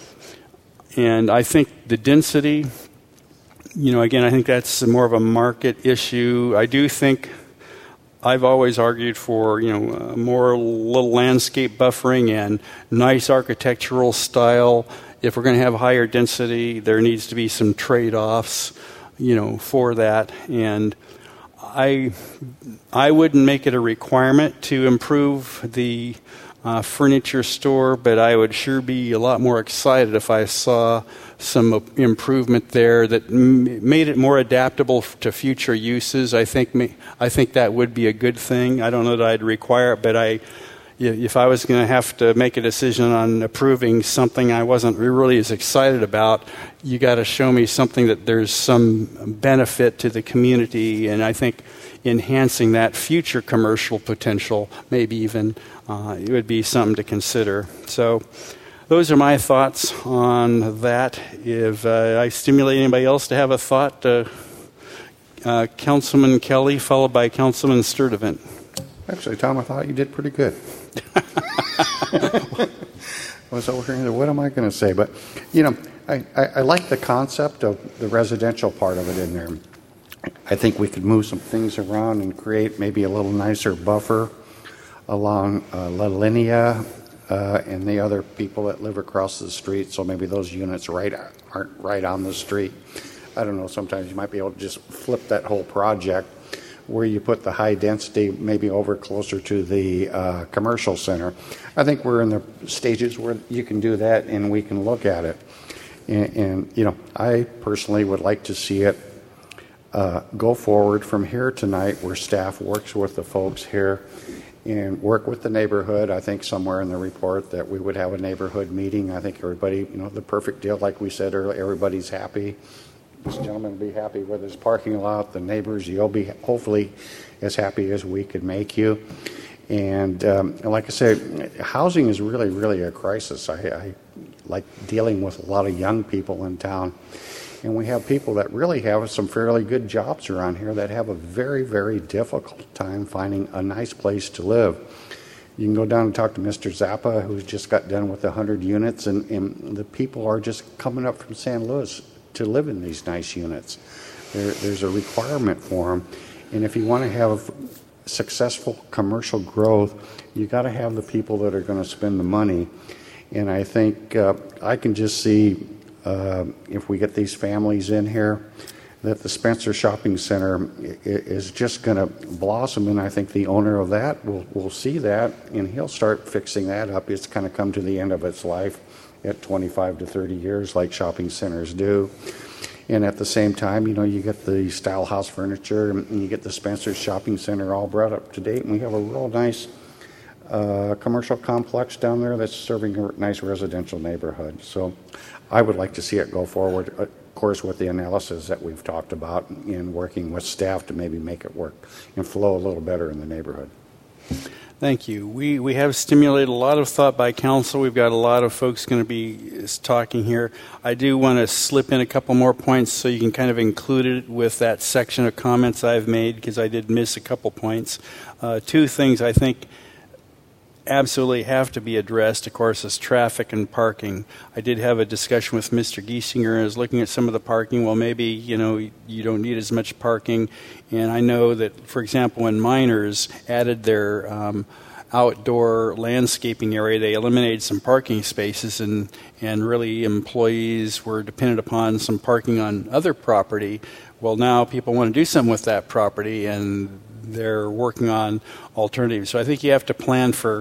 I think the density, again, I think that's more of a market issue. I do think I've always argued for, more little landscape buffering and nice architectural style. If we're going to have higher density, there needs to be some trade-offs, for that. And I wouldn't make it a requirement to improve the furniture store, but I would sure be a lot more excited if I saw some improvement there that made it more adaptable to future uses. I think that would be a good thing. I don't know that I'd require it, but if I was going to have to make a decision on approving something I wasn't really as excited about, you got to show me something that there's some benefit to the community, and I think enhancing that future commercial potential, maybe even it would be something to consider. So those are my thoughts on that. If I stimulate anybody else to have a thought, Councilman Kelly, followed by Councilman Sturdivant. Actually, Tom, I thought you did pretty good. I was over here, what am I going to say? But, I like the concept of the residential part of it in there. I think we could move some things around and create maybe a little nicer buffer along La Linea and the other people that live across the street, so maybe those units aren't right on the street. I don't know, sometimes you might be able to just flip that whole project where you put the high density maybe over closer to the commercial center. I think we're in the stages where you can do that and we can look at it. And I personally would like to see it go forward from here tonight, where staff works with the folks here and work with the neighborhood. I think somewhere in the report that we would have a neighborhood meeting. I think everybody, the perfect deal, like we said earlier, everybody's happy. This gentleman will be happy with his parking lot. The neighbors, you'll be hopefully as happy as we could make you. And like I said, housing is really, really a crisis. I like dealing with a lot of young people in town. And we have people that really have some fairly good jobs around here that have a very, very difficult time finding a nice place to live. You can go down and talk to Mr. Zappa, who's just got done with 100 units, and the people are just coming up from San Luis to live in these nice units. There's a requirement for them. And if you want to have successful commercial growth, you got to have the people that are going to spend the money. And I think I can just see if we get these families in here, that the Spencer Shopping Center is just going to blossom, and I think the owner of that will see that, and he'll start fixing that up. It's kind of come to the end of its life at 25 to 30 years, like shopping centers do. And at the same time, you get the Style House Furniture and you get the Spencer's Shopping Center all brought up to date. And we have a real nice commercial complex down there that's serving a nice residential neighborhood. So I would like to see it go forward, of course, with the analysis that we've talked about in working with staff to maybe make it work and flow a little better in the neighborhood. Thank you. We have stimulated a lot of thought by council. We've got a lot of folks going to be talking here. I do want to slip in a couple more points so you can kind of include it with that section of comments I've made, because I did miss a couple points. Two things I think absolutely have to be addressed, of course, is traffic and parking. I did have a discussion with Mr. Giesinger. I was looking at some of the parking. Well, maybe, you don't need as much parking. And I know that, for example, when Miners added their outdoor landscaping area, they eliminated some parking spaces, and really employees were dependent upon some parking on other property. Well, now people want to do something with that property, and they're working on alternatives. So I think you have to plan for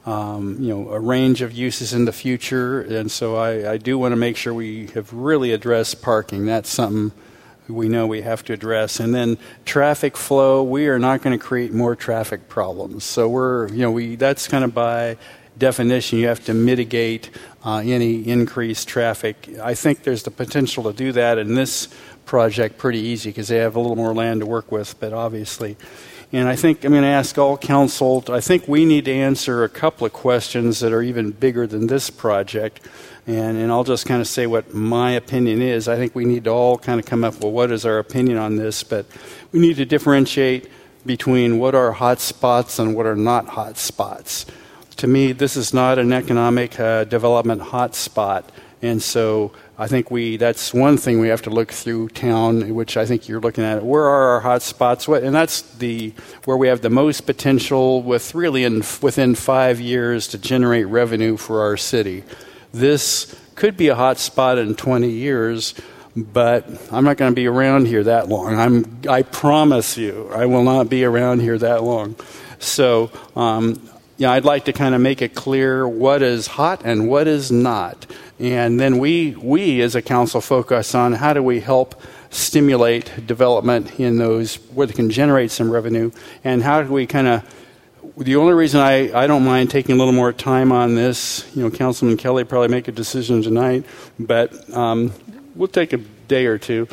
a range of uses in the future, and so I do want to make sure we have really addressed parking. That's something we know we have to address. And then traffic flow, we are not going to create more traffic problems. So that's kind of by definition, you have to mitigate any increased traffic. I think there's the potential to do that in this project pretty easy because they have a little more land to work with, but obviously. And I think I'm going to ask all council, I think we need to answer a couple of questions that are even bigger than this project. And I'll just kind of say what my opinion is. I think we need to all kind of come up with what is our opinion on this, but we need to differentiate between what are hot spots and what are not hot spots. To me, this is not an economic development hot spot. And so I think that's one thing we have to look through town, which I think you're looking at. Where are our hot spots? And that's where we have the most potential with really within 5 years to generate revenue for our city. This could be a hot spot in 20 years, but I'm not going to be around here that long. I promise you, I will not be around here that long. So, I'd like to kind of make it clear what is hot and what is not. And then we as a council focus on how do we help stimulate development in those where they can generate some revenue, and how do we kind of, the only reason I don't mind taking a little more time on this, Councilman Kelly probably make a decision tonight, but we'll take a day or two.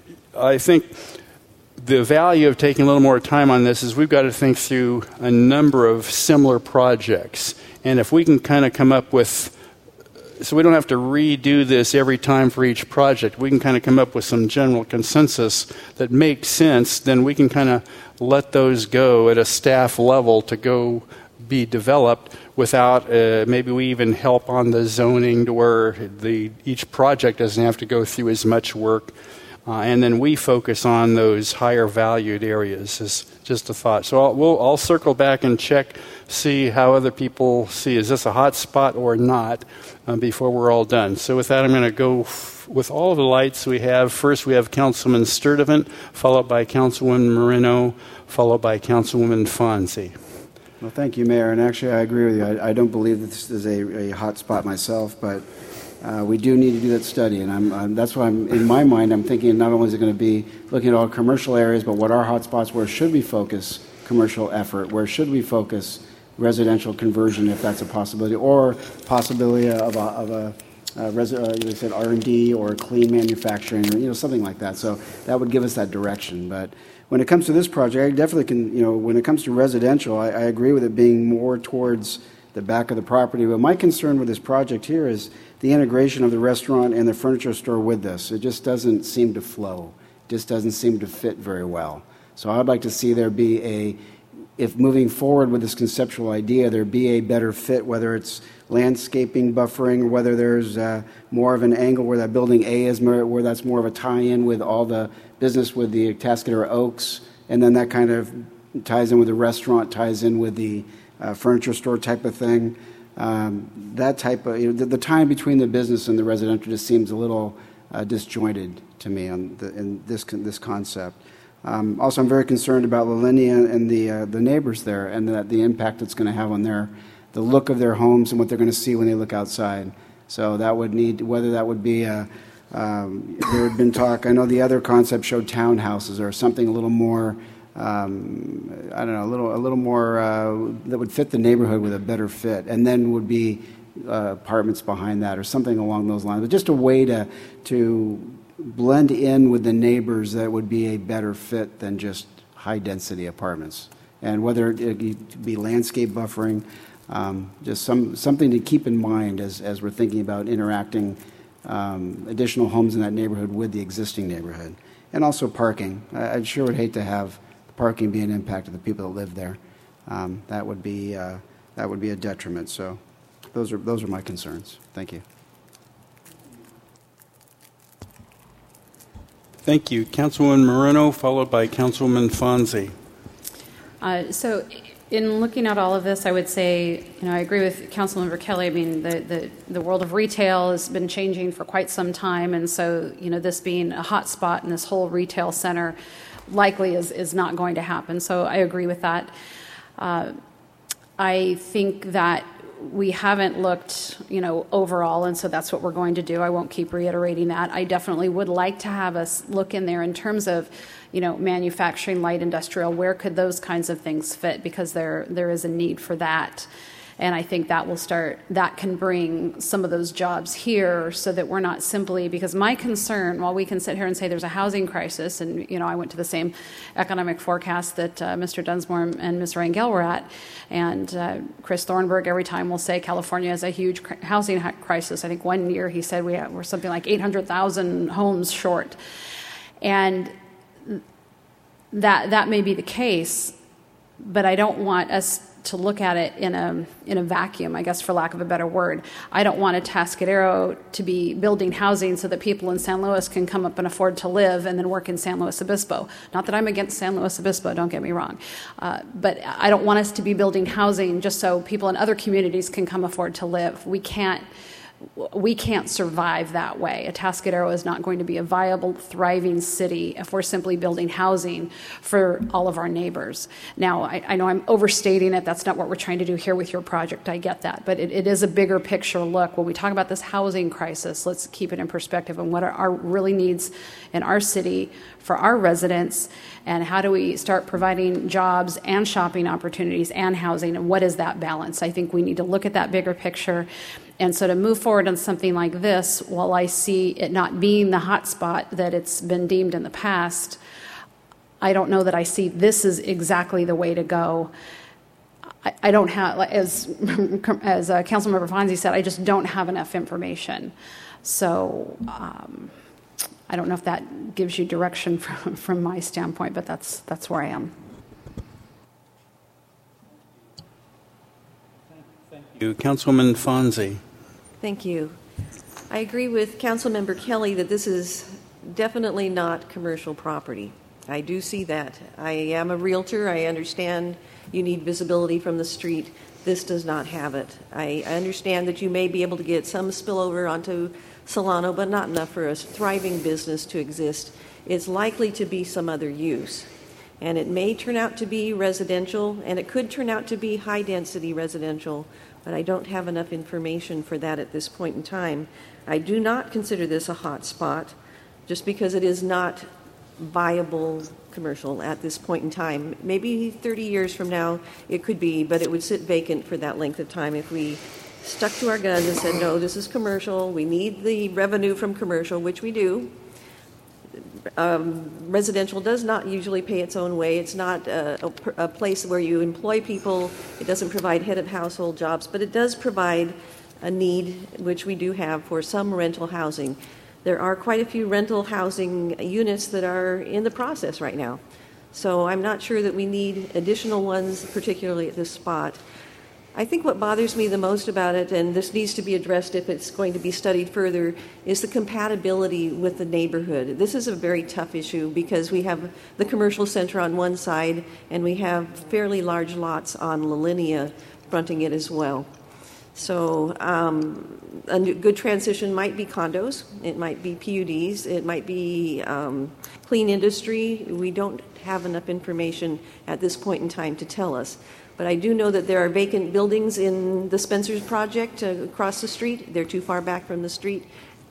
I think the value of taking a little more time on this is we've got to think through a number of similar projects. And if we can kind of come up with, so we don't have to redo this every time for each project, we can kind of come up with some general consensus that makes sense, then we can kind of let those go at a staff level to go be developed without maybe we even help on the zoning to where each project doesn't have to go through as much work. And then we focus on those higher valued areas. Is just a thought. So I'll circle back and check, see how other people see, is this a hot spot or not, before we're all done. So with that, I'm going to go with all of the lights we have. First, we have Councilman Sturdivant, followed by Councilwoman Moreno, followed by Councilwoman Fonzie. Well, thank you, Mayor. And actually, I agree with you. I don't believe that this is a hot spot myself, but we do need to do that study, and that's why in my mind, I'm thinking not only is it going to be looking at all commercial areas, but what are hotspots, where should we focus commercial effort, where should we focus residential conversion, if that's a possibility, or possibility of a you said R&D or clean manufacturing, or something like that. So that would give us that direction. But when it comes to this project, I definitely can, when it comes to residential, I agree with it being more towards the back of the property. But my concern with this project here is the integration of the restaurant and the furniture store with this. It just doesn't seem to flow. It just doesn't seem to fit very well. So I'd like to see there be if moving forward with this conceptual idea, there be a better fit, whether it's landscaping buffering or whether there's more of an angle where that building A is where that's more of a tie-in with all the business with the Atascadero Oaks, and then that kind of ties in with the restaurant, ties in with the furniture store type of thing. That type of the time between the business and the residential just seems a little disjointed to me in this concept. Also, I'm very concerned about La Linea and the neighbors there, and the impact it's going to have on the look of their homes and what they're going to see when they look outside. So that would need, whether that would be a There had been talk, I know the other concept showed townhouses or something a little more, I don't know, a little more that would fit the neighborhood with a better fit, and then would be apartments behind that or something along those lines. But just a way to blend in with the neighbors that would be a better fit than just high-density apartments. And whether it be landscape buffering, just something to keep in mind as we're thinking about interacting additional homes in that neighborhood with the existing neighborhood. And also parking. I sure would hate to have parking be an impact to the people that live there. That would be a detriment. So those are my concerns. Thank you. Thank you. Councilwoman Moreno, followed by Councilwoman Fonzie. So in looking at all of this, I would say, I agree with Councilmember Kelly. I mean, the world of retail has been changing for quite some time, and so, this being a hot spot in this whole retail center likely is not going to happen. So I agree with that. I think that we haven't looked, overall, and so that's what we're going to do. I won't keep reiterating that. I definitely would like to have us look in there in terms of, manufacturing, light industrial. Where could those kinds of things fit? Because there is a need for that. And I think that can bring some of those jobs here so that we're not simply, because my concern, while we can sit here and say there's a housing crisis, and, I went to the same economic forecast that Mr. Dunsmore and Ms. Rangel were at, and Chris Thornburg every time will say California has a huge housing crisis. I think one year he said we're something like 800,000 homes short. And that may be the case, but I don't want us to look at it in a vacuum, I guess, for lack of a better word. I don't want Atascadero to be building housing so that people in San Luis can come up and afford to live and then work in San Luis Obispo. Not that I'm against San Luis Obispo, don't get me wrong. But I don't want us to be building housing just so people in other communities can come afford to live. We can't survive that way. Atascadero is not going to be a viable, thriving city if we're simply building housing for all of our neighbors. Now, I know I'm overstating it. That's not what we're trying to do here with your project. I get that. But it is a bigger picture look. When we talk about this housing crisis, let's keep it in perspective and what are our really needs in our city for our residents, and how do we start providing jobs and shopping opportunities and housing, and what is that balance? I think we need to look at that bigger picture. And so to move forward on something like this, while I see it not being the hot spot that it's been deemed in the past, I don't know that I see this is exactly the way to go. I don't have, as Councilmember Fonzie said, I just don't have enough information. So I don't know if that gives you direction from my standpoint, but that's where I am. Thank you. Councilwoman Fonzie. Thank you. I agree with Councilmember Kelly that this is definitely not commercial property. I do see that. I am a realtor. I understand you need visibility from the street. This does not have it. I understand that you may be able to get some spillover onto Solano, but not enough for a thriving business to exist. It's likely to be some other use. And it may turn out to be residential, and it could turn out to be high-density residential, but I don't have enough information for that at this point in time. I do not consider this a hot spot just because it is not viable commercial at this point in time. Maybe 30 years from now it could be, but it would sit vacant for that length of time if we stuck to our guns and said, no, this is commercial. We need the revenue from commercial, which we do. Residential does not usually pay its own way. It's not a place where you employ people. It doesn't provide head of household jobs, but it does provide a need, which we do have, for some rental housing. There are quite a few rental housing units that are in the process right now. So I'm not sure that we need additional ones, particularly at this spot. I think what bothers me the most about it, and this needs to be addressed if it's going to be studied further, is the compatibility with the neighborhood. This is a very tough issue because we have the commercial center on one side and we have fairly large lots on La Linea fronting it as well. So a good transition might be condos, it might be PUDs, it might be clean industry. We don't have enough information at this point in time to tell us. But I do know that there are vacant buildings in the Spencer's project across the street. They're too far back from the street.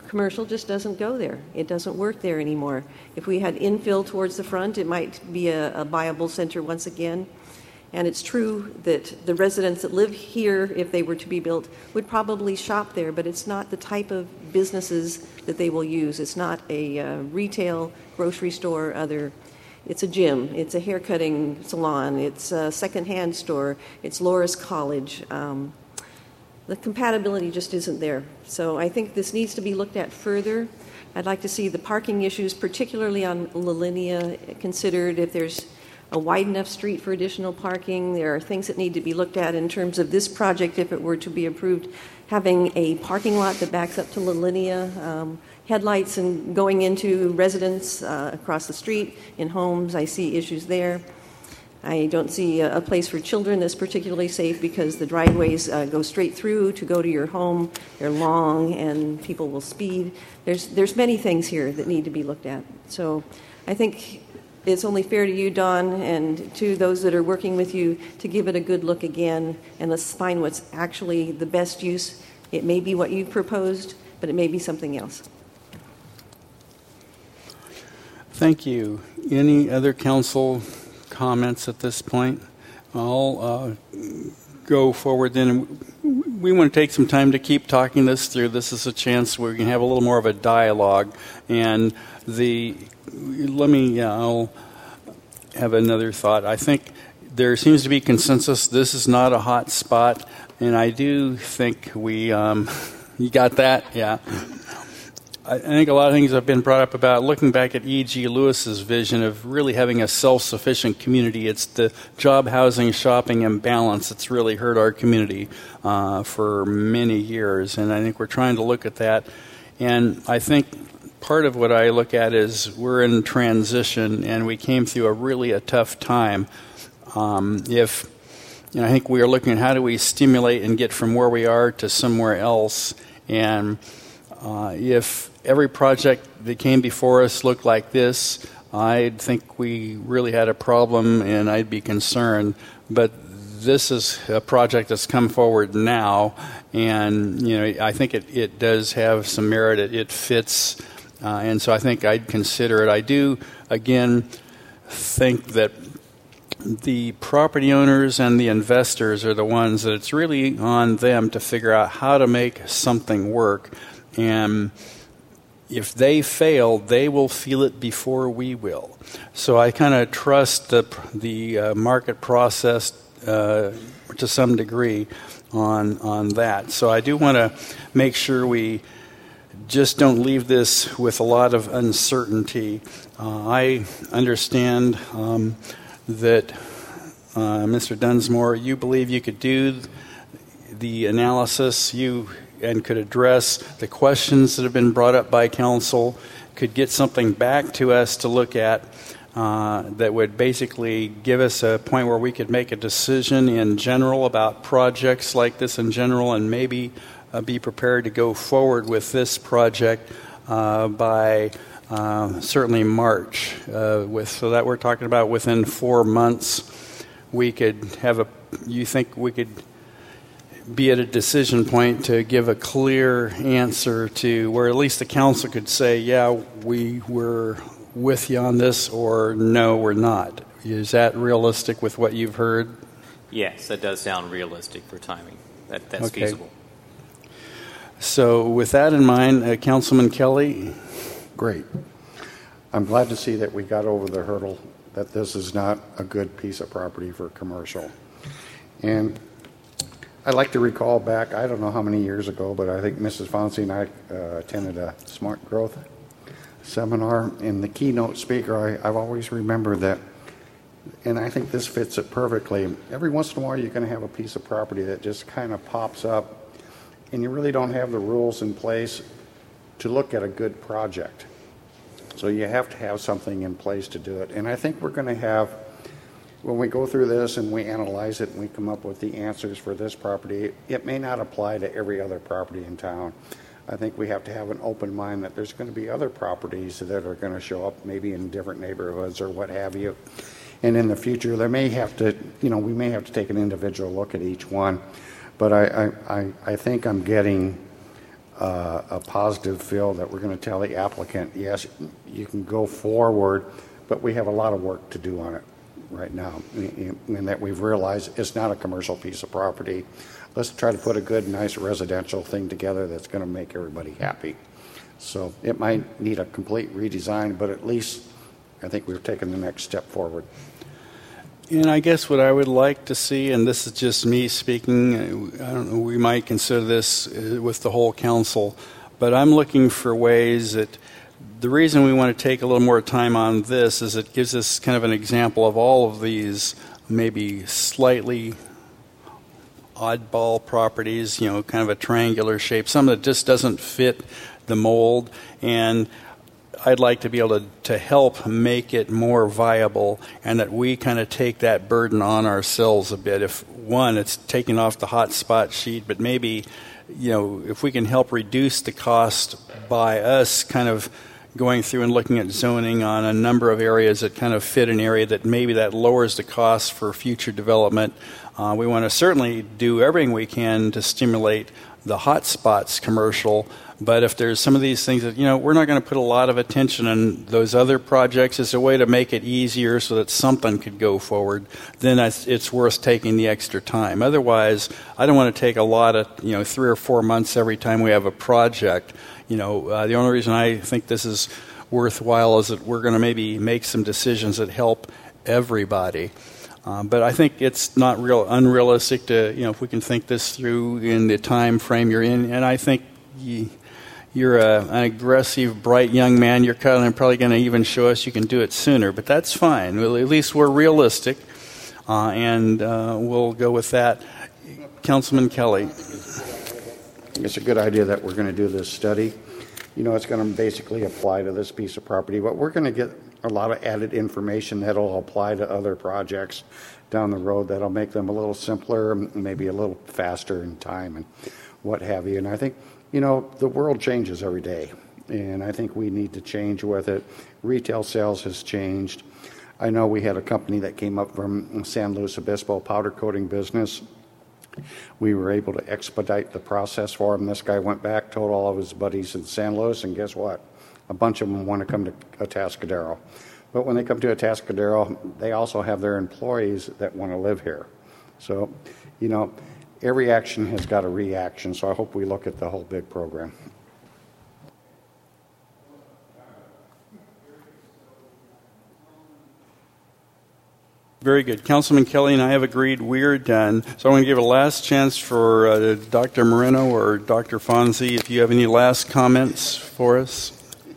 Commercial just doesn't go there. It doesn't work there anymore. If we had infill towards the front, it might be a viable center once again. And it's true that the residents that live here, if they were to be built, would probably shop there, but it's not the type of businesses that they will use. It's not a retail grocery store, it's a gym, it's a haircutting salon, it's a secondhand store, it's Loras College. The compatibility just isn't there. So I think this needs to be looked at further. I'd like to see the parking issues, particularly on La Linea, considered. If there's a wide enough street for additional parking, there are things that need to be looked at in terms of this project, if it were to be approved, having a parking lot that backs up to La Linea, headlights and going into residents across the street, in homes. I see issues there. I don't see a place for children that's particularly safe because the driveways go straight through to go to your home. They're long and people will speed. There's many things here that need to be looked at. So I think it's only fair to you, Don, and to those that are working with you to give it a good look again and let's find what's actually the best use. It may be what you've proposed, but it may be something else. Thank you. Any other council comments at this point? I'll go forward then. We want to take some time to keep talking this through. This is a chance where we can have a little more of a dialogue. And I'll have another thought. I think there seems to be consensus. This is not a hot spot. And I do think you got that? Yeah. I think a lot of things have been brought up about looking back at E.G. Lewis's vision of really having a self-sufficient community. It's the job, housing, shopping imbalance that's really hurt our community for many years. And I think we're trying to look at that. And I think part of what I look at is we're in transition and we came through a tough time. I think we are looking at how do we stimulate and get from where we are to somewhere else. And if every project that came before us looked like this, I'd think we really had a problem and I'd be concerned. But this is a project that's come forward now, and I think it does have some merit. It fits, and so I think I'd consider it. I do, again, think that the property owners and the investors are the ones that it's really on them to figure out how to make something work. And if they fail, they will feel it before we will. So I kind of trust the market process to some degree on that. So I do want to make sure we just don't leave this with a lot of uncertainty. I understand that, Mr. Dunsmore, you believe you could do the analysis and could address the questions that have been brought up by council, could get something back to us to look at that would basically give us a point where we could make a decision in general about projects like this in general, and maybe be prepared to go forward with this project by certainly March. So that we're talking about within 4 months, we could have you think we could be at a decision point to give a clear answer to where at least the council could say, yeah, we were with you on this, or no, we're not. Is that realistic with what you've heard? Yes, that does sound realistic for timing. That's okay. Feasible. So with that in mind, Councilman Kelly. Great. I'm glad to see that we got over the hurdle that this is not a good piece of property for commercial. And I like to recall back, I don't know how many years ago, but I think Mrs. Fonzie and I attended a Smart Growth seminar, and the keynote speaker, I've always remembered that, and I think this fits it perfectly. Every once in a while you're going to have a piece of property that just kind of pops up, and you really don't have the rules in place to look at a good project. So you have to have something in place to do it. And I think we're going to have, when we go through this and we analyze it and we come up with the answers for this property, it may not apply to every other property in town. I think we have to have an open mind that there's going to be other properties that are going to show up maybe in different neighborhoods or what have you. And in the future, there may have to, we may have to take an individual look at each one. But I think I'm getting a positive feel that we're going to tell the applicant, yes, you can go forward, but we have a lot of work to do on it right now, and that we've realized it's not a commercial piece of property. Let's try to put a good, nice residential thing together that's going to make everybody happy. So it might need a complete redesign, but at least I think we've taken the next step forward. And I guess what I would like to see, and this is just me speaking, I don't know, we might consider this with the whole council, but I'm looking for ways that the reason we want to take a little more time on this is it gives us kind of an example of all of these maybe slightly oddball properties, you know, kind of a triangular shape, some that just doesn't fit the mold, and I'd like to be able to help make it more viable, and that we kind of take that burden on ourselves a bit. If one, it's taking off the hot spot sheet, but maybe, you know, if we can help reduce the cost by us kind of going through and looking at zoning on a number of areas that kind of fit an area that maybe that lowers the cost for future development. We want to certainly do everything we can to stimulate the hot spots commercial, but if there's some of these things that, you know, we're not going to put a lot of attention on those other projects as a way to make it easier so that something could go forward, then it's worth taking the extra time. Otherwise, I don't want to take a lot of, 3 or 4 months every time we have a project. The only reason I think this is worthwhile is that we're going to maybe make some decisions that help everybody. But I think it's not unrealistic to, if we can think this through in the time frame you're in. And I think you're an aggressive, bright young man. You're probably going to even show us you can do it sooner. But that's fine. Well, at least we're realistic, and we'll go with that. Councilman Kelly. It's a good idea that we're going to do this study. It's going to basically apply to this piece of property, but we're going to get a lot of added information that'll apply to other projects down the road that'll make them a little simpler, maybe a little faster in time and what have you. And I think, the world changes every day, and I think we need to change with it. Retail sales has changed. I know we had a company that came up from San Luis Obispo, powder coating business. We were able to expedite the process for him. This guy went back, told all of his buddies in San Luis, and guess what? A bunch of them want to come to Atascadero. But when they come to Atascadero, they also have their employees that want to live here. So, every action has got a reaction, so I hope we look at the whole big program. Very good. Councilman Kelly and I have agreed we're done. So I'm going to give a last chance for Dr. Moreno or Dr. Fonzie, if you have any last comments for us.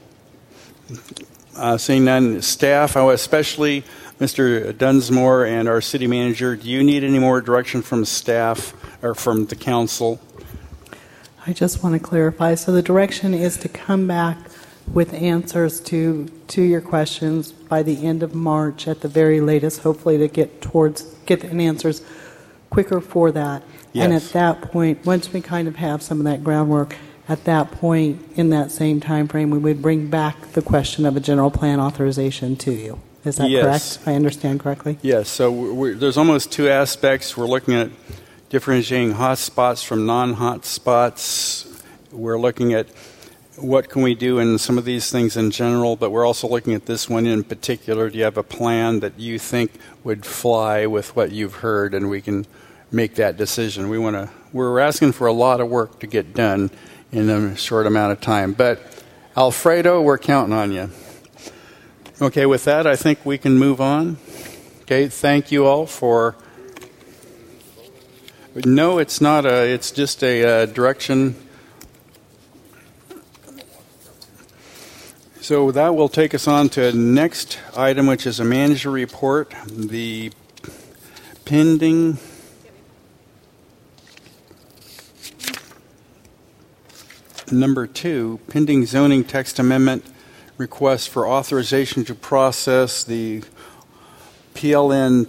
Seeing none, staff, especially Mr. Dunsmore and our city manager, do you need any more direction from staff or from the council? I just want to clarify. So the direction is to come back with answers to your questions by the end of March at the very latest, hopefully to get the answers quicker for that. Yes. And at that point, once we kind of have some of that groundwork, at that point in that same time frame, we would bring back the question of a general plan authorization to you. Is that correct? I understand correctly? Yes. So there's almost two aspects. We're looking at differentiating hot spots from non-hot spots. We're looking at what can we do in some of these things in general, but we're also looking at this one in particular. Do you have a plan that you think would fly with what you've heard, and we can make that decision? We're asking for a lot of work to get done in a short amount of time. But Alfredo, we're counting on you. Okay, with that, I think we can move on. Okay, thank you all for... No, it's not it's just a direction. So that will take us on to the next item, which is a manager report. The pending number 2, pending zoning text amendment request for authorization to process the PLN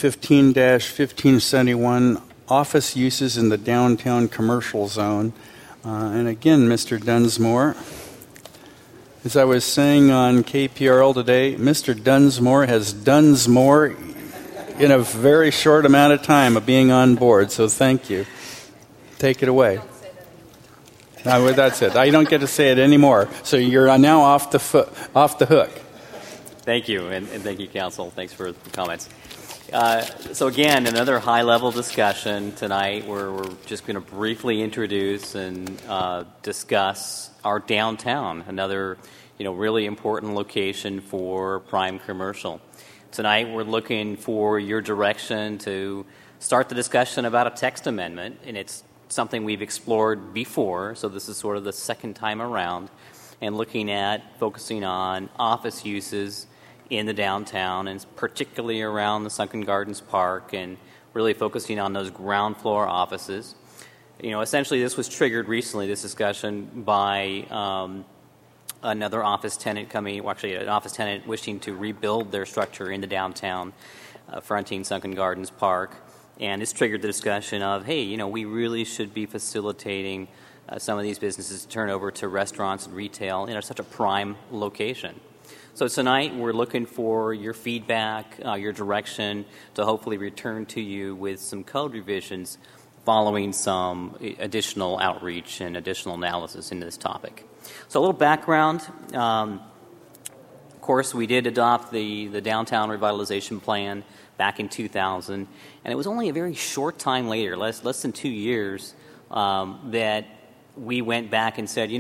2015-1571 office uses in the downtown commercial zone. And again, Mr. Dunsmore, as I was saying on KPRL today, Mr. Dunsmore has done more in a very short amount of time of being on board, so thank you. Take it away. That's it. I don't get to say it anymore. So you're now off the hook. Thank you, and thank you, Council. Thanks for the comments. So again, another high-level discussion tonight. We're just going to briefly introduce and discuss our downtown, another really important location for prime commercial. Tonight, we're looking for your direction to start the discussion about a text amendment, and it's something we've explored before, so this is sort of the second time around, and looking at focusing on office uses in the downtown, and particularly around the Sunken Gardens Park, and really focusing on those ground floor offices. Essentially this was triggered recently, this discussion, by another office tenant an office tenant wishing to rebuild their structure in the downtown, fronting Sunken Gardens Park. And this triggered the discussion of, hey, we really should be facilitating some of these businesses to turn over to restaurants and retail in such a prime location. So tonight we're looking for your feedback, your direction, to hopefully return to you with some code revisions following some additional outreach and additional analysis into this topic. So a little background. Of course, we did adopt the Downtown Revitalization Plan back in 2000, and it was only a very short time later, less than 2 years, that we went back and said,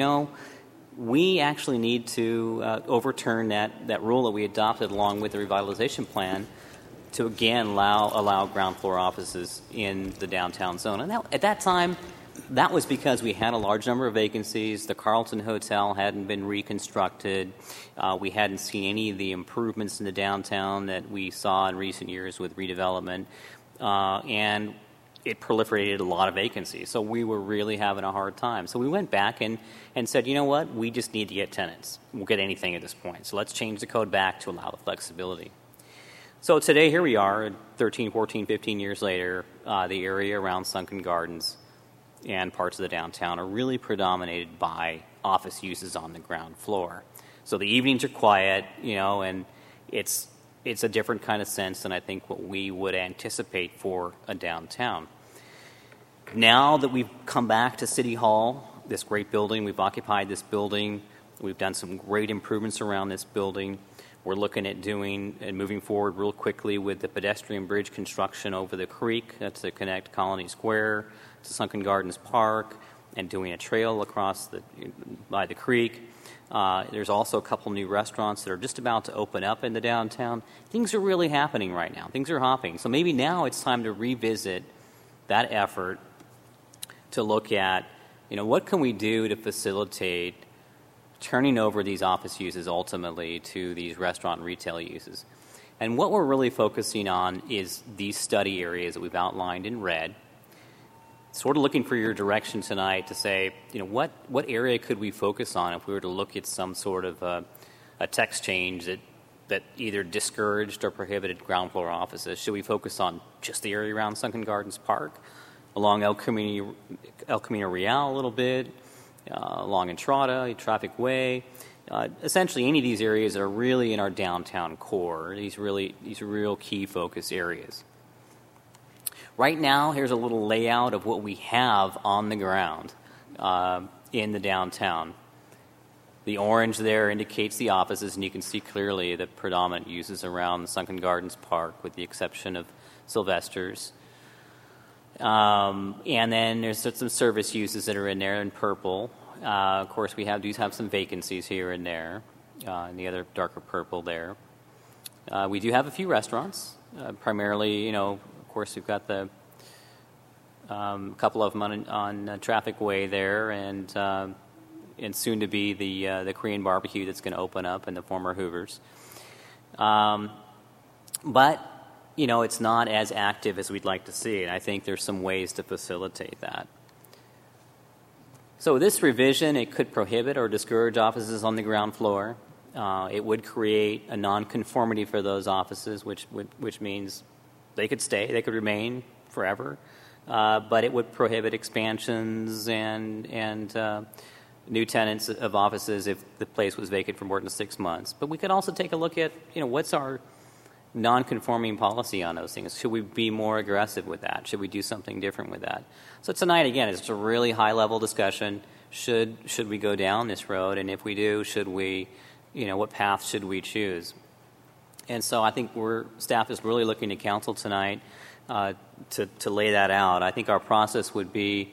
we actually need to overturn that rule that we adopted along with the revitalization plan to again allow ground floor offices in the downtown zone. And at that time, that was because we had a large number of vacancies. The Carlton Hotel hadn't been reconstructed. We hadn't seen any of the improvements in the downtown that we saw in recent years with redevelopment. And it proliferated a lot of vacancies. So we were really having a hard time. So we went back and said, you know what, we just need to get tenants. We'll get anything at this point. So let's change the code back to allow the flexibility. So today, here we are, 13, 14, 15 years later, the area around Sunken Gardens and parts of the downtown are really predominated by office uses on the ground floor. So the evenings are quiet, and it's a different kind of sense than I think what we would anticipate for a downtown. Now that we've come back to City Hall, this great building, we've occupied this building, we've done some great improvements around this building. We're looking at doing and moving forward real quickly with the pedestrian bridge construction over the creek. That's to connect Colony Square to Sunken Gardens Park, and doing a trail across by the creek. There's also a couple new restaurants that are just about to open up in the downtown. Things are really happening right now. Things are hopping. So maybe now it's time to revisit that effort to look at, what can we do to facilitate turning over these office uses ultimately to these restaurant and retail uses. And what we're really focusing on is these study areas that we've outlined in red. Sort of looking for your direction tonight to say, what area could we focus on if we were to look at some sort of a text change that either discouraged or prohibited ground floor offices? Should we focus on just the area around Sunken Gardens Park, along El Camino Real a little bit, along Entrada, Traffic Way? Essentially, any of these areas that are really in our downtown core. These real key focus areas. Right now, here's a little layout of what we have on the ground in the downtown. The orange there indicates the offices, and you can see clearly the predominant uses around the Sunken Gardens Park, with the exception of Sylvester's. And then there's some service uses that are in there in purple. Of course, we do have some vacancies here and there, and the other darker purple there. We do have a few restaurants, primarily, of course, we've got the couple of them on Traffic Way there, and soon to be the Korean barbecue that's going to open up in the former Hoovers. But it's not as active as we'd like to see, and I think there's some ways to facilitate that. So this revision, it could prohibit or discourage offices on the ground floor. It would create a nonconformity for those offices, which means they could remain forever, but it would prohibit expansions and new tenants of offices if the place was vacant for more than 6 months. But we could also take a look at, what's our non-conforming policy on those things? Should we be more aggressive with that? Should we do something different with that? So tonight, again, it's a really high-level discussion, should we go down this road, and if we do, should we, what path should we choose? And so I think staff is really looking to council tonight to lay that out. I think our process would be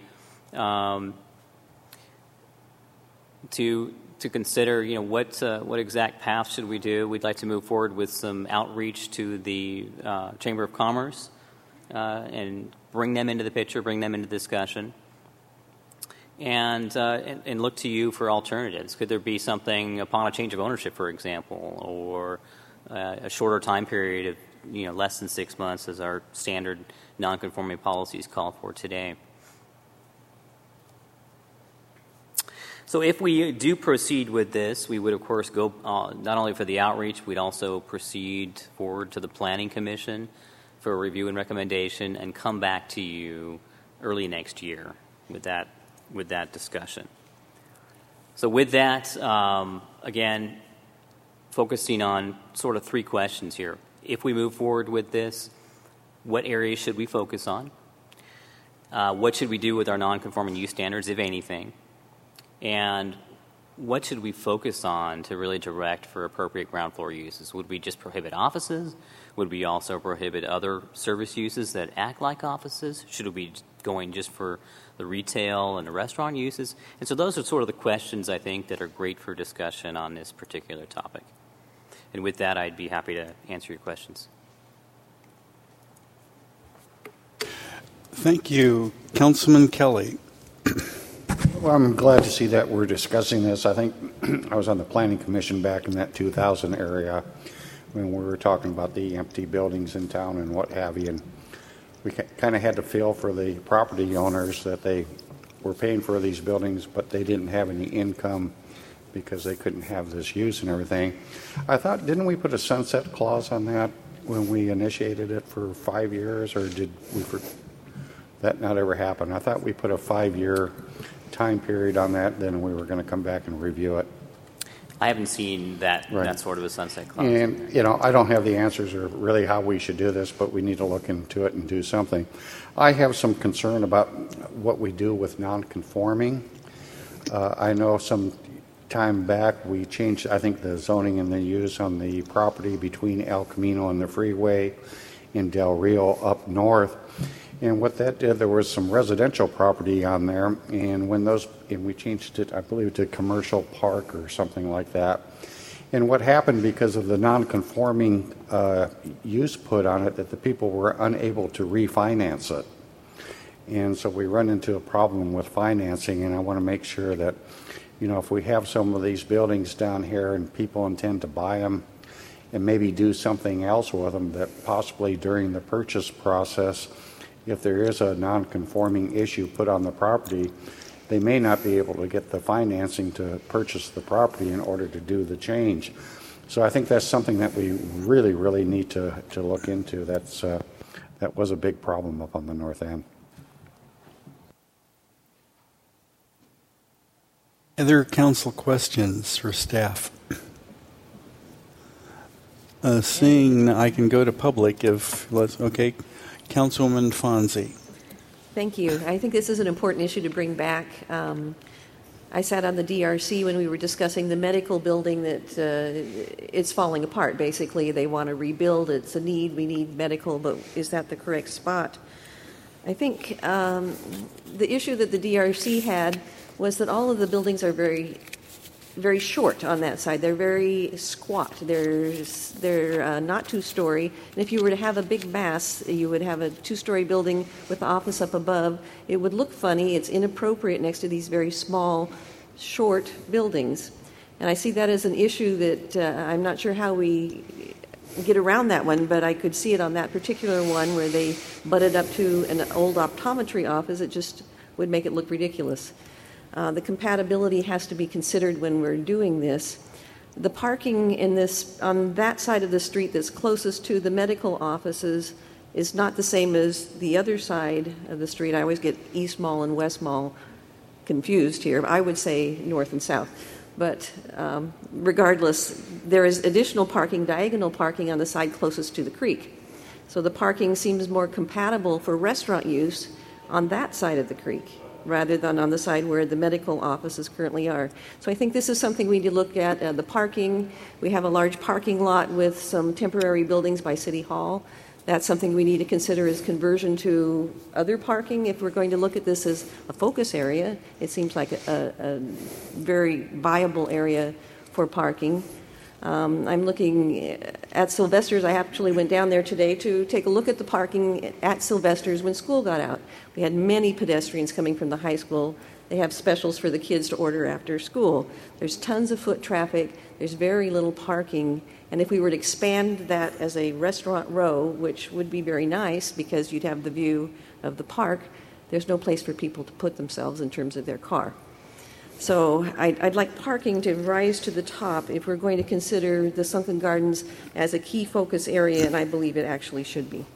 to consider, what exact path should we do. We'd like to move forward with some outreach to the Chamber of Commerce and bring them into the picture, bring them into discussion, and look to you for alternatives. Could there be something upon a change of ownership, for example, or a shorter time period of less than 6 months, as our standard nonconforming policies call for today? So if we do proceed with this, we would, of course, go not only for the outreach, we'd also proceed forward to the Planning Commission for a review and recommendation and come back to you early next year with that discussion. So with that, again, focusing on sort of three questions here. If we move forward with this, what areas should we focus on? What should we do with our nonconforming use standards, if anything? And what should we focus on to really direct for appropriate ground floor uses? Would we just prohibit offices? Would we also prohibit other service uses that act like offices? Should we be going just for the retail and the restaurant uses? And so those are sort of the questions, I think, that are great for discussion on this particular topic. And with that, I'd be happy to answer your questions. Thank you. Councilman Kelly. Well, I'm glad to see that we're discussing this. I think I was on the Planning Commission back in that 2000 area when we were talking about the empty buildings in town and what have you. And we kind of had to feel for the property owners that they were paying for these buildings, but they didn't have any income because they couldn't have this use and everything. I thought, didn't we put a sunset clause on that when we initiated it for 5 years, or did that not ever happen? I thought we put a 5-year time period on that, then we were going to come back and review it. I haven't seen that sort of a sunset clause. And, I don't have the answers or really how we should do this, but we need to look into it and do something. I have some concern about what we do with non-conforming. I know some time back we changed, I think, the zoning and the use on the property between El Camino and the freeway in Del Rio up north. And what that did, there was some residential property on there, and we changed it, I believe, to commercial park or something like that. And what happened, because of the non-conforming use put on it, that the people were unable to refinance it. And so we run into a problem with financing, and I want to make sure that, if we have some of these buildings down here and people intend to buy them and maybe do something else with them, that possibly during the purchase process, if there is a non-conforming issue put on the property, they may not be able to get the financing to purchase the property in order to do the change. So I think that's something that we really, really need to look into. That was a big problem up on the north end. Other council questions for staff? Seeing I can go to public okay. Councilwoman Fonzie. Thank you. I think this is an important issue to bring back. I sat on the DRC when we were discussing the medical building that it's falling apart, basically. They want to rebuild. It's a need. We need medical, but is that the correct spot? I think the issue that the DRC had was that all of the buildings are very, very short on that side. They're very squat. They're not two-story. And if you were to have a big mass, you would have a two-story building with the office up above. It would look funny. It's inappropriate next to these very small, short buildings. And I see that as an issue that I'm not sure how we get around that one, but I could see it on that particular one where they butted up to an old optometry office. It just would make it look ridiculous. The compatibility has to be considered when we're doing this. The parking on that side of the street that's closest to the medical offices is not the same as the other side of the street. I always get East Mall and West Mall confused here. I would say north and south. But regardless, there is additional parking, diagonal parking on the side closest to the creek. So the parking seems more compatible for restaurant use on that side of the creek. rather than on the side where the medical offices currently are. So I think this is something we need to look at. The parking, we have a large parking lot with some temporary buildings by City Hall. That's something we need to consider as conversion to other parking. If we're going to look at this as a focus area, it seems like a very viable area for parking. I'm looking at Sylvester's. I actually went down there today to take a look at the parking at Sylvester's when school got out. We had many pedestrians coming from the high school. They have specials for the kids to order after school. There's tons of foot traffic. There's very little parking. And if we were to expand that as a restaurant row, which would be very nice because you'd have the view of the park, there's no place for people to put themselves in terms of their car. So I'd like parking to rise to the top if we're going to consider the Sunken Gardens as a key focus area, and I believe it actually should be.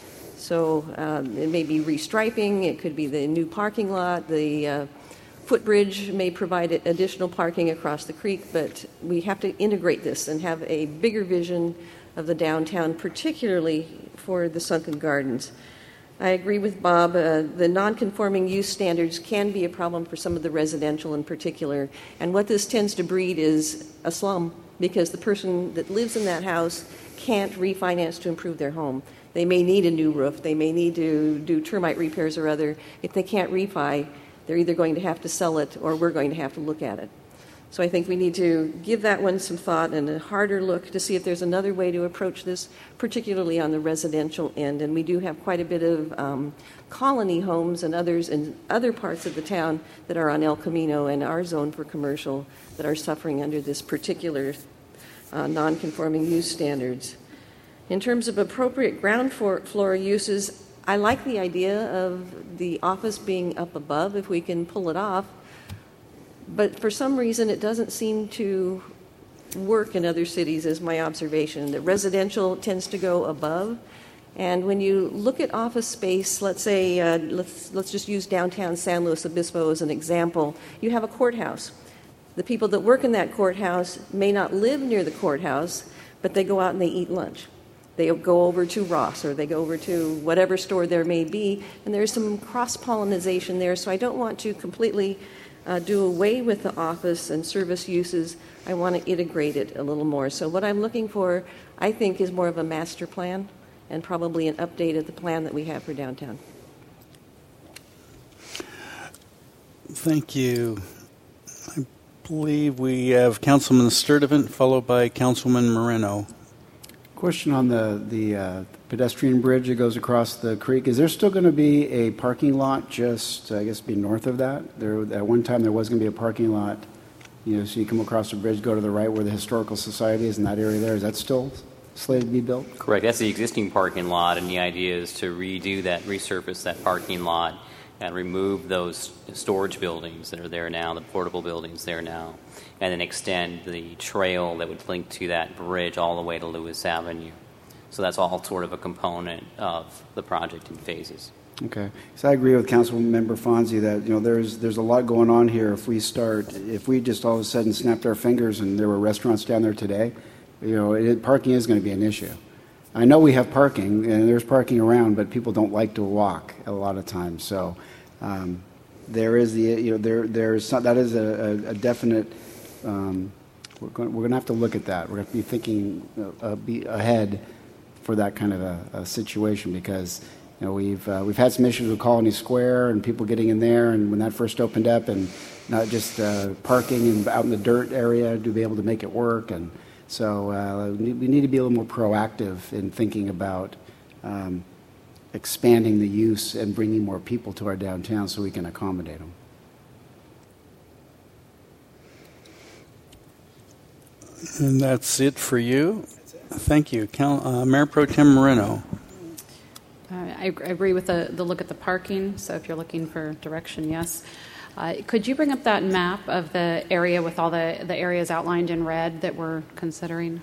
So it may be restriping, it could be the new parking lot, the footbridge may provide additional parking across the creek, but we have to integrate this and have a bigger vision of the downtown, particularly for the Sunken Gardens. I agree with Bob. The non-conforming use standards can be a problem for some of the residential in particular. And what this tends to breed is a slum because the person that lives in that house can't refinance to improve their home. They may need a new roof. They may need to do termite repairs or other. If they can't refi, they're either going to have to sell it or we're going to have to look at it. So I think we need to give that one some thought and a harder look to see if there's another way to approach this, particularly on the residential end. And we do have quite a bit of colony homes and others in other parts of the town that are on El Camino and our zone for commercial that are suffering under this particular non-conforming use standards. In terms of appropriate ground floor uses, I like the idea of the office being up above if we can pull it off. But for some reason, it doesn't seem to work in other cities, is my observation. The residential tends to go above. And when you look at office space, let's say, let's just use downtown San Luis Obispo as an example. You have a courthouse. The people that work in that courthouse may not live near the courthouse, but they go out and they eat lunch. They go over to Ross or they go over to whatever store there may be, and there's some cross-pollination there. So I don't want to completely do away with the office and service uses. I want to integrate it a little more. So what I'm looking for, I think, is more of a master plan and probably an update of the plan that we have for downtown. Thank you. I believe we have Councilman Sturdivant followed by Councilman Moreno. Question on the pedestrian bridge that goes across the creek. Is there still going to be a parking lot just, I guess, be north of that? There, at one time, there was going to be a parking lot, so you come across the bridge, go to the right where the Historical Society is in that area there. Is that still slated to be built? Correct. That's the existing parking lot, and the idea is to redo that, resurface that parking lot, and remove those storage buildings that are there now, the portable buildings there now, and then extend the trail that would link to that bridge all the way to Lewis Avenue. So that's all sort of a component of the project in phases. Okay. So I agree with Councilmember Fonzie that there's a lot going on here. If we just all of a sudden snapped our fingers and there were restaurants down there today, parking is going to be an issue. I know we have parking and there's parking around, but people don't like to walk a lot of times. So there is that is a definite. We're going to have to look at that. We're going to be thinking be ahead for that kind of a situation because we've had some issues with Colony Square and people getting in there, and when that first opened up, and not just parking and out in the dirt area to be able to make it work, and so we need to be a little more proactive in thinking about expanding the use and bringing more people to our downtown so we can accommodate them. And that's it for you. Thank you. Mayor Pro Tem Moreno. I agree with the look at the parking. So if you're looking for direction, yes. Could you bring up that map of the area with all the areas outlined in red that we're considering?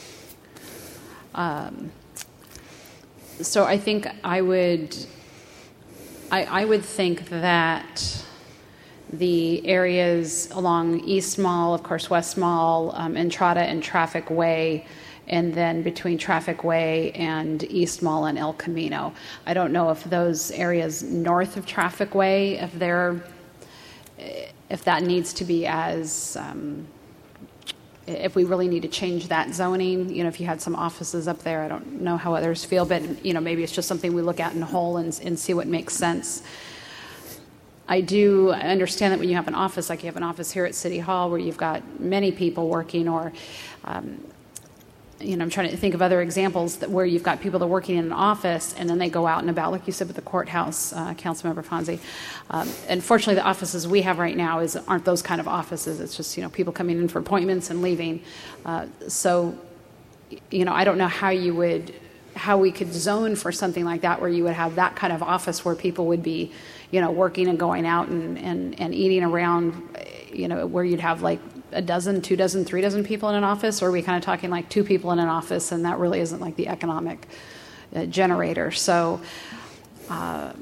So I think I would think that the areas along East Mall, of course, West Mall, Entrada and Traffic Way, and then between Traffic Way and East Mall and El Camino. I don't know if those areas north of Traffic Way, if that needs to be as, if we really need to change that zoning. If you had some offices up there, I don't know how others feel, but maybe it's just something we look at in whole and see what makes sense. I do understand that when you have an office, like you have an office here at City Hall where you've got many people working, or I'm trying to think of other examples where you've got people that are working in an office and then they go out and about, like you said with the courthouse, Councilmember Fonzie. Unfortunately, the offices we have right now aren't those kind of offices. It's just people coming in for appointments and leaving. So I don't know how we could zone for something like that, where you would have that kind of office where people would be working and going out and eating around, where you'd have like a dozen, 2 dozen, 3 dozen people in an office, or are we kind of talking like 2 people in an office, and that really isn't like the economic generator. So I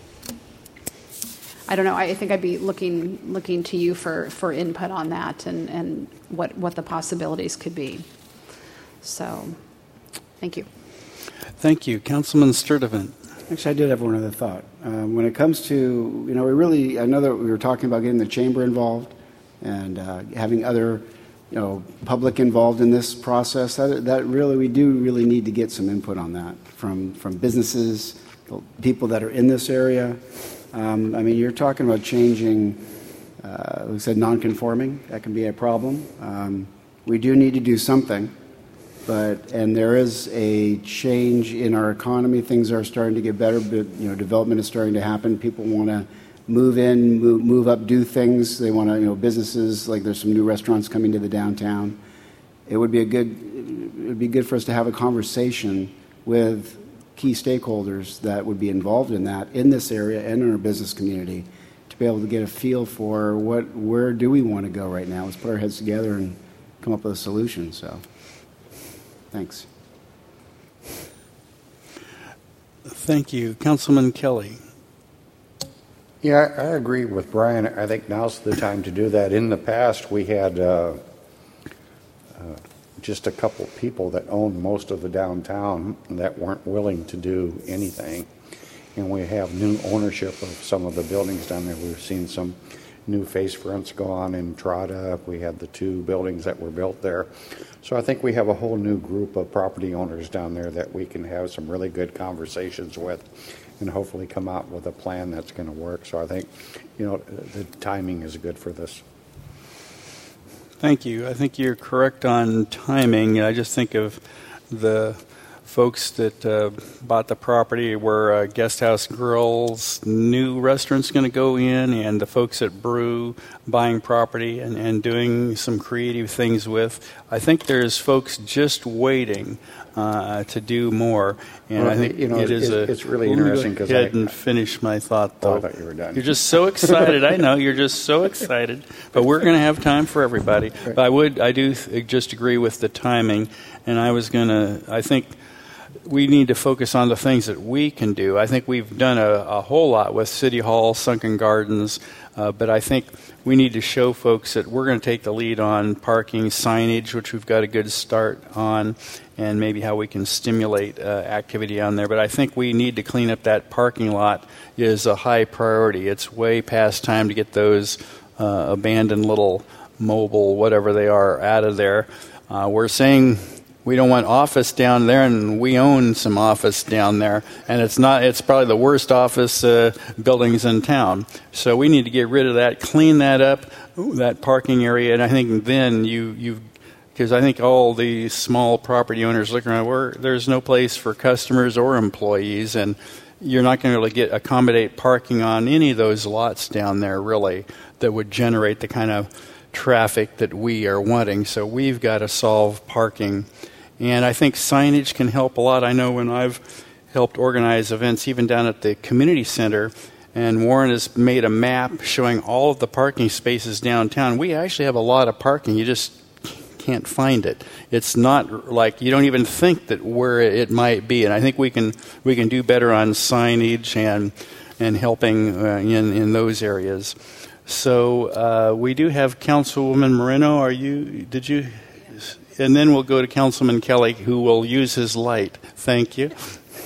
don't know. I think I'd be looking to you for input on that and what the possibilities could be. So thank you. Thank you. Councilman Sturdivant. Actually, I did have one other thought. When it comes to, I know that we were talking about getting the chamber involved and having other, public involved in this process. That really, we do really need to get some input on that from businesses, people that are in this area. You're talking about changing, like I said, non-conforming. That can be a problem. We do need to do something. And there is a change in our economy. Things are starting to get better, but development is starting to happen. People want to move in, move up, do things. They want to, businesses, like there's some new restaurants coming to the downtown. It would be good for us to have a conversation with key stakeholders that would be involved in that in this area and in our business community, to be able to get a feel for where do we want to go right now. Let's put our heads together and come up with a solution. So. Thanks. Thank you. Councilman Kelly. Yeah, I agree with Brian. I think now's the time to do that. In the past, we had just a couple people that owned most of the downtown that weren't willing to do anything. And we have new ownership of some of the buildings down there. We've seen some new face fronts go on in Entrada. We had the 2 buildings that were built there. So I think we have a whole new group of property owners down there that we can have some really good conversations with and hopefully come out with a plan that's going to work. So I think, the timing is good for this. Thank you. I think you're correct on timing. I just think of the folks that bought the property where Guest House Grill's new restaurant's going to go in, and the folks at Brew buying property and doing some creative things with. I think there's folks just waiting to do more. And I think it's really interesting because I didn't finish my thought, though. I thought you were done. You're just so excited. I know you're just so excited, but we're going to have time for everybody. Right. But I do just agree with the timing, and I think we need to focus on the things that we can do. I think we've done a whole lot with City Hall, Sunken Gardens, but I think we need to show folks that we're going to take the lead on parking, signage, which we've got a good start on, and maybe how we can stimulate activity on there. But I think we need to clean up that parking lot is a high priority. It's way past time to get those abandoned little mobile, whatever they are, out of there. We're saying we don't want office down there, and we own some office down there, and it's probably the worst office buildings in town. So we need to get rid of that, clean that up, that parking area, and I think then because I think all the small property owners look around, there's no place for customers or employees, and you're not going to be able to accommodate parking on any of those lots down there, really, that would generate the kind of traffic that we are wanting. So we've got to solve parking. And I think signage can help a lot. I know when I've helped organize events, even down at the community center, and Warren has made a map showing all of the parking spaces downtown. We actually have a lot of parking. You just can't find it. It's not like you don't even think that where it might be. And I think we can do better on signage and helping in those areas. So we do have Councilwoman Moreno. And then we'll go to Councilman Kelly, who will use his light. Thank you.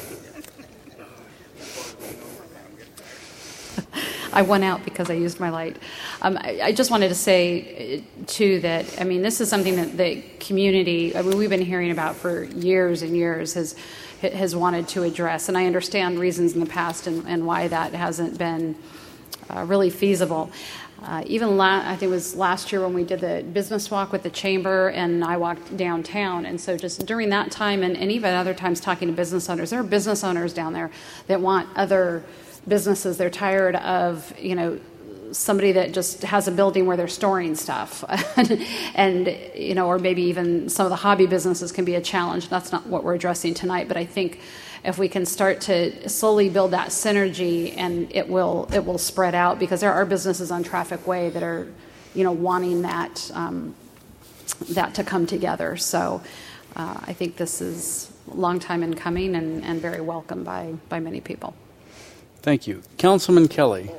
I won out because I used my light. I just wanted to say, too, that, I mean, this is something that the community, I mean, we've been hearing about for years and years, has wanted to address. And I understand reasons in the past and why that hasn't been really feasible. I think it was last year when we did the business walk with the chamber, and I walked downtown. And so just during that time, and even other times talking to business owners, there are business owners down there that want other businesses. They're tired of, somebody that just has a building where they're storing stuff. and, or maybe even some of the hobby businesses can be a challenge. That's not what we're addressing tonight, but I think if we can start to slowly build that synergy, and it will spread out, because there are businesses on Traffic Way that are, wanting that to come together. So I think this is a long time in coming and very welcome by many people. Thank you. Councilman Kelly.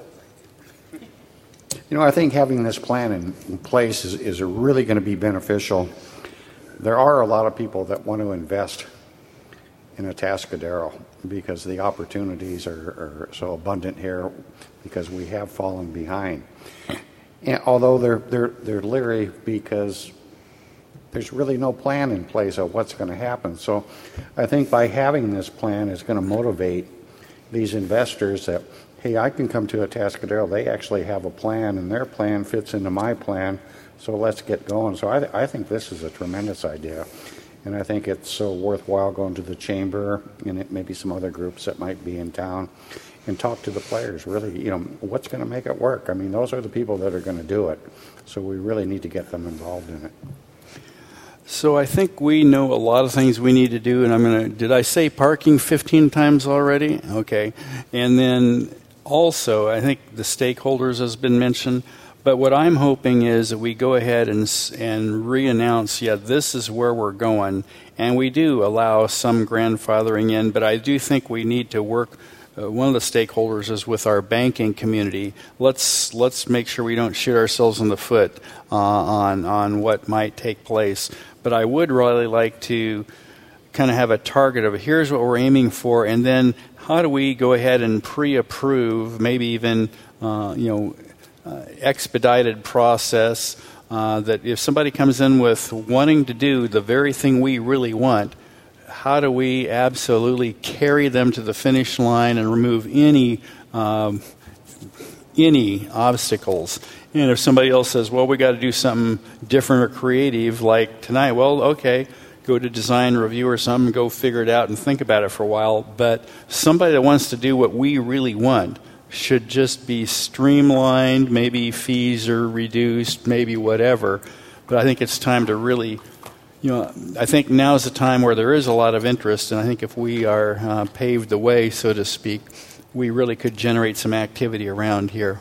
I think having this plan in place is really going to be beneficial. There are a lot of people that want to invest in Atascadero because the opportunities are so abundant here, because we have fallen behind. And although they're leery because there's really no plan in place of what's going to happen. So I think by having this plan is going to motivate these investors that, hey, I can come to Atascadero. They actually have a plan, and their plan fits into my plan, so let's get going. So I think this is a tremendous idea, and I think it's so worthwhile going to the chamber and maybe some other groups that might be in town and talk to the players. Really, what's going to make it work? I mean, those are the people that are going to do it, so we really need to get them involved in it. So I think we know a lot of things we need to do, and did I say parking 15 times already? Okay. And then also, I think the stakeholders has been mentioned, but what I'm hoping is that we go ahead and re-announce, this is where we're going, and we do allow some grandfathering in, but I do think we need to work. One of the stakeholders is with our banking community. Let's make sure we don't shoot ourselves in the foot on what might take place. But I would really like to kind of have a target of here's what we're aiming for, and then how do we go ahead and pre-approve, maybe even expedited process, that if somebody comes in with wanting to do the very thing we really want, how do we absolutely carry them to the finish line and remove any obstacles? And if somebody else says, well, we got to do something different or creative like tonight, well, okay, go to design review or something, go figure it out and think about it for a while. But somebody that wants to do what we really want should just be streamlined, maybe fees are reduced, maybe whatever. But I think it's time to really, I think now is the time where there is a lot of interest, and I think if we are paved the way, so to speak, we really could generate some activity around here.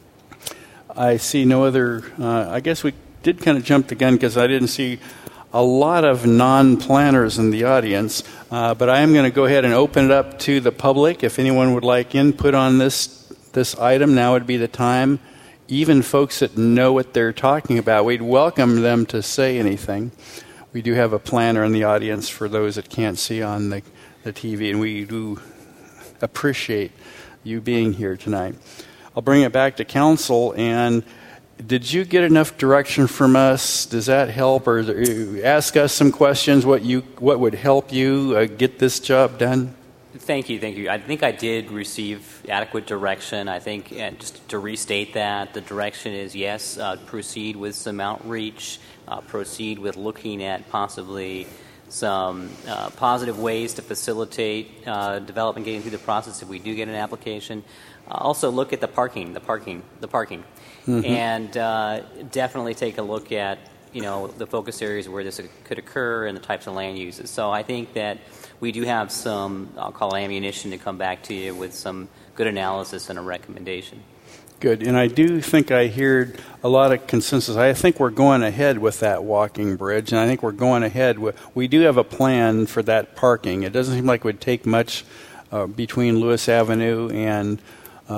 I see no other, I guess we did kind of jump the gun because I didn't see a lot of non-planners in the audience, but I am going to go ahead and open it up to the public. If anyone would like input on this item, now would be the time. Even folks that know what they're talking about, we'd welcome them to say anything. We do have a planner in the audience for those that can't see on the TV, and we do appreciate you being here tonight. I'll bring it back to council. And did you get enough direction from us? Does that help? Or ask us some questions, what would help you get this job done? Thank you. I think I did receive adequate direction. I think, just to restate that, the direction is, yes, proceed with some outreach, proceed with looking at possibly some positive ways to facilitate development getting through the process if we do get an application. Also look at the parking, mm-hmm. And definitely take a look at the focus areas where this could occur and the types of land uses. So I think that we do have some, I'll call ammunition to come back to you with some good analysis and a recommendation. Good, and I do think I heard a lot of consensus. I think we're going ahead with that walking bridge, and I think we're going ahead we do have a plan for that parking. It doesn't seem like it would take much between Lewis Avenue and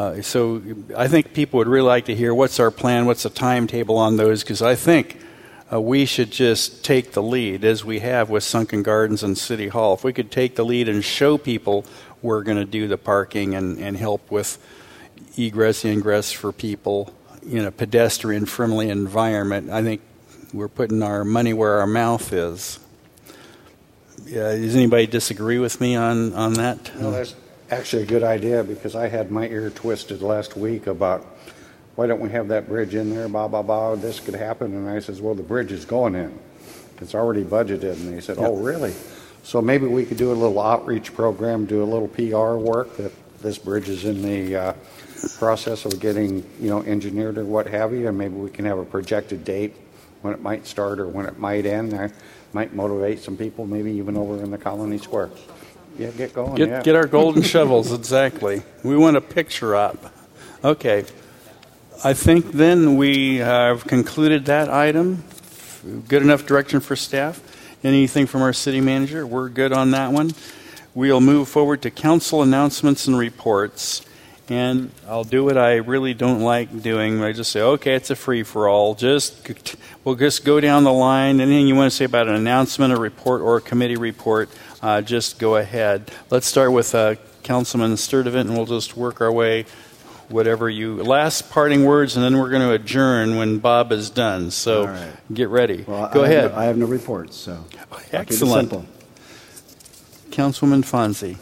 so I think people would really like to hear what's our plan, what's the timetable on those, because I think we should just take the lead, as we have with Sunken Gardens and City Hall. If we could take the lead and show people we're going to do the parking and help with egress, ingress for people in a pedestrian-friendly environment, I think we're putting our money where our mouth is. Does anybody disagree with me on that? No, that's actually a good idea, because I had my ear twisted last week about why don't we have that bridge in there, blah, blah, blah, this could happen. And I says, well, the bridge is going in. It's already budgeted. And they said, oh, really? So maybe we could do a little outreach program, do a little PR work that this bridge is in the process of getting, engineered or what have you, and maybe we can have a projected date when it might start or when it might end. That might motivate some people, maybe even over in the Colony Square. Yeah, get going. Get our golden shovels, exactly. We want a picture op. Okay. I think then we have concluded that item. Good enough direction for staff. Anything from our city manager? We're good on that one. We'll move forward to council announcements and reports. And I'll do what I really don't like doing. I just say, okay, it's a free-for-all. We'll just go down the line. Anything you want to say about an announcement, a report, or a committee report, just go ahead. Let's start with Councilman Sturdivant, and we'll just work our way. Whatever last parting words, and then we're going to adjourn when Bob is done. So right. Get ready. Well, go ahead. I have no reports, so excellent. Simple. Councilwoman Fonzie.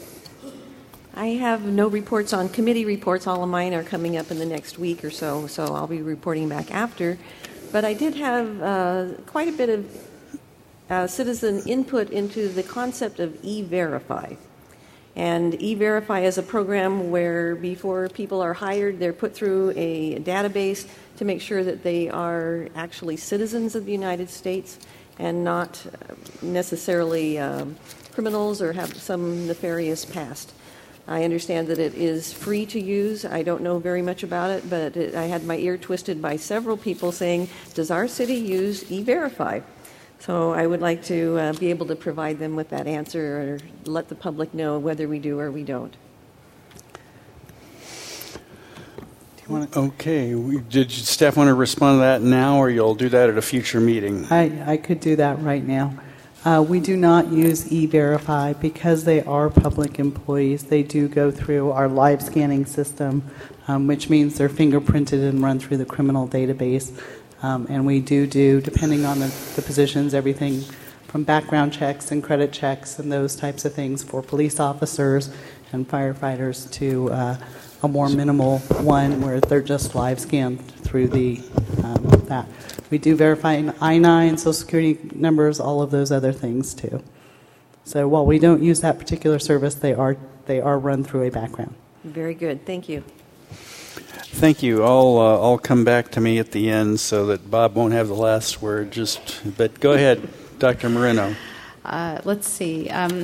I have no reports on committee reports. All of mine are coming up in the next week or so I'll be reporting back after. But I did have quite a bit of citizen input into the concept of E-Verify. And E-Verify is a program where before people are hired, they're put through a database to make sure that they are actually citizens of the United States and not necessarily criminals or have some nefarious past. I understand that it is free to use. I don't know very much about it, but I had my ear twisted by several people saying, does our city use E-Verify? So I would like to be able to provide them with that answer or let the public know whether we do or we don't. Okay. Did staff want to respond to that now, or you'll do that at a future meeting? I could do that right now. We do not use E-Verify because they are public employees. They do go through our live scanning system, which means they're fingerprinted and run through the criminal database. And we do, depending on the positions, everything from background checks and credit checks and those types of things for police officers and firefighters to a more minimal one where they're just live scanned through that. We do verify I-9, Social Security numbers, all of those other things too. So while we don't use that particular service, they are run through a background. Very good. Thank you. Thank you. I'll come back to me at the end so that Bob won't have the last word. But go ahead, Dr. Moreno. Let's see.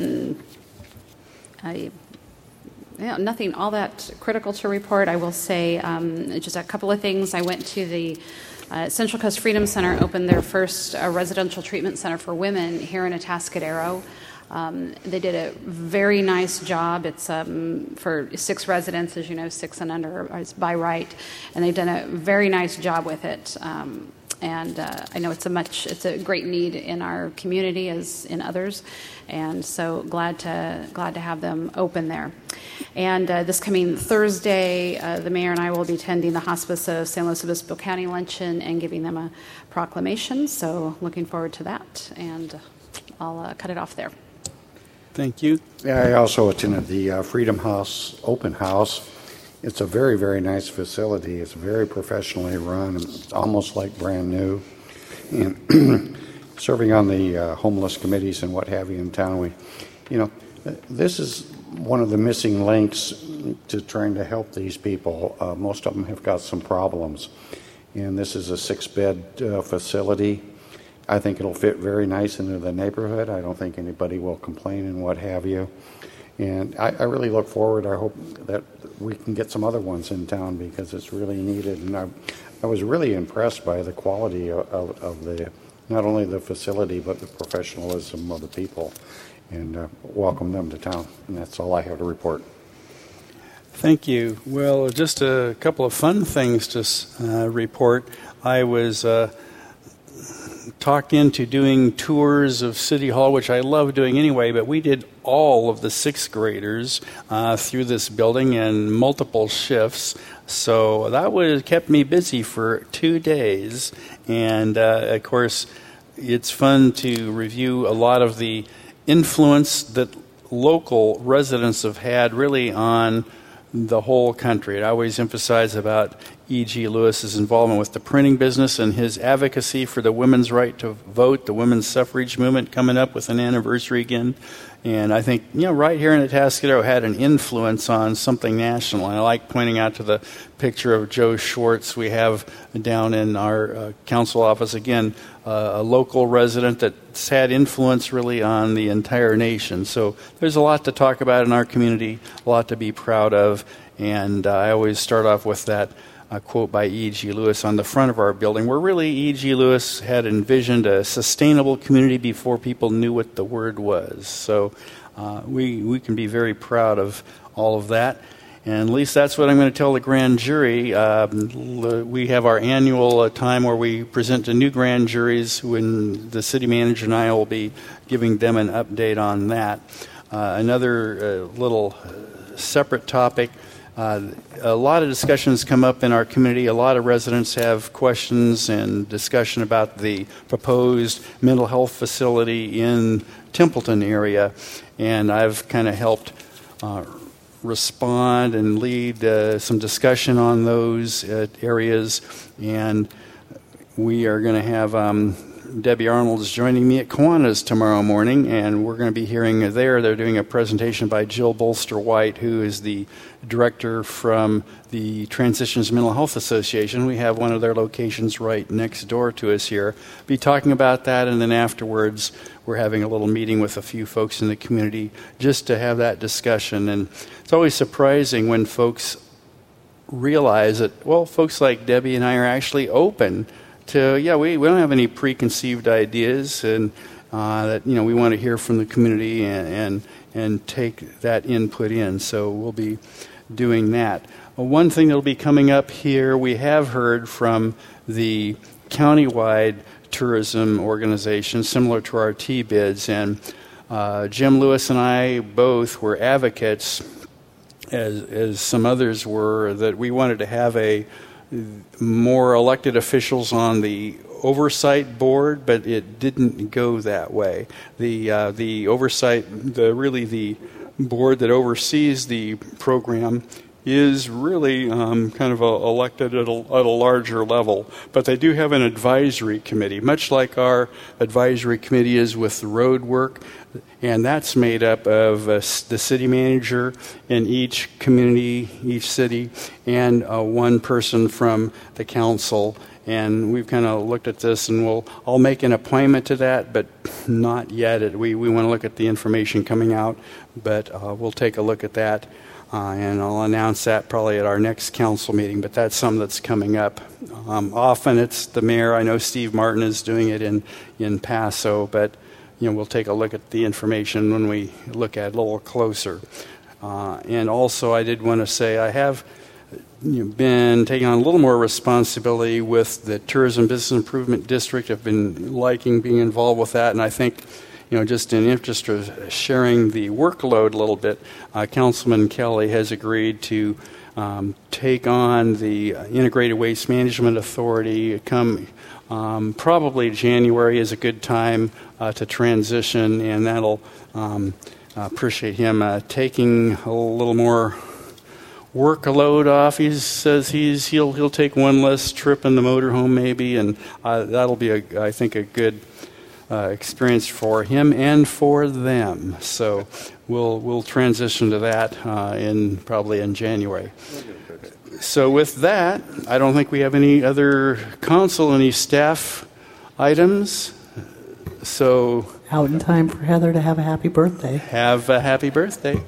Nothing all that critical to report. I will say just a couple of things. I went to the Central Coast Freedom Center, opened their first residential treatment center for women here in Atascadero. They did a very nice job. It's for 6 residents, as you know, 6 and under is by right, and they've done a very nice job with it. And I know it's a great need in our community as in others, and so glad to have them open there. And this coming Thursday, the mayor and I will be attending the Hospice of San Luis Obispo County luncheon and giving them a proclamation. So looking forward to that, and I'll cut it off there. Thank you. Yeah, I also attended the Freedom House open house. It's a very, very nice facility. It's very professionally run. It's almost like brand new. And serving on the homeless committees and what have you in town, this is one of the missing links to trying to help these people. Most of them have got some problems. And this is a 6-bed facility. I think it'll fit very nice into the neighborhood. I don't think anybody will complain and what have you. And I really look forward. I hope that we can get some other ones in town because it's really needed. And I was really impressed by the quality of the not only the facility but the professionalism of the people, and welcome them to town. And that's all I have to report. Thank you. Well, just a couple of fun things to report. I was talked into doing tours of City Hall, which I love doing anyway, but we did all of the sixth graders through this building in multiple shifts. So that kept me busy for 2 days. And, of course, it's fun to review a lot of the influence that local residents have had really on the whole country. I always emphasize about E.G. Lewis's involvement with the printing business and his advocacy for the women's right to vote, the women's suffrage movement coming up with an anniversary again. And I think, right here in Atascadero had an influence on something national. And I like pointing out to the picture of Joe Schwartz we have down in our council office. Again, a local resident that's had influence really on the entire nation. So there's a lot to talk about in our community, a lot to be proud of. And I always start off with that quote by E.G. Lewis on the front of our building, where really E.G. Lewis had envisioned a sustainable community before people knew what the word was. So we can be very proud of all of that. And at least that's what I'm going to tell the grand jury. We have our annual time where we present to new grand juries, when the city manager and I will be giving them an update on that. Another little separate topic. A lot of discussions come up in our community. A lot of residents have questions and discussion about the proposed mental health facility in Templeton area. And I've kind of helped respond and lead some discussion on those areas. And we are going to have Debbie Arnold is joining me at Kiwanis tomorrow morning, and we're going to be hearing they're doing a presentation by Jill Bolster-White, who is the director from the Transitions Mental Health Association. We have one of their locations right next door to us here. Be talking about that, and then afterwards we're having a little meeting with a few folks in the community just to have that discussion. And it's always surprising when folks realize that, well, folks like Debbie and I are actually open to, we don't have any preconceived ideas, and that we want to hear from the community and take that input in. So we'll be doing that. One thing that will be coming up here, we have heard from the countywide tourism organization, similar to our T-bids, and Jim Lewis and I both were advocates, as some others were, that we wanted to have more elected officials on the oversight board, but it didn't go that way. The oversight, the board that oversees the program, is really kind of elected at a larger level. But they do have an advisory committee, much like our advisory committee is with the road work, and that's made up of the city manager in each community, each city, and one person from the council. And we've kind of looked at this, and I'll make an appointment to that, but not yet. We want to look at the information coming out, but we'll take a look at that. And I'll announce that probably at our next council meeting, but that's something that's coming up. Often it's the mayor. I know Steve Martin is doing it in Paso, but we'll take a look at the information when we look at it a little closer. And also I did want to say I have been taking on a little more responsibility with the Tourism Business Improvement District. I've been liking being involved with that, and I think just in interest of sharing the workload a little bit, Councilman Kelly has agreed to take on the Integrated Waste Management Authority. Probably January is a good time to transition, and that'll appreciate him taking a little more workload off. He says he'll take one less trip in the motorhome maybe, and that'll be I think a good experience for him and for them. So we'll transition to that probably in January. So with that, I don't think we have any other any staff items. So out in time for Heather to have a happy birthday. Have a happy birthday.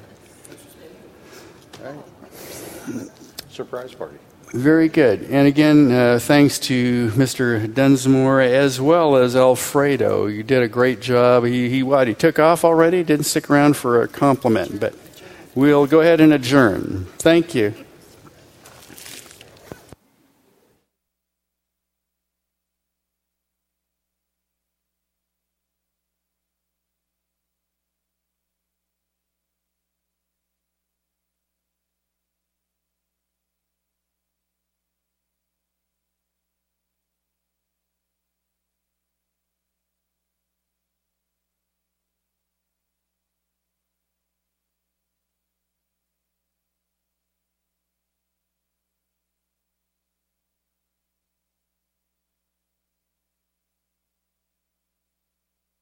All right. Surprise party. Very good. And again, thanks to Mr. Dunsmore as well as Alfredo. You did a great job. He took off already? Didn't stick around for a compliment, but we'll go ahead and adjourn. Thank you.